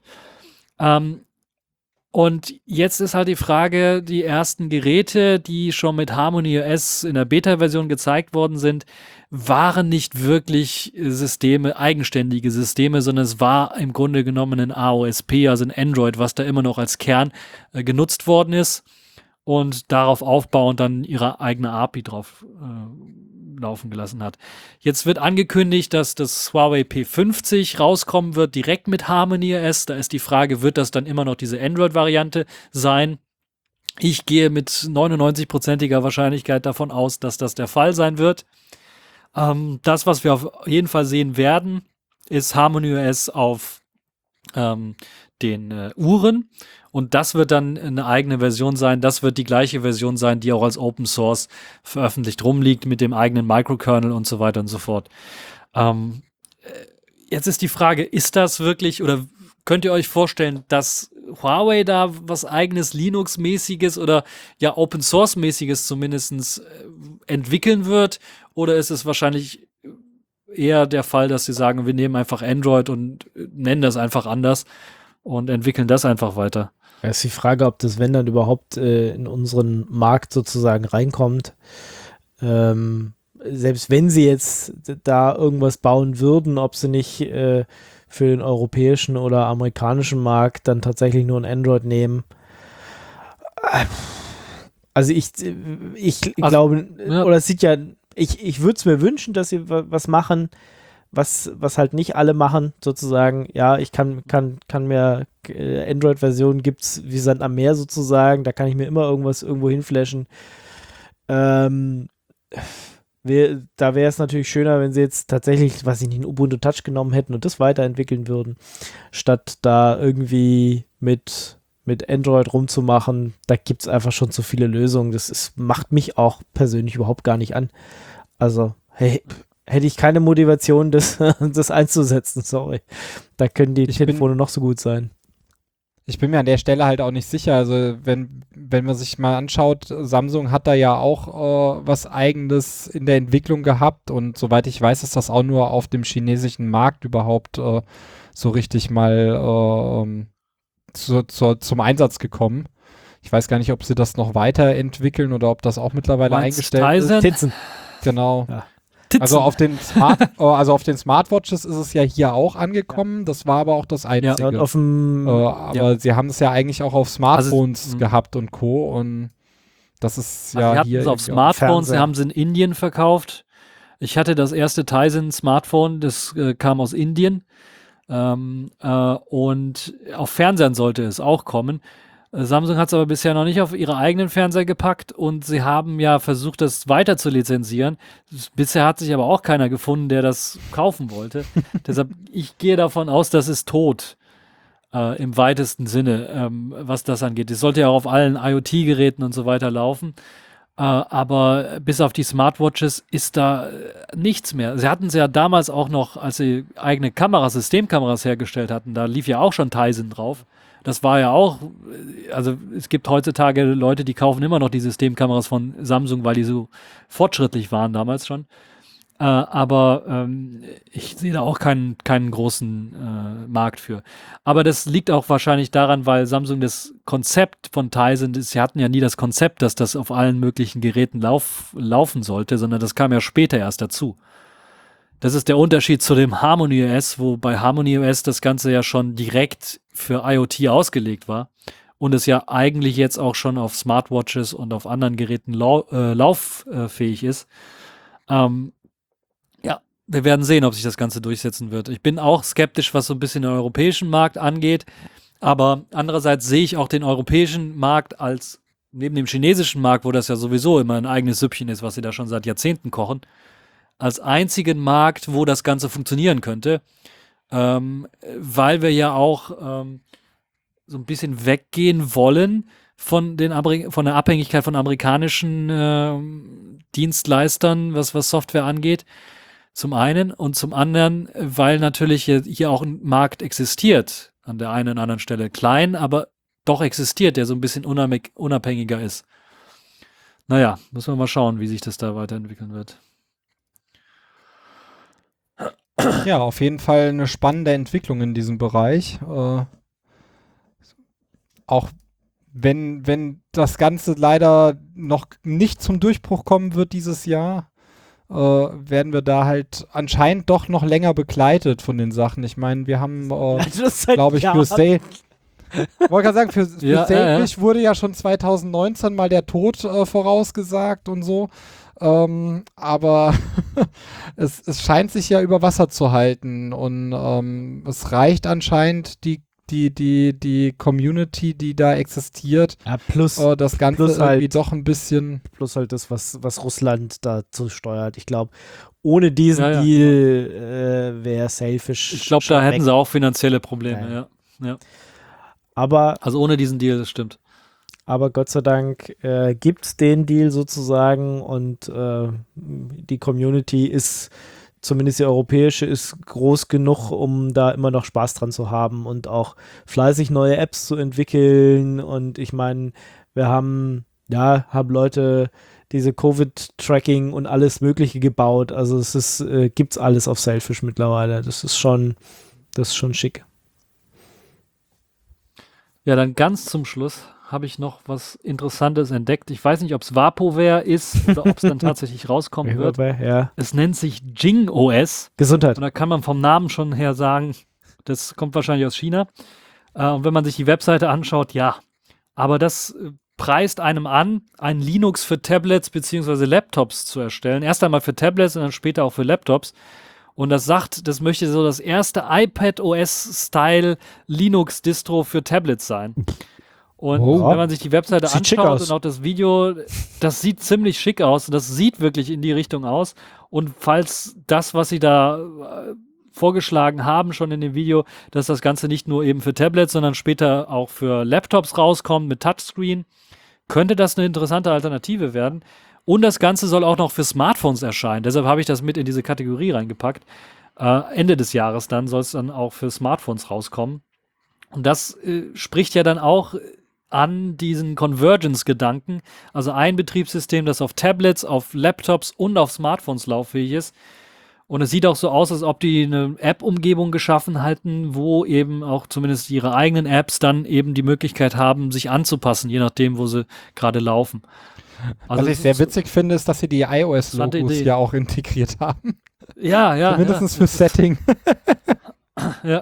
Und jetzt ist halt die Frage, die ersten Geräte, die schon mit Harmony OS in der Beta-Version gezeigt worden sind, waren nicht wirklich eigenständige Systeme, sondern es war im Grunde genommen ein AOSP, also ein Android, was da immer noch als Kern genutzt worden ist und darauf aufbauend dann ihre eigene API drauf laufen gelassen hat. Jetzt wird angekündigt, dass das Huawei P50 rauskommen wird, direkt mit Harmony OS. Da ist die Frage, wird das dann immer noch diese Android-Variante sein? Ich gehe mit 99%iger Wahrscheinlichkeit davon aus, dass das der Fall sein wird. Das, was wir auf jeden Fall sehen werden, ist Harmony OS auf den Uhren. Und das wird dann eine eigene Version sein. Das wird die gleiche Version sein, die auch als Open Source veröffentlicht rumliegt mit dem eigenen Microkernel und so weiter und so fort. Jetzt ist die Frage, ist das wirklich oder könnt ihr euch vorstellen, dass Huawei da was eigenes Linux-mäßiges oder ja Open Source-mäßiges zumindest entwickeln wird? Oder ist es wahrscheinlich eher der Fall, dass sie sagen, wir nehmen einfach Android und nennen das einfach anders und entwickeln das einfach weiter? Ja, ist die Frage, ob das, wenn dann überhaupt in unseren Markt sozusagen reinkommt. Selbst wenn sie jetzt da irgendwas bauen würden, ob sie nicht für den europäischen oder amerikanischen Markt dann tatsächlich nur ein Android nehmen. Also ich glaube, ja. Oder es sieht ja, ich würde es mir wünschen, dass sie was machen, was halt nicht alle machen, sozusagen. Ja, ich kann mir Android-Versionen gibt's wie Sand am Meer sozusagen, da kann ich mir immer irgendwo hinflashen. Da wäre es natürlich schöner, wenn sie jetzt tatsächlich, weiß ich nicht, einen Ubuntu Touch genommen hätten und das weiterentwickeln würden, statt da irgendwie mit Android rumzumachen. Da gibt es einfach schon zu viele Lösungen. Das macht mich auch persönlich überhaupt gar nicht an. Also, hey, hätte ich keine Motivation, das einzusetzen, sorry. Da können die Telefone noch so gut sein. Ich bin mir an der Stelle halt auch nicht sicher. Also wenn man sich mal anschaut, Samsung hat da ja auch was Eigenes in der Entwicklung gehabt und soweit ich weiß, ist das auch nur auf dem chinesischen Markt überhaupt so richtig mal zum Einsatz gekommen. Ich weiß gar nicht, ob sie das noch weiterentwickeln oder ob das auch mittlerweile eingestellt ist. Titzen. Genau. Ja. Also auf den Smartwatches ist es ja hier auch angekommen. Das war aber auch das Einzige. Ja, und auf dem, aber sie haben es ja eigentlich auch auf Smartphones gehabt und Co. Und das ist ja sie hatten hier es auf Smartphones, sie haben es in Indien verkauft. Ich hatte das erste Tizen Smartphone, das kam aus Indien. Und auf Fernsehern sollte es auch kommen. Samsung hat es aber bisher noch nicht auf ihre eigenen Fernseher gepackt und sie haben ja versucht, das weiter zu lizenzieren. Bisher hat sich aber auch keiner gefunden, der das kaufen wollte. Deshalb, ich gehe davon aus, das ist tot. im weitesten Sinne, was das angeht. Es sollte ja auch auf allen IoT-Geräten und so weiter laufen. Aber bis auf die Smartwatches ist da nichts mehr. Sie hatten es ja damals auch noch, als sie eigene Systemkameras hergestellt hatten, da lief ja auch schon Tizen drauf. Das war ja auch, also es gibt heutzutage Leute, die kaufen immer noch die Systemkameras von Samsung, weil die so fortschrittlich waren damals schon. Aber ich sehe da auch keinen großen Markt für. Aber das liegt auch wahrscheinlich daran, weil Samsung das Konzept von Tizen, sie hatten ja nie das Konzept, dass das auf allen möglichen Geräten laufen sollte, sondern das kam ja später erst dazu. Das ist der Unterschied zu dem Harmony OS, wo bei Harmony OS das Ganze ja schon direkt für IoT ausgelegt war und es ja eigentlich jetzt auch schon auf Smartwatches und auf anderen Geräten lauffähig ist. Wir werden sehen, ob sich das Ganze durchsetzen wird. Ich bin auch skeptisch, was so ein bisschen den europäischen Markt angeht, aber andererseits sehe ich auch den europäischen Markt als, neben dem chinesischen Markt, wo das ja sowieso immer ein eigenes Süppchen ist, was sie da schon seit Jahrzehnten kochen, als einzigen Markt, wo das Ganze funktionieren könnte, weil wir ja auch so ein bisschen weggehen wollen von der Abhängigkeit von amerikanischen Dienstleistern, was Software angeht. Zum einen und zum anderen, weil natürlich hier auch ein Markt existiert, an der einen und anderen Stelle klein, aber doch existiert, der so ein bisschen unabhängiger ist. Naja, müssen wir mal schauen, wie sich das da weiterentwickeln wird. Ja, auf jeden Fall eine spannende Entwicklung in diesem Bereich. Auch wenn das Ganze leider noch nicht zum Durchbruch kommen wird dieses Jahr, werden wir da halt anscheinend doch noch länger begleitet von den Sachen. Ich meine, wir haben, glaube ich, für Sale, wollte gerade sagen, für Sale wurde ja schon 2019 mal der Tod vorausgesagt und so. Aber es scheint sich ja über Wasser zu halten und es reicht anscheinend die Community, die da existiert, plus das Ganze plus irgendwie halt, doch ein bisschen. Plus halt das, was Russland dazu steuert. Ich glaube, ohne diesen Deal wäre Sailfish. Ich glaube, da hätten sie auch finanzielle Probleme, ja. Aber, also ohne diesen Deal, das stimmt. Aber Gott sei Dank gibt es den Deal sozusagen und die Community ist, zumindest die europäische, ist groß genug, um da immer noch Spaß dran zu haben und auch fleißig neue Apps zu entwickeln. Und ich meine, wir haben Leute diese Covid-Tracking und alles Mögliche gebaut. Also gibt's alles auf Sailfish mittlerweile. Das ist schon schick. Ja, dann ganz zum Schluss habe ich noch was Interessantes entdeckt. Ich weiß nicht, ob es Vaporware ist oder ob es dann tatsächlich rauskommen wird. Ja. Es nennt sich Jing OS. Gesundheit. Und da kann man vom Namen schon her sagen, das kommt wahrscheinlich aus China. Und wenn man sich die Webseite anschaut, ja. Aber das preist einem an, ein Linux für Tablets bzw. Laptops zu erstellen. Erst einmal für Tablets und dann später auch für Laptops. Und das möchte so das erste iPad-OS-Style Linux-Distro für Tablets sein. Und wenn man sich die Webseite anschaut und auch das Video, das sieht ziemlich schick aus und das sieht wirklich in die Richtung aus. Und falls das, was sie da vorgeschlagen haben, schon in dem Video, dass das Ganze nicht nur eben für Tablets, sondern später auch für Laptops rauskommt mit Touchscreen, könnte das eine interessante Alternative werden. Und das Ganze soll auch noch für Smartphones erscheinen. Deshalb habe ich das mit in diese Kategorie reingepackt. Ende des Jahres dann soll es dann auch für Smartphones rauskommen. Und das spricht ja dann auch an diesen Convergence-Gedanken. Also ein Betriebssystem, das auf Tablets, auf Laptops und auf Smartphones lauffähig ist. Und es sieht auch so aus, als ob die eine App-Umgebung geschaffen hatten, wo eben auch zumindest ihre eigenen Apps dann eben die Möglichkeit haben, sich anzupassen, je nachdem, wo sie gerade laufen. Also was ich sehr witzig finde, ist, dass sie die iOS-Logos ja auch integriert haben. Ja. Zumindest für Setting. Ja.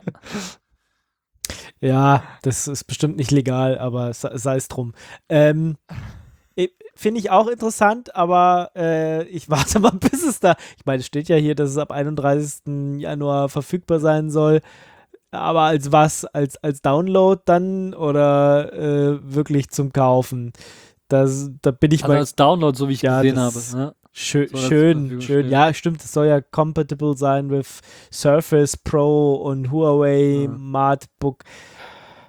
Ja, das ist bestimmt nicht legal, aber sei es drum. Finde ich auch interessant, aber ich warte mal, bis es da. Ich meine, es steht ja hier, dass es ab 31. Januar verfügbar sein soll. Aber als was? Als Download dann oder wirklich zum Kaufen? Da bin ich also als Download, so wie ich gesehen habe. Ne? Schön. Ja, stimmt. Es soll ja compatible sein with Surface Pro und Huawei MateBook.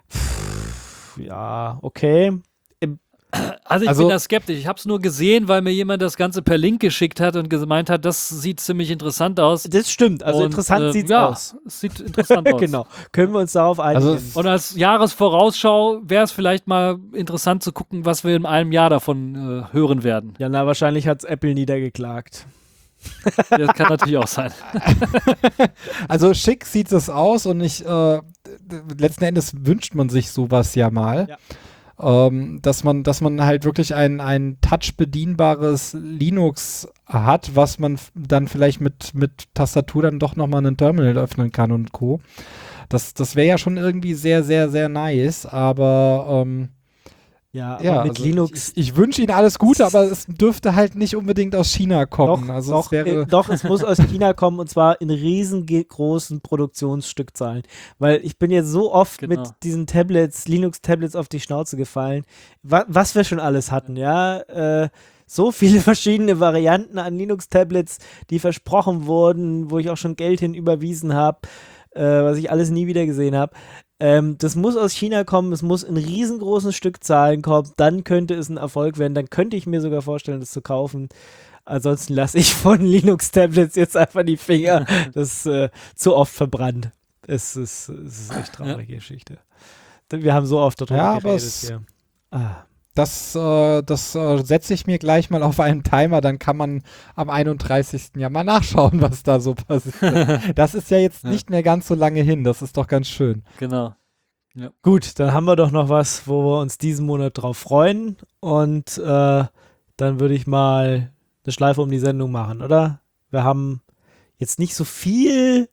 Ja, okay. Also ich bin da skeptisch. Ich habe es nur gesehen, weil mir jemand das Ganze per Link geschickt hat und gemeint hat, das sieht ziemlich interessant aus. Das stimmt, also und, interessant sieht's ja, aus. Es sieht interessant aus. Genau, können wir uns darauf einigen. Also Und als Jahresvorausschau wäre es vielleicht mal interessant zu gucken, was wir in einem Jahr davon hören werden. Ja, na, wahrscheinlich hat's Apple niedergeklagt. Das kann natürlich auch sein. Also schick sieht es aus und letzten Endes wünscht man sich sowas ja mal. Ja. Dass man halt wirklich ein touch-bedienbares Linux hat, was man dann vielleicht mit Tastatur dann doch nochmal einen Terminal öffnen kann und Co. Das wäre ja schon irgendwie sehr, sehr, sehr nice, aber Ja, aber ja, mit also Linux. ich wünsche Ihnen alles Gute, aber es dürfte halt nicht unbedingt aus China kommen. Doch, es muss aus China kommen und zwar in riesengroßen Produktionsstückzahlen. Weil ich bin jetzt so oft mit diesen Tablets, Linux-Tablets auf die Schnauze gefallen, was wir schon alles hatten, ja. So viele verschiedene Varianten an Linux-Tablets, die versprochen wurden, wo ich auch schon Geld hin überwiesen habe, was ich alles nie wieder gesehen habe. Das muss aus China kommen, es muss in riesengroßen Stückzahlen kommen, dann könnte es ein Erfolg werden, dann könnte ich mir sogar vorstellen, das zu kaufen. Ansonsten lasse ich von Linux-Tablets jetzt einfach die Finger. Das ist zu oft verbrannt. Es ist echt traurige Geschichte. Wir haben so oft darüber geredet hier. Das setze ich mir gleich mal auf einen Timer, dann kann man am 31. ja mal nachschauen, was da so passiert. Das ist ja jetzt nicht mehr ganz so lange hin, das ist doch ganz schön. Genau. Ja. Gut, dann haben wir doch noch was, wo wir uns diesen Monat drauf freuen und dann würde ich mal eine Schleife um die Sendung machen, oder? Wir haben jetzt nicht so viel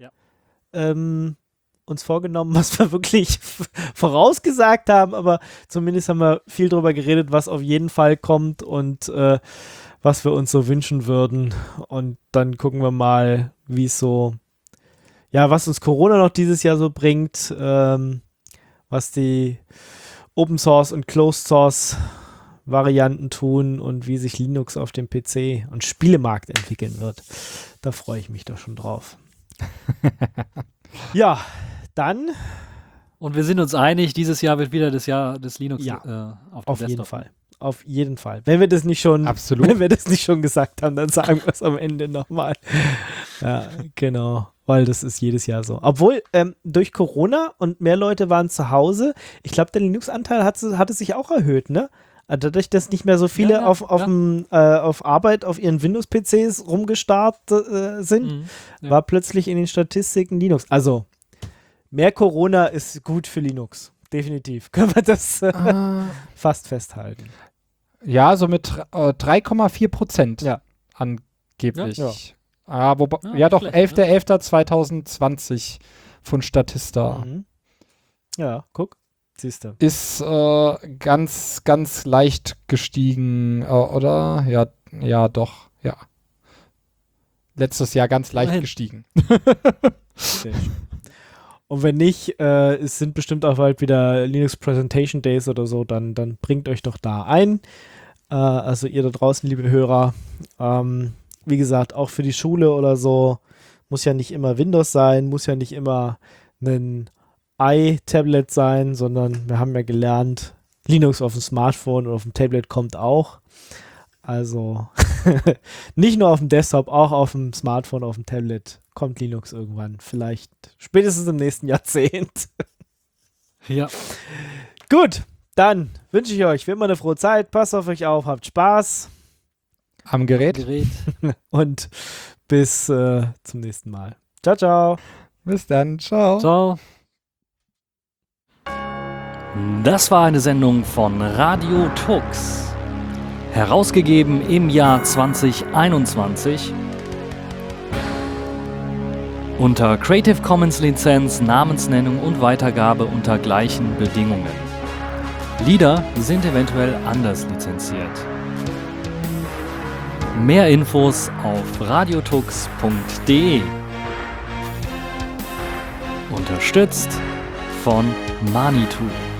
uns vorgenommen, was wir wirklich vorausgesagt haben, aber zumindest haben wir viel drüber geredet, was auf jeden Fall kommt und was wir uns so wünschen würden. Und dann gucken wir mal, wie es so, ja, was uns Corona noch dieses Jahr so bringt, was die Open Source und Closed Source Varianten tun und wie sich Linux auf dem PC und Spielemarkt entwickeln wird. Da freue ich mich doch schon drauf. Ja, dann. Und wir sind uns einig, dieses Jahr wird wieder das Jahr des Linux Ja, auf dem auf Desktop. jeden Fall. Auf jeden Fall. Wenn wir das nicht schon, Absolut. Wenn wir das nicht schon gesagt haben, dann sagen wir es am Ende nochmal. Ja, genau. Weil das ist jedes Jahr so. Obwohl, durch Corona und mehr Leute waren zu Hause, ich glaube, der Linux-Anteil hatte sich auch erhöht, ne? Dadurch, dass nicht mehr so viele auf Arbeit auf ihren Windows-PCs rumgestarrt sind, war plötzlich in den Statistiken Linux. Also, mehr Corona ist gut für Linux. Definitiv. Können wir das fast festhalten. Ja, so mit 3,4% Ja. angeblich. Ja. Wobei, Ja, doch, schlecht, 11.11.2020 von Statista. Mhm. Ja, guck. Siehst du. Ist ganz, ganz leicht gestiegen, oder? Ja, doch, ja. Letztes Jahr ganz leicht gestiegen. Sehr schön. Und wenn nicht, es sind bestimmt auch bald wieder Linux Presentation Days oder so, dann bringt euch doch da ein. Also ihr da draußen, liebe Hörer, wie gesagt, auch für die Schule oder so, muss ja nicht immer Windows sein, muss ja nicht immer ein i-Tablet sein, sondern wir haben ja gelernt, Linux auf dem Smartphone oder auf dem Tablet kommt auch. Also nicht nur auf dem Desktop, auch auf dem Smartphone, auf dem Tablet kommt Linux irgendwann. Vielleicht spätestens im nächsten Jahrzehnt. Ja. Gut, dann wünsche ich euch wie immer eine frohe Zeit. Passt auf euch auf, habt Spaß Am Gerät. und bis zum nächsten Mal. Ciao, ciao. Bis dann. Ciao. Ciao. Das war eine Sendung von Radio Tux. Herausgegeben im Jahr 2021. Unter Creative Commons Lizenz, Namensnennung und Weitergabe unter gleichen Bedingungen. Lieder sind eventuell anders lizenziert. Mehr Infos auf radiotux.de. Unterstützt von Manitou.